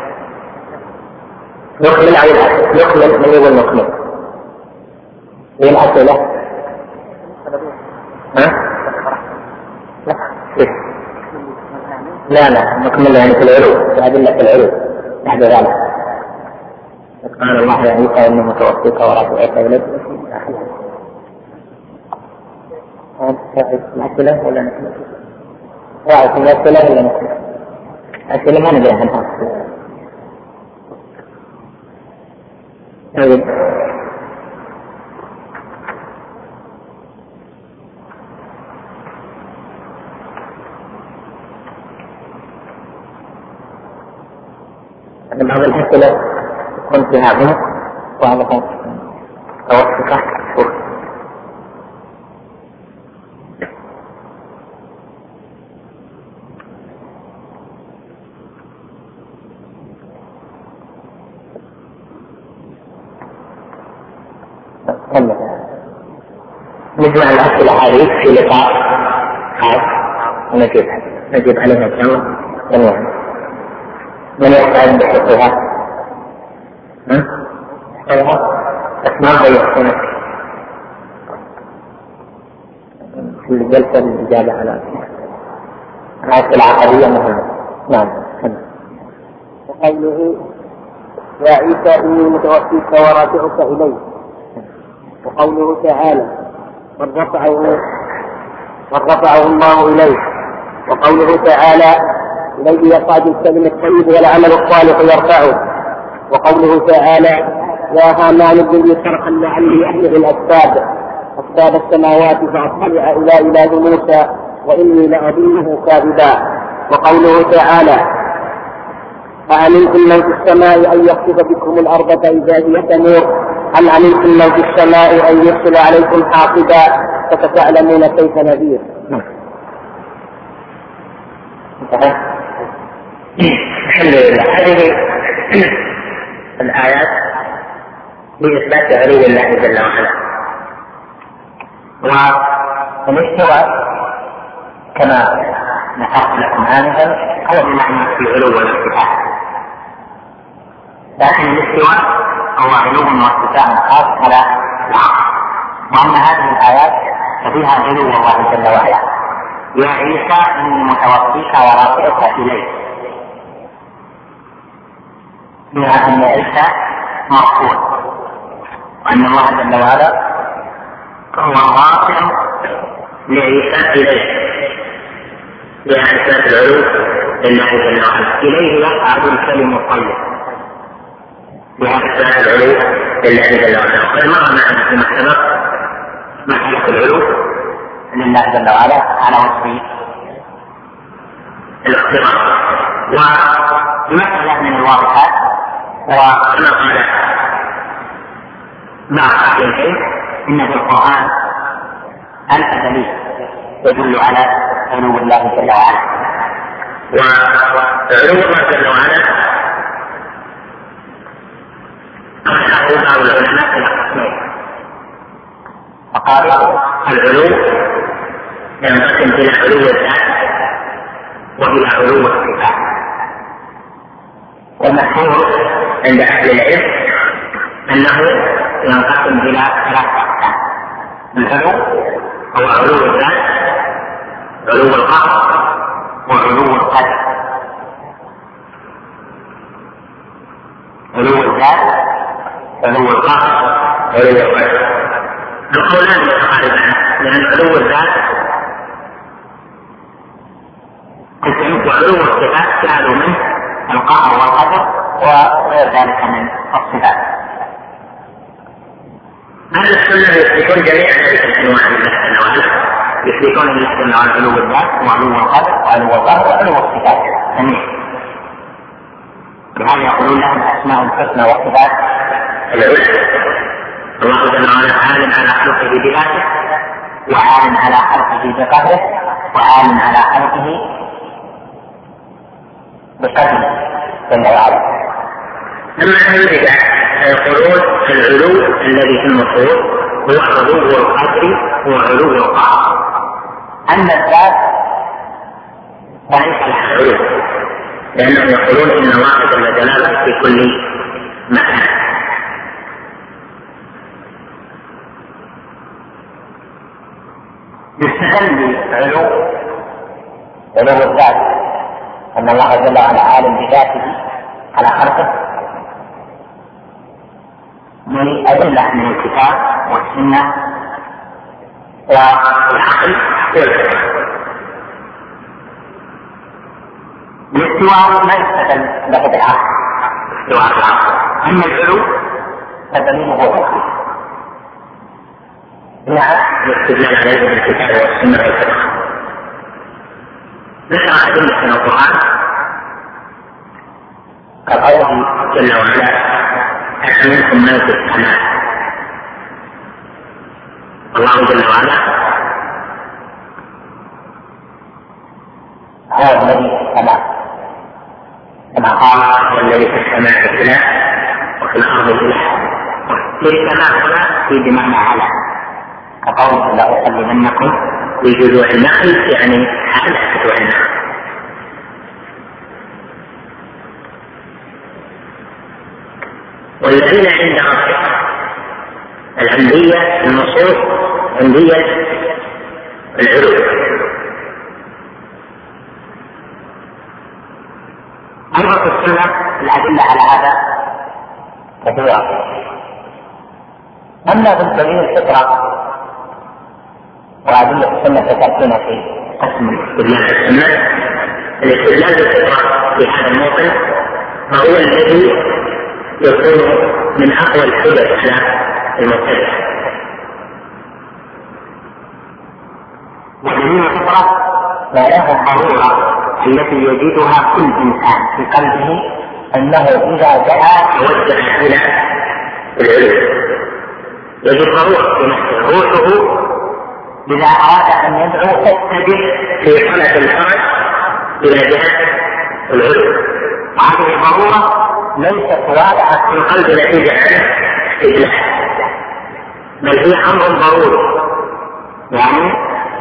نكمل أو الأسئلة؟ نكمل من يقول نكمل من الأسئلة؟ ها؟ لا لا لا نكمل يعني في العلو، في أدلة العلو بعد ذلك. قال الله يا عيسى إني متوفيك ورافعك إليك. الأسئلة ولا نكمل؟ رأيك الأسئلة ولا نكمل؟ الأسئلة ما ندري عنها. طيب بعض الأسئلة تكون فيها غلط وبعضها توثيقة. نجمع الأسئلة هذه في لقاء خاص ونجيب نجيب عليها إن شاء الله جميعا. من يستعد بحفظها؟ ها؟ حفظها؟ أسماء يحسنك في الجلسة الإجابة على الأسئلة العقدية مهمة. نعم. وقوله يا عيسى إني متوفيك ورافعك إلي. وقوله تعالى من رفعه من رفعه الله إليه. وقوله تعالى إليه يصعد الكلم الطيب والعمل الصالح يرفعه. وقوله تعالى يا هامان ابن لي صرحا لعلي أبلغ الأسباب أسباب السماوات فأطلع إلى إله موسى وإني لأظنه كاذبا. وقوله تعالى أأمنتم من في السماء أن يخسف بكم الأرض فإذا هي تمور أم أمنتم من في السماء أن يرسل عليكم حاصبا فستعلمون كيف نذير. الحمد لله. هذه الآيات بإثبات علو الله جل وعلا. والاستواء كما نحط لكم آنفا هو بمعنى في علو والارتفاع، لكن الاستواء هو علو وارتفاع خاص على العقل. وأن هذه الآيات ففيها علو الله جل وعلا. يا عيسى إني متوفيك ورافعك إليك، فيها أن عيسى مرفوع وأن الله جل وعلا هو الرافع لعيسى إليه، فيها إثبات العلو لله جل وعلا. إليه يصعد الكلم الطيب، فيها إثبات العلو لله جل وعلا. وقد مر معنا فيما سبق مسألة العلو لله جل وعلا على وجه الاقتران. ومسألة من الواضحات وكما قال بعض أهل العلم إن في القرآن ألف دليل يدل على علو الله جل وعلا. وعلو الله جل وعلا قاله بعض العلماء إلى قسمين، فقالوا العلو ينقسم إلى علو الذات وإلى علو الصفات. والمشهور عند أهل العلم أنه ينقسم إلى ثلاثة أقسام. العلو هو علو الذات، علو القهر، وعلو القدر. علو الذات، علو القهر، علو القدر. القولان متقاربان، لأن علو الذات وعلو الصفات جعلوا منه القهر والقدر وغير ذلك من الصفات. أهل السنة يثبتون جميع هذه الأنواع الله جل وعلا، يثبتون الله جل وعلا علو الذات وعلو القدر وعلو القهر وعلو الصفات جميعا. لهذا يقولون لهم الأسماء الحسنى والصفات العلى. الله جل وعلا عالم على خلقه بذاته، وعالم على خلقه بقدره، وعالم على خلقه بقدره جل وعلا. أما أهل البدع فيقولون العلو الذي في النصوص هو علو القدر وعلو القهر. أما الذات فليس لها علو، لأنهم يقولون إن واحد جلاله في كل مكان. يستدل بعلو علو الذات أن الله جل وعلا عالم بذاته على خلقه من أدلة من الكتاب والسنة والعقل والفقه. الاستواء ما يستدل له بالعقل، استواء العقل، أما العلو فدليله فقهي. نعم الاستدلال عليه بالكتاب والسنة والفقه. ذكر أدلة من القرآن كقوله جل وعلا أأمنتم من في السماء. الله جل وعلا هو الذي في السماء كما قال والذي في السماء إله وفي الأرض إله. في السماء هنا في بمعنى على، كقوله لا أسلمنكم في جذوع النخل يعني على جذوع النخل. والذين عند ربك العندية النصوص عندية العلو. أيضا في السنة الأدلة على هذا كثيرة. أما في دليل الفطرة وأدلة السنة فتأتينا في قسم الاستدلال السنة. الاستدلال بالفطرة في هذا الموطن فهو الذي يكون من أقوى الحجج على المبتدع. ودليل الفطرة ما له الضرورة التي يجدها كل إنسان في قلبه أنه إذا دعا توجه إلى العلو، يجد ضرورة في نفسه روحه إذا أراد أن يدعو تتجه في حالة الفرج إلى جهة العلو. وهذه الضرورة ليست واضحة في القلب نتيجة استدلال، بل هي أمر ضروري، يعني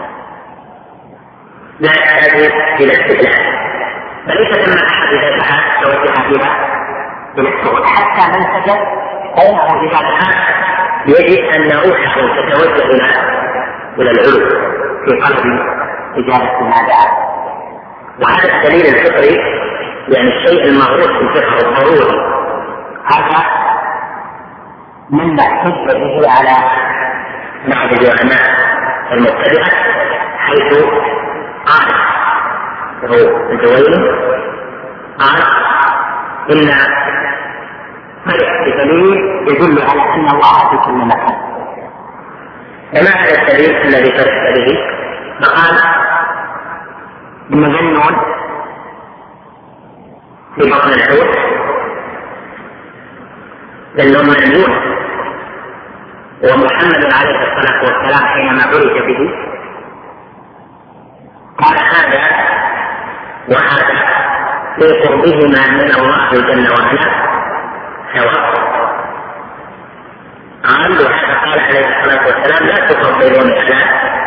لا يحتاج إلى استدلال. فليس ثم أحد إذا دعا توجه فيها إلى السعود، حتى من سجد فإنه إذا دعا يجب أن روحه تتوجه إلى إلى العلو في قلب إجابة ما دعا. وهذا الدليل الفطري يعني الشيء المغروس في الفقه الضروري، هذا مما احتج به على بعض العلماء المبتدعة حيث قال هو الجويني قال إن فرق بدليل يدل على أن الله في كل مكان. فما هذا الدليل الذي فرق به؟ فقال المجنون في بطن الحوت ذنون من يونس، ومحمد عليه الصلاة والسلام حينما عرج به قال هذا وهذا في قربهما من الله جل وعلا سواء. قال وهذا قال عليه الصلاة والسلام لا تفضلون على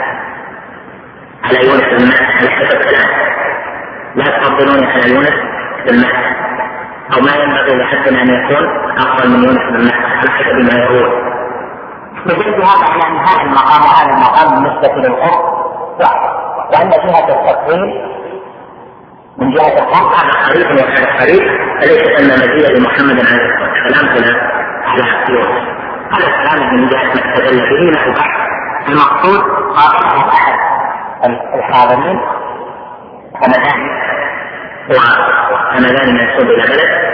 على يونس بن متى عليه السلام، لا تفضلون على يونس بن متى، أو ما ينبغي لحد أن يكون أفضل من يونس بن متى على حسب ما يقول. فدلت هذا على أن هذا المقام هذا المقام بالنسبة للقرب وأن جهة التفضيل من جهة القرب هذا قريب وهذا قريب، فليس أن مزية لمحمد عليه الصلاة والسلام هنا على يونس. هذا الكلام من جهة ما استدل به له بحث. المقصود قابله أحد الحاضرين همدان وهمدان منسوب إلى بلد،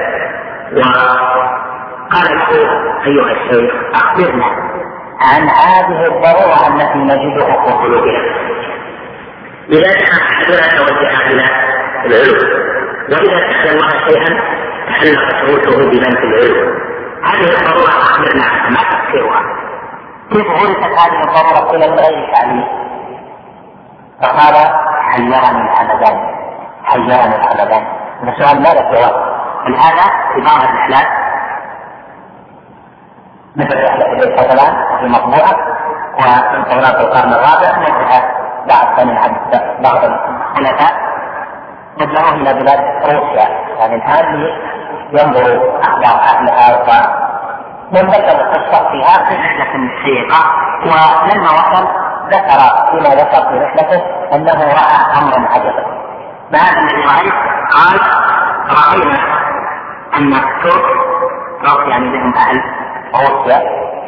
وقال له أيها الشيخ أخبرنا عن هذه الضرورة التي نجدها في قلوبنا. إذا كان أحدنا توجه إلى العلو، وإذا سأل الله شيئا تعلق صوته بمن في العلو، هذه الضرورة أخبرنا عنها ما تفسيرها. كيف عرفت هذه الضرورة إلى غير تعليم؟ فقال حيرني الحمدان حيرني الحمدان. السؤال ماذا جواب؟ هذا في بعض الرحلات مثل رحلة الحسنات في مطبوعة وانتظرات القرن الرابع نجح بعض من بعض الخلفاء نجحوا إلى بلاد روسيا، يعني الآن ينظروا أخبار أهلها ومن ذكر القصة فيها في رحلة شيقة، ولما وصل ذكر فيما ذكر في رحلته أنه رأى أمرا عجبا، بعد الذي رأيت قال رأينا أن الترك ترك يعني بهم أهل روسيا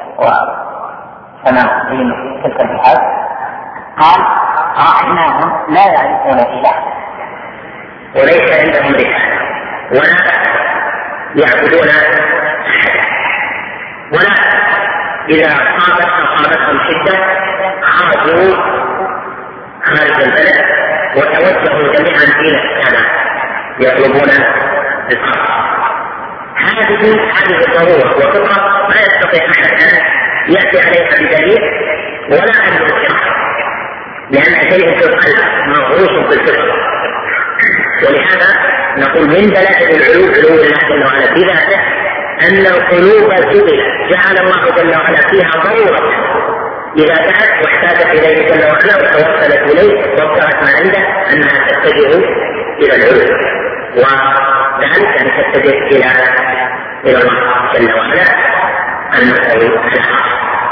وسماء في تلك البلاد، قال رأيناهم لا يعرفون إله وليس عندهم رسالة ولا يعبدون أحدا، ولا إذا صابت أصابتهم شدة خرجوا خارج البلد وتوجهوا جميعا إلى السماء يطلبون الأرض. هذه هذه الضرورة وفطرة ما يستطيع أحد أن يأتي عليها بدليل ولا أن ينكرها، لأن شيء في القلب مغروس في الفطرة. ولهذا نقول من دلائل العلو علو الله جل وعلا بذاته أن القلوب جبلت جعل الله جل وعلا فيها ضرورة إذا دعت واحتاجت إليه جل وعلا وتوصلت إليه وابتغت ما عنده أنها تتجه إلى العلو، وذلك أن تتجه إلى إلى الله جل وعلا أنه على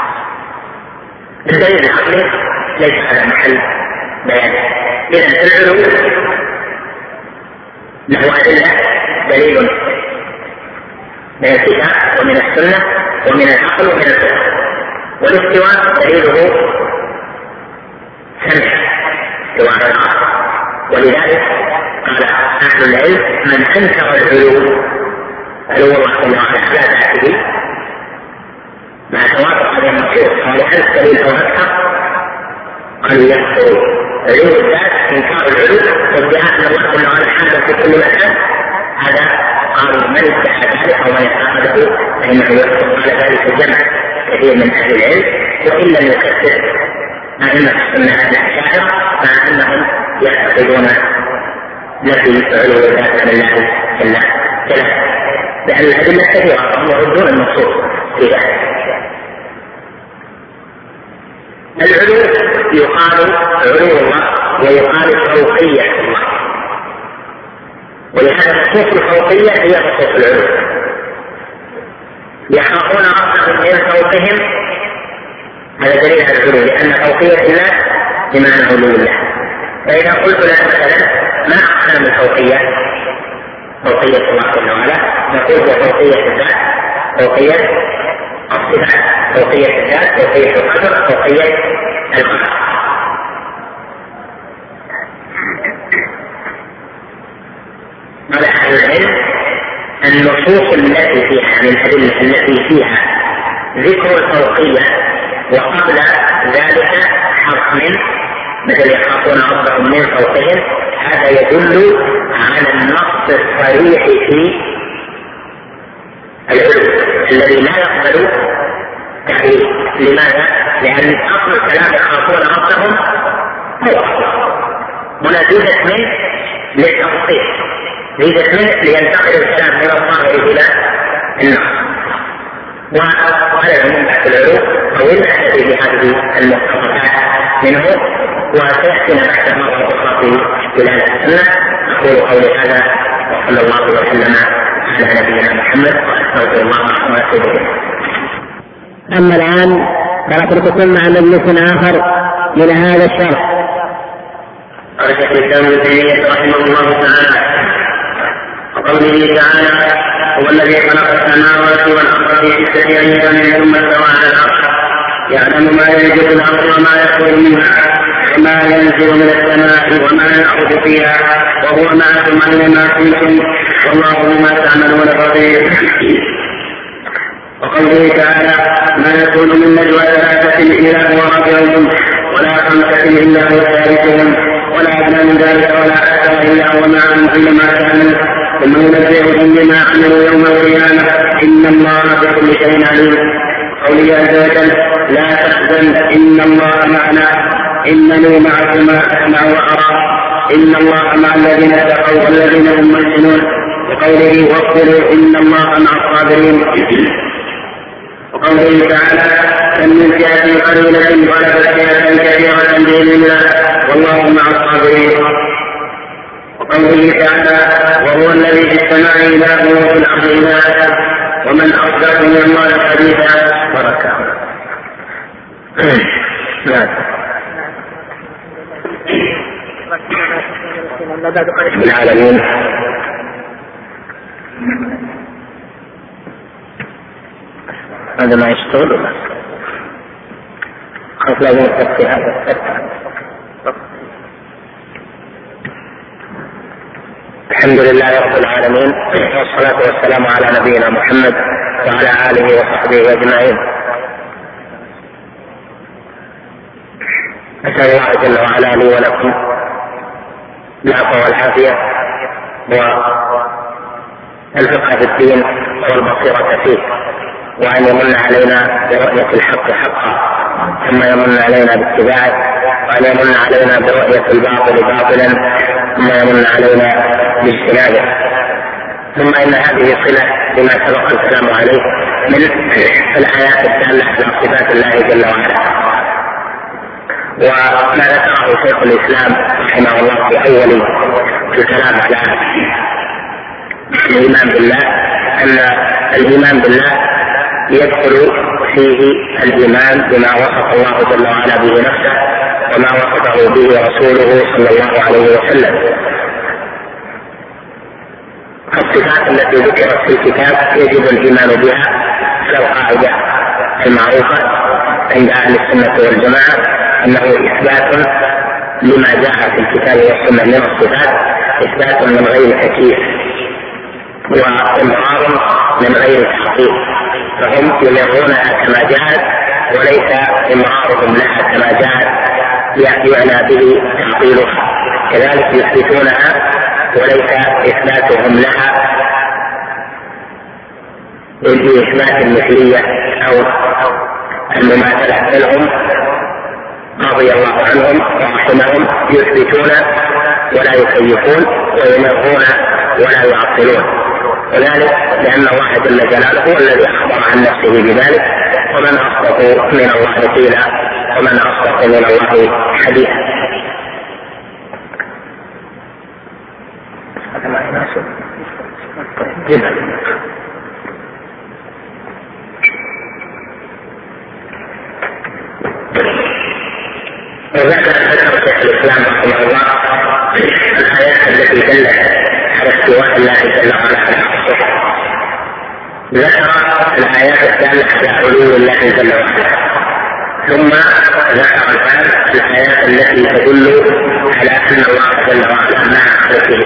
الدليل العقلي ليس على محل بيان. إذا العلو له أدلة دليل من الكتاب ومن السنة ومن العقل ومن الفقه، والاستواء دليله سمع استواء الأرض. ولذلك قال أهل العلم من أنكر العلو علو الله جل وعلا على ذاته مع توافق هذه النصوص قال أنت دليل أو أكثر قالوا يكفر علو الذات إنكار العلو وادعاء أن الله جل وعلا حاجة في كل مكان، هذا قالوا من ادعى ذلك أو من يعتقده فإنه يكفر. قال ذلك الجمع كثير من أهل العلم، وإن لم يكفر أئمة السنة الأشاعرة مع أنهم يعتقدون نفي علو الذات عن الله جل وعلا، لأن الأدلة كثيرة وهم يردون النصوص في ذلك. العلو يقال علو الله ويقال فوقية الله، ولهذا النصوص الفوقية هي نصوص العلو. يخافون ربهم من فوقهم، هذا دليل على العلو، لأن فوقية الله بمعنى علو الله. فإذا قلت لك مثلا ما أقسام الفوقية؟ فوقية الله جل وعلا نقول هو فوقية الذات، فوقية الصفات، فوقية الذات، فوقية القدر، فوقية القدر. قال أهل العلم النصوص التي فيها من الأدلة التي فيها ذكر الفوقية وقبل ذلك حرف من مثل يخافون ربهم من فوقهم، هذا يدل على النص الصريح في العلو الذي لا يقبل تأويل. لماذا؟ لأن أصل الكلام يخافون ربهم هو منادية من للتفصيل، زيدت منه لينتقل الكلام من الظاهر إلى النص. وعلى العموم بعد العلو طولنا هذه هذه المقتضيات منه، وسيأتينا بعد مرة أخرى في بلاد السنة. أقول قولي هذا وصلى الله وسلم على نبينا محمد وأستغفر الله وأتوب إليه. أما الآن فنترككم مع مجلس آخر من هذا الشرح. قال شيخ الإسلام ابن تيمية رحمه الله تعالى وقوله تعالى هو الذي خلق السماوات والأرض في ستة أيام ثم استوى على العرش يعلم ما يلج في الأرض وما يخرج منها وما ينزل من السماء وما يعرج فيها وهو معكم أينما كنتم والله بما تعملون بصير. وقوله تعالى ما يكون من نجوى ثلاثة إلا هو رابعهم ولا خمسة إلا هو ثالثهم ولا أدنى من ذلك ولا أكثر إلا هو معهم أينما كانوا ثم ينبئهم بما عملوا يوم القيامة إن الله بكل شيء عليم. قوله عز وجل لا تحزن إن الله معنا إنني معكما أسمع وأرى إن الله مع الذين اتقوا والذين هم محسنون. وقوله واصبروا إن الله مع الصابرين. وقوله تعالى كم من فئة قليلة غلبت فئة كثيرة بإذن الله والله مع الصابرين. وقوله تعالى وهو الذي في السماء إله وفي الأرض إله ومن أصدق من الله حديثا. بركة. نعم. العالمين. هذا ما يشتغل ولا خلاص لازم نفتح هذا. الحمد لله رب العالمين، والصلاة والسلام على نبينا محمد وعلى آله وصحبه أجمعين. أسأل الله جل وعلا لي ولكم العفو والعافية والفقه في الدين والبصيرة فيه، وأن يمن علينا برؤية الحق حقا ثم يمن علينا باتباعه، وأن يمن علينا برؤية الباطل باطلا ثم يمن علينا باجتنابه. ثم إن هذه صلة بما سبق الكلام عليه من الآيات الدالة على صفات الله جل وعلا. وما ذكره شيخ الإسلام رحمه الله في أول الكلام على الإيمان بالله أن الإيمان بالله يدخل فيه الإيمان بما وصف الله جل وعلا به نفسه وما وصفه به رسوله صلى الله عليه وسلم. الصفات التي ذكرت في الكتاب يجب الإيمان بها على القاعدة المعروفة عند أهل السنة والجماعة أنه إثبات لما جاء في الكتاب والسنة من الصفات، إثبات من غير تكييف وإمرار من غير تحقيق، فهم يمرونها كما جاءت وليس إمرارهم لها كما جاءت يعنى به تعطيلها، كذلك يثبتونها وليس إثباتهم لها بإثبات المثلية أو المماثلة، بل هم رضي الله عنهم ورحمهم يثبتون ولا يكيفون ويمرون ولا يعطلون، وذلك لأن الله جل جلاله هو الذي أخبر عن نفسه بذلك، ومن أصدق من الله قيلا ومن أصدق من الله حديثا. وذكر ذكر شيخ الإسلام رحمه الله الآيات التي دلت على استواء الله جل وعلا على عرشه، ذكر الآيات الدالة على علو الله جل وعلا، ثم ذكر الآن الآيات التي تدل على أن الله جل وعلا مع خلقه.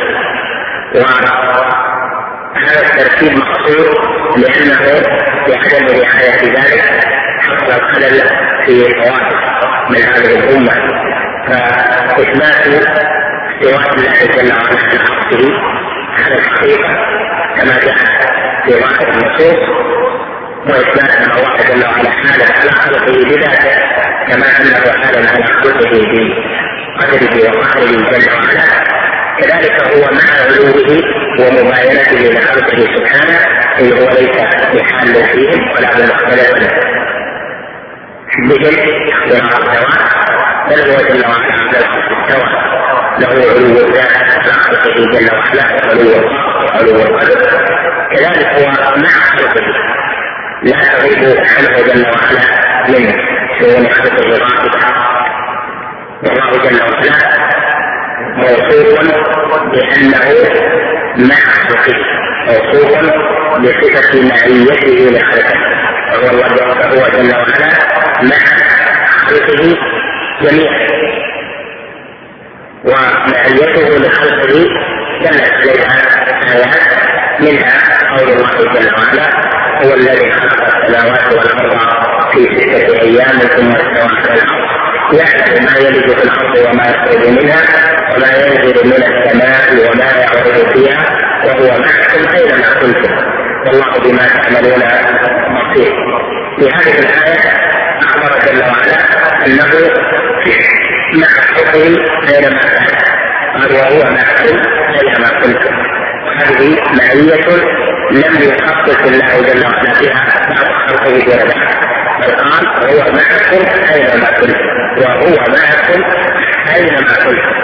وهذا الترتيب مقصود لأنه بعدم رعاية ذلك حصل الخلل في طوائف من هذه الأمة، فإثبات استواء الله جل وعلا على عرشه على الحقيقة كما جاء في ظاهر النصوص، وإثبات أن الله جل وعلا حالا على خلقه بذاته كما أنه حالا على خلقه بقدره وقهره جل وعلا، كذلك هو مع علوه ومباينته لخلقه سبحانه، إن هو ليس بحال فيهم ولا بمختلف بهم اختلاف السواء، بل هو جل وعلا على العرش استوى، له علو الذات على خلقه جل وعلا وعلو وعلو القدر، كذلك هو مع خلقه لا تغيب عنه جل وعلا من شؤون خلقه غائبة، والله جل وعلا موصوف بأنه مع خلقه، موصوف بصفة معيته لخلقه، وهو جل وعلا مع خلقه جميعا، ومعيته لخلقه دلت عليها آيات منها قول الله جل وعلا هو الذي خلق السماوات والأرض في ستة أيام ثم استوى على العرش يعلم ما يلج في الأرض وما يخرج منها وما ينزل من السماء وما يعرض فيها وهو معكم أينما كنتم والله بما تعملون بصير. في هذه الآية أخبر جل وعلا أنه مع خلقه أينما كان، قال وهو معكم أينما كنتم، وهذه معية لم يخصص الله جل وعلا بها بعض خلقه جل، بل قال وهو معكم أينما كنتم، وهو معكم أينما كنتم.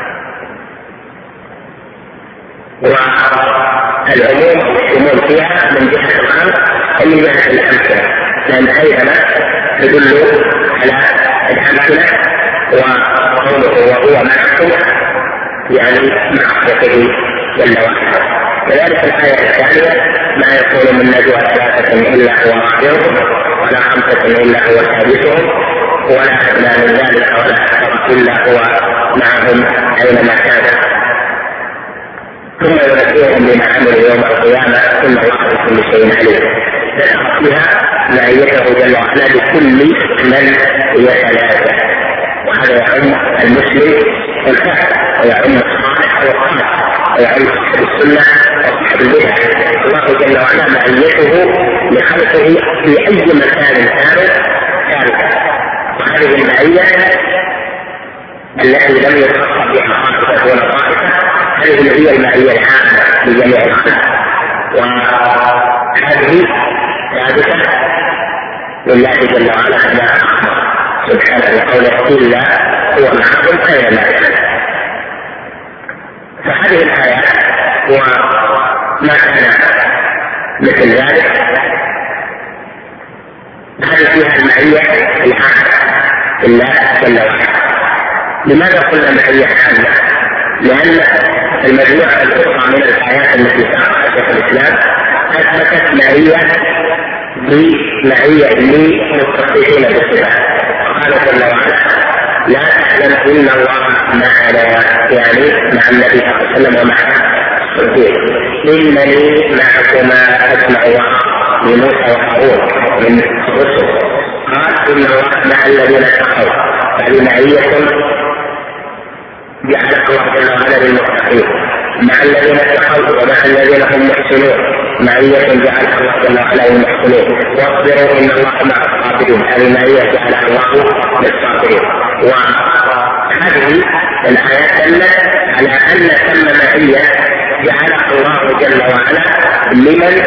والعموم والشمول فيها من جهة الخلق ومن جهة الأمثلة، لأن أينما تدل على الأمثلة، وقوله وهو معكم يعني معصيته جل وعلا. وذلك الآية الثانية: ما يكون من نجوى ثلاثة إلا هو رابعهم ولا خمسة إلا هو سادسهم ولا أدنى من ذلك ولا أكثر إلا هو معهم أينما كان ثم ينبئهم بما عملوا يوم القيامة ثم الله بكل شيء عليم. ذكر فيها معيته جل وعلا لكل من يتلازم، وهذا يعم المسلم والكافر ويعم الصالح والصالح ويعم صاحب السنة وصاحب البدع. الله جل وعلا معيته لخلقه في أي مكان كانوا ثابتا، وهذه المعية التي لم يتصف بها خاصة ولا طائفة هذه هي المعية العامة لجميع الخلق، وهذه ثابتة لله جل وعلا كما أخبر سبحانه بقوله: إلا هو معكم أينما كان. فهذه الآيات وما كان مثل ذلك هذه فيها المعية العامة لله جل وعلا. لماذا قلنا معية عامة؟ لأن المجموعة الأخرى من الآيات التي ساقها شيخ الإسلام أثبتت معية بمعية للمتصفين بالصفات. قال جل وعلا: لا تعلم إن الله معنا، يعني مع النبي صلى الله عليه وسلم ومع الصديق. إنني معكما أسمع لموسى وهارون من الرسل. قال: إن الله مع الذين اتقوا، هذه معية جعل الله جل وعلا للمتقين. مع الذين اتقوا ومع الذين هم محسنون، معية جعلها الله جل وعلا للمحسنين. واصبروا إن الله مع الصابرين، هذه معية جعلها الله للصابرين. وهذه الآيات دلت على أن ثم معية جعلها الله جل وعلا لمن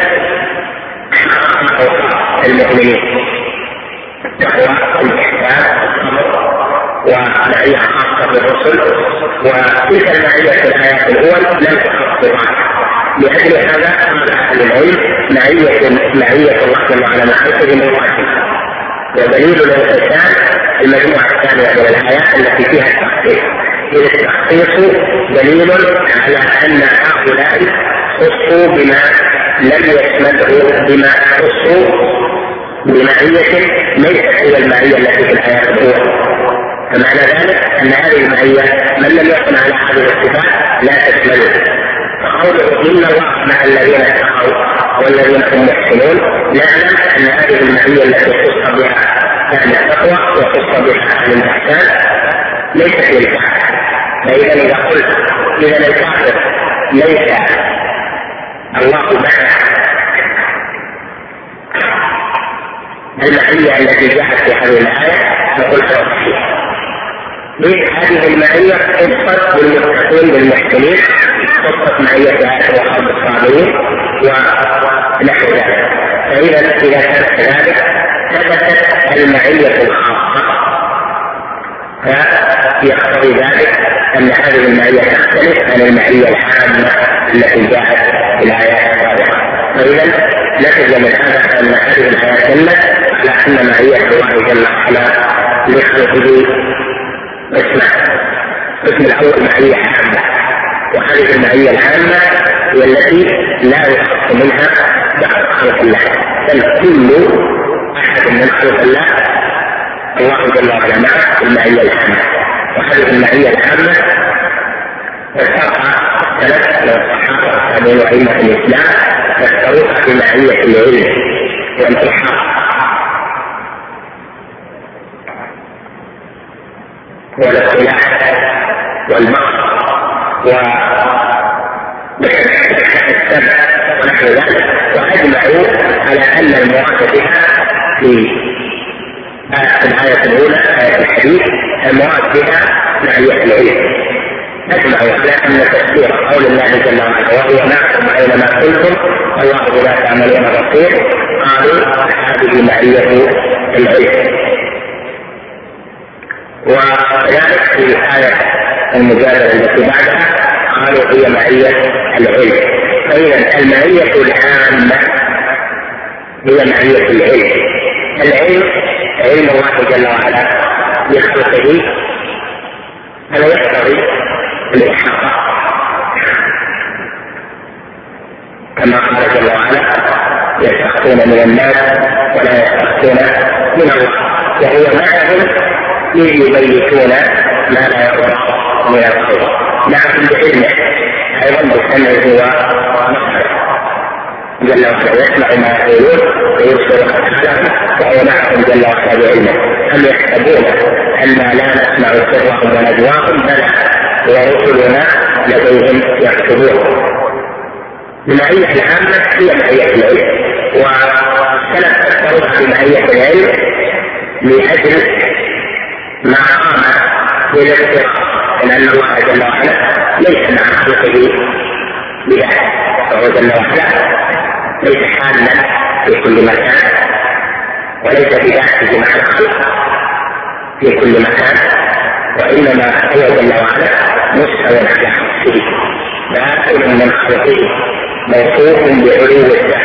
حقق المؤمنين: التقوى، الإحسان، الصبر، ومعية خاصة بالرسل. وتلك المعية في الآيات الأول لم تخص بها. لأجل هذا قال أهل العلم: معية معية الله جل وعلا مع خلقه مواجهة. ودليل الانقسام المجموعة الثانية من الآيات التي فيها التخصيص. إذ التخصيص دليل على أن هؤلاء خصوا بما لم يشمله، بما خصوا بمعية ليست هي المعية التي في الآيات الأولى. فمعنى ذلك أن هذه المعية من لم يكن على هذه الصفات لا تشمله. فقوله: إن الله مع الذين اتقوا والذين هم محسنون، نعلم أن هذه المعية التي خص بها أهل التقوى وخص بها أهل الإحسان ليست للكافر. فإذا إذا قلت إذا الكافر ليس الله معه، المعية التي جاءت في هذه الآية نقول هذا صحيح. هذه المعية خصت بالمتقين بالمحسنين، خصت معية آية وخلق الصابرين ونحو ذلك. فإذا إذا كان كذلك ثبتت المعية الخاصة، فيقتضي ذلك أن هذه المعية تختلف عن المعية العامة التي جاءت في الآيات السابقة. فإذا نتج من هذا أن هذه الآيات دلت على أن معية الله جل وعلا لخلقه اسمع. الاسم الأول معية عامة، وهذه المعية العامة هي التي لا يخص منها بعض خلق الله، بل كل أحد من خلق الله الله جل وعلا معه المعية العامة. وهذه المعية العامة فسرها ثلاثة من الصحابة والتابعين وأئمة الإسلام، فسروها بمعية العلم والإلحاق والاختلاف والمقصد والسبع ونحو ذلك، وأجمعوا على أن المراد بها في الآية الأولى آية الحديث المراد بها معية العلم. أجمعوا على أن تفسير قول الله جل وعلا: وهو معكم أينما كنتم والله بما تعملون بصير، قالوا هذه معية العلم. وذلك في الآية المجادلة التي بعدها قالوا هي معية العلم. فإذا المعية العامة هي معية العلم. العلم علم الله جل وعلا بخلقه، هذا يقتضي الإحاطة كما قال جل وعلا: يستخفون من الناس ولا يستخفون من الله، وهو معهم إذ يبيتون ما لا يرضى من القول، معهم بعلمه أيضا بسمعه ونصره جل وعلا، يسمع ما يقولون ويبصر أفعالهم وهو معهم جل وعلا بعلمه. أم يحسبون أنا لا نسمع سرهم ونجواهم؟ بلى ورسلنا لديهم يكتبون. المعية العامة هي معية العلم، والسلف فسروها بمعية العلم لأجل ما قام بالافتراء، لأن الله جل وعلا ليس مع خلقه بذاته، فهو جل وعلا ليس حالا في كل مكان، وليس بذاته مع الخلق في كل مكان، وإنما هو جل وعلا مستوى على نفسه باطل من خلقه موصوف بعلو الذات،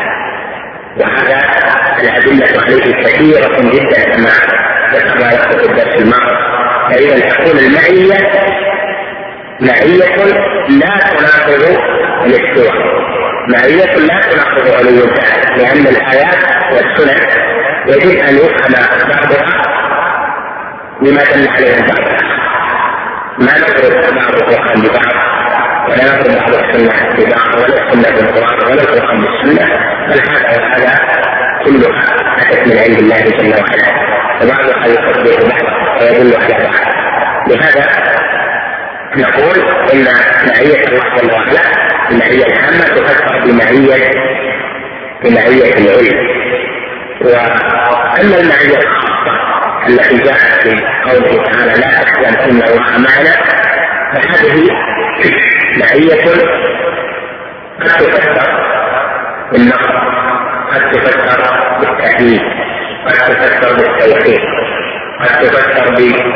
وهذا الأدلة عليه كثيرة جدا كما ذكرنا لكم في الدرس الماضي. فإذا تكون المعية معية لا تناقض الاستواء، معية لا تناقض علو الذات، لأن الآيات والسنن يجب أن يفهم بعضها بما دل عليه البعض، ما نضرب بعض القرآن ببعض ولا نضرب بعض السنة ببعض، ولا السنة بالقرآن ولا القرآن بالسنة، بل هذا وهذا كلها أتت من عند الله جل وعلا، وبعضها يصدق بعض ويدل على بعض. لهذا نقول إن معية الله جل وعلا المعية العامة تفسر بمعية بمعية العلم، وأما المعية الخاصة التي جاءت في قوله تعالى: لا تحزن إن الله معنا، فهذه معية قد تفسر بالنصر، قد تفسر بالتأييد، قد تفسر بالتوفيق، قد تفسر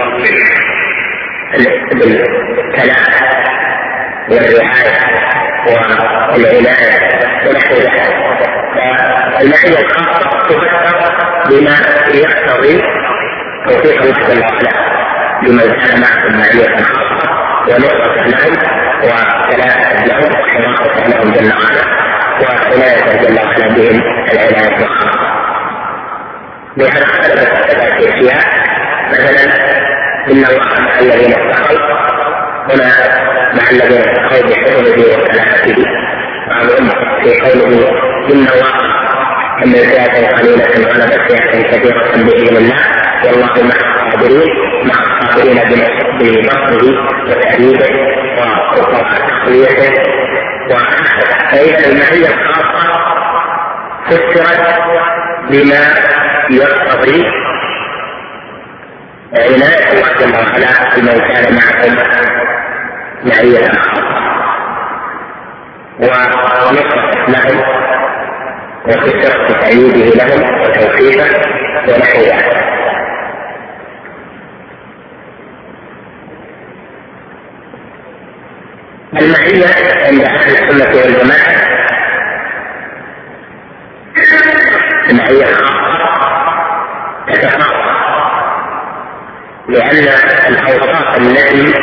بالكلام والرعاية والعناية ونحو ذلك. فالمعية الخاصة تفسر بما يقتضي توفيق الله جل وعلا لمن كان معهم معية خاصة ونصرة لهم وكلامة لهم وحراسة لهم جل وعلا وعناية جل وعلا بهم العناية الخاصة. لهذا اختلفت ثلاث أشياء، مثلا إن الله مع الذين اتقوا، هنا مع الذين اتقوا بحفظه وكلامته، بعضهم في قوله إن الله كم فئة قليلة غلبت فئة كثيرة بإذن الله والله مع الصابرين، مع الصابرين بنصره وتأييده وتقويته وهكذا. فإذا المعية الخاصة فسرت بما يقتضي عناية الله جل وعلا بمن كان معكم معية خاصة ونصرة لهم وفسرت بتأييده لهم وتوفيقه ونحو ذلك. المعية عند أهل السنة والجماعة المعية الخاصة تتفاوت، لأن الأوصاف التي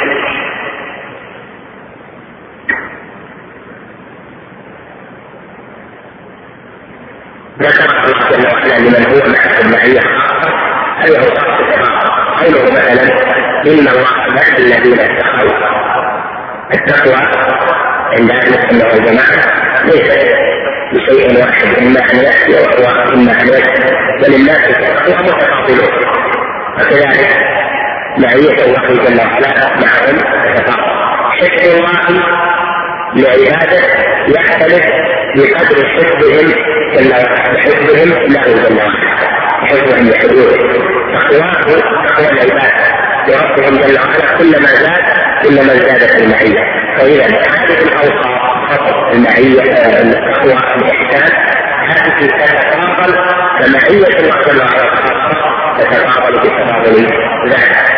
ذكر الله جل وعلا لمن هو معه معية خاصة هذه أوصاف تتفاوت. قوله مثلا إن الله مع الذين اتقوا، التقوى عند أهل السنة والجماعة ليست بشيء واحد، إما أن يأتي وهو إما أن يأتي، بل الناس التقوى متفاضلون، وكذلك معية الله جل وعلا معهم تتفاضل. حفظ الله لعباده يختلف بقدر حفظهم جل وعلا، حفظهم له جل وعلا، حفظهم لحدوده. تقواه تقوى العباد وربهم جل وعلا كلما زاد كلما زادت المعية. فإذا هذه الأوصاف المعية التقوى الإحسان هذه تتفاضل، فمعية الله جل وعلا تتفاضل بتفاضل ذلك.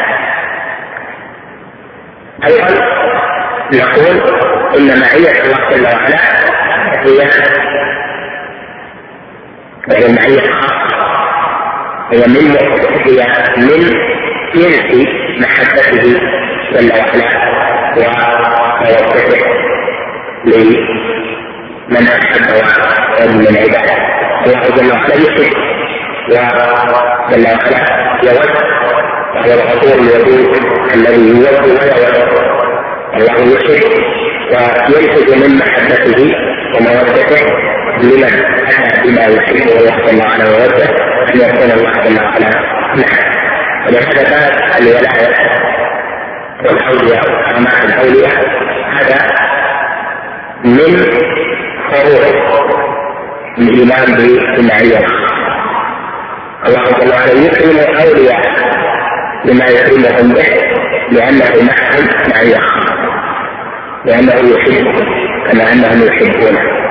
أيضا نقول إن معية الله جل وعلا هي وهي المعية الخاصة، هي من هي من جنس محبته جل وعلا ومودته لمن أحب ومن عباده. الله جل وعلا يحب وجل وعلا يود، وهو الغفور الودود الذي يود ويود. الله يحب وينتج من محبته ومودته لمن أتى بما يحبه الله جل وعلا ويوده أن يكون الله جل وعلا معه. ولهذا باب الولاية والأولياء وكرامات الأولياء هذا من فروع الإيمان بالمعية. الله جل وعلا يكرم أولياء بما يكرمهم به لأنه معهم معية، لأنه يحبهم كما أنهم يحبونه.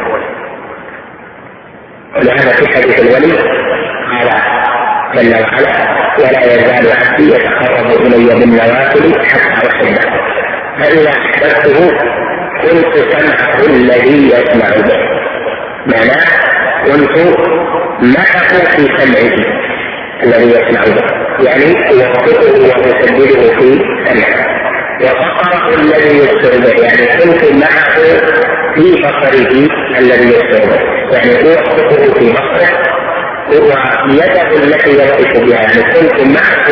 ولهذا في حديث الولي قال جل وعلا: ولا يزال عبدي يتقرب إلي بالنوافل حتى أحبه، فإذا أحببته كنت سمعه الذي يسمع به. معناه كنت معه في سمعه الذي يسمع به، يعني يوفقه ويسدده في سمعه. وبصره الذي يبصر به، يعني كنت معه في بصره الذي يبصر به، يعني يوفقه في بصره. ويده التي يبصر بها، يعني كنت معه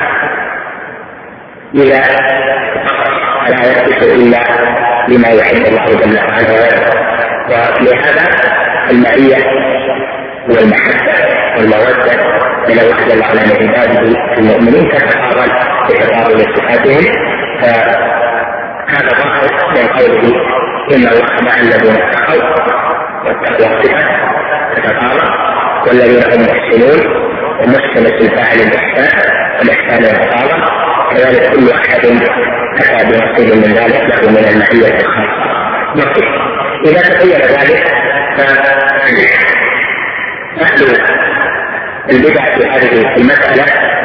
إذا لا يبصر إلا لما يحب الله جل وعلا. ولهذا المعية والمحبة والمودة من الله جل وعلا لعباده المؤمنين تتقارن بتقارن صفاتهم. فهذا ظاهر من قوله: إن الله مع الذين اتقوا، والتقوى صفة تتقارن، والذين هم محسنون، ومحسنة الفاعل الإحسان، والإحسان يتقارن. كذلك كل أحد أتى بنصيب من ذلك له من المعية الخاصة نصيب. إذا تخيل ذلك فأهل البدع في هذه المسألة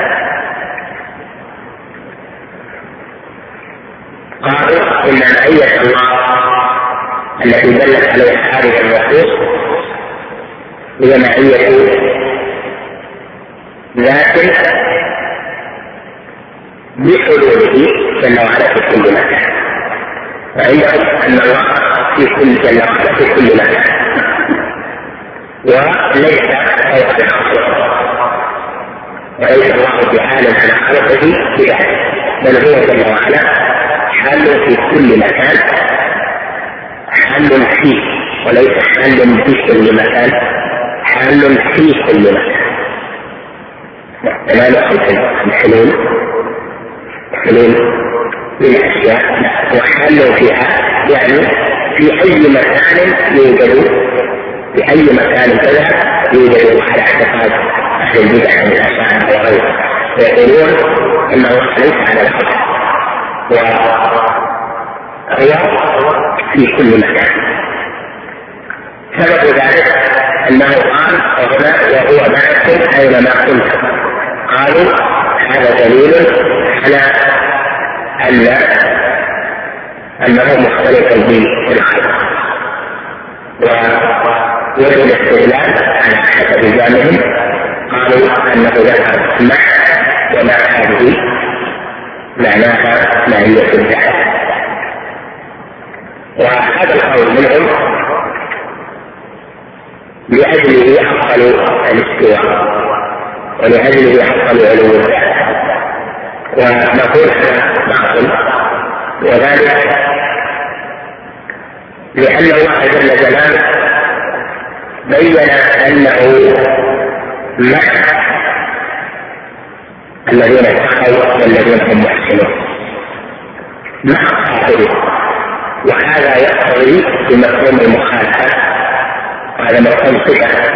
قالوا إن معية الله التي دلت عليها هذه النصوص هي معية ذات بحلوله جل وعلا في كل مكان، وعندهم أن الله في كل جل وعلا في كل مكان وليس فوق الخلق، وليس الله بحال على خلقه بذلك، بل هو جل وعلا حال في كل مكان، حال فيه وليس حال في كل مكان، حال في كل مكان. لا نقصد الحلول حلول للأشياء، وحل فيها يعني في أي مكان يوجد، في أي مكان تذهب يوجد على اعتقاد أهل البدع من الأشاعرة وغيرهم، ويقولون إن الله ليس على الأرض وهو في كل مكان. سبب ذلك أنه قال: وهو معكم أينما كنتم. قالوا هذا دليل على أن أنه مختلف بالخلق، ووجد الاستدلال على حسب زعمهم. قالوا أنه ذكر مع ومع هذه معناها معية الذات، وهذا القول منهم لأجله حصلوا الاستواء ولأجله حصلوا علو الذات، ونقول هذا باطل، وذلك لأن الله جل جلاله بين أنه مع الذين اتقوا والذين هم محسنون مع الصابرين، وهذا يقتضي بمفهوم المخالفة، وهذا مفهوم صفة،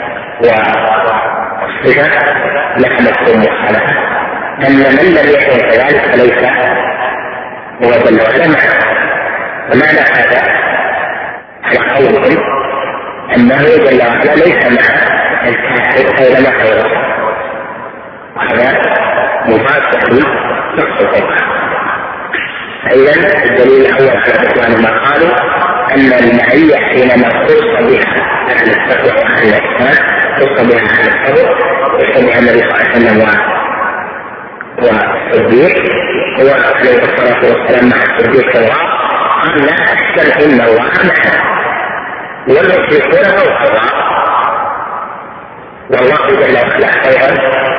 والصفة لها مفهوم مخالفة، أن من لم يكن كذلك فليس هو جل وعلا معه. ومعنى هذا على قولهم أنه جل وعلا ليس مع الكافر أينما كان، وهذا مباشر نقص القرآن. فإذا الدليل الأول على بطلان ما قالوا أن المعية حينما خص بها أهل التقوى وأهل الإحسان، خص بها أهل التقوى، خص بها النبي صلى الله عليه وسلم والصديق هو عليه الصلاة والسلام مع الصديق في الغار قال لا تحزن إن الله معنا والمشركون فوق الغار والله جل وعلا خيرا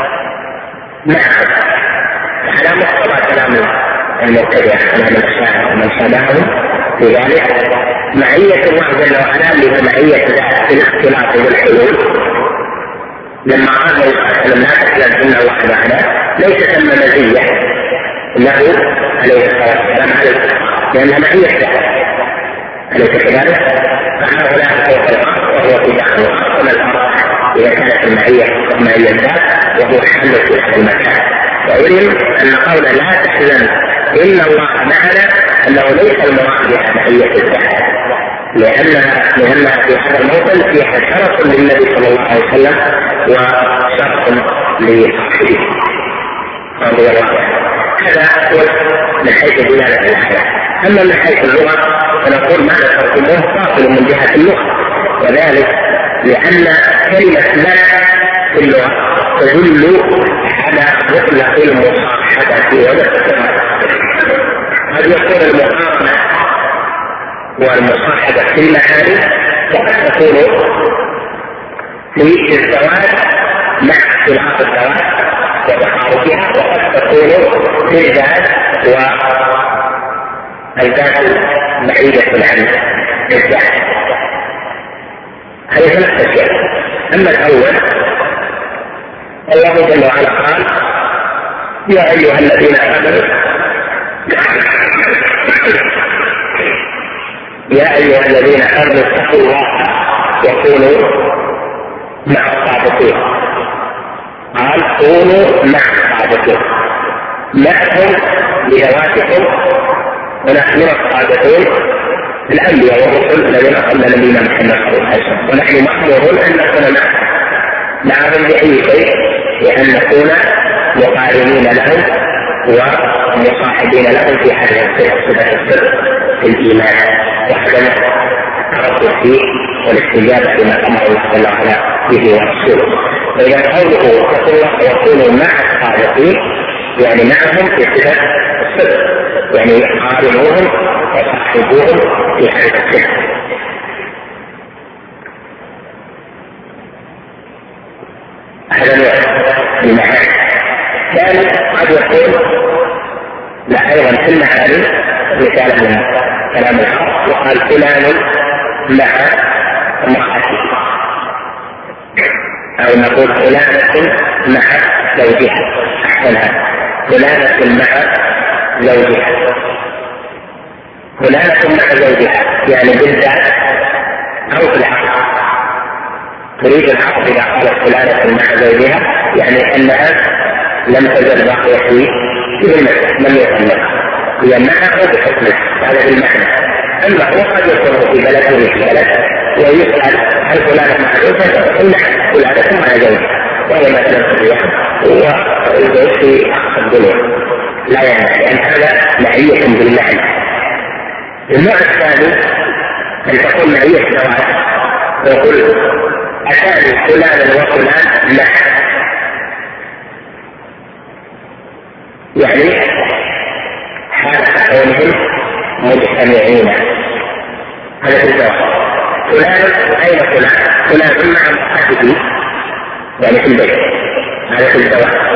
معهم. على مقتضى كلام المبتدع على من شاء ومن شابههم في ذلك معية الله جل وعلا بمعية ذات في الاختلاط والحلول. لما قال لا تحزن إن الله معنا ليس ثم مزية له عليه الصلاة والسلام على الكفار لأنها معية ذات أليس كذلك؟ فهؤلاء فوق الأرض وهو في داخل الأرض وما الفرق إذا كانت المعية معية ذات وهو حل في هذا المكان. وعلم أن قول لا تحزن إن الله معنا أنه ليس المراد بها معية الذات لأنها لأنها في هذا الموطن فيها شرف للنبي صلى الله عليه وسلم وشرف لصحبه رضي الله عنه. هذا هو من حيث دلالة الآية. أما من حيث اللغة فنقول ما ذكرتموه باطل من جهة اللغة وذلك لأن كلمة لا في اللغة تدل على مطلق المصاحبة والاقتران. قد يكون المقارنة والمصاحبة في المعاني وقد تكون في الزواج مع اختلاف الزواج وتقاربها وقد تكون في الذات والذات بعيدة عن الذات. هذه نفس الشيء. أما الأول الله جل وعلا قال يا أيها الذين آمنوا يا أيها الذين آمنوا اتقوا الله وكونوا مع الصادقين. قال كونوا مع الصادقين معهم بذواتكم ونحن الصادقين الأنبياء والرسل الذين قبل نبينا محمد صلى الله عليه وسلم ونحن مأمورون أن نكون معهم معهم بأي شيء لأن نكون مقارنين لهم ومصاحبين لهم في هذه صفة السر في الإيمان وعدم التردد فيه والاستجابة لما أمر الله جل وعلا به ورسوله. فإذا قوله اتقوا الله وكونوا مع الصادقين يعني معهم في صفة السر يعني قارنوهم وصاحبوهم في هذا السر. هذا نوع المعاني. ثاني قد يكون لا أيضا في المعاني مثال من كلام الحق وقال فلان مع امرأته أو نقول فلانة مع زوجها أحسنها فلانة مع زوجها فلانة مع زوجها يعني بالذات أو في الحق تريد الحق إذا قالت فلانة مع زوجها يعني أنها لم تزل باقية في المسجد لم يطلقها هي معه بحكمه هذا بالمعنى. أما هو قد يكون في بلد وفي بلد ويسأل هل فلانة مع زوجها قل نعم فلانة مع زوجها وهي مثلا في والزوج في أقصى الدنيا لا يعني لأن هذا معية بالمعنى. النوع الثاني أن تكون معية زواج ويقول أتاني فلان وفلان معه يعني حالة كونهم مجتمعين هذا في الزواج. فلان أين فلان؟ فلان مع امرأته يعني في البيت هذا في الزواج.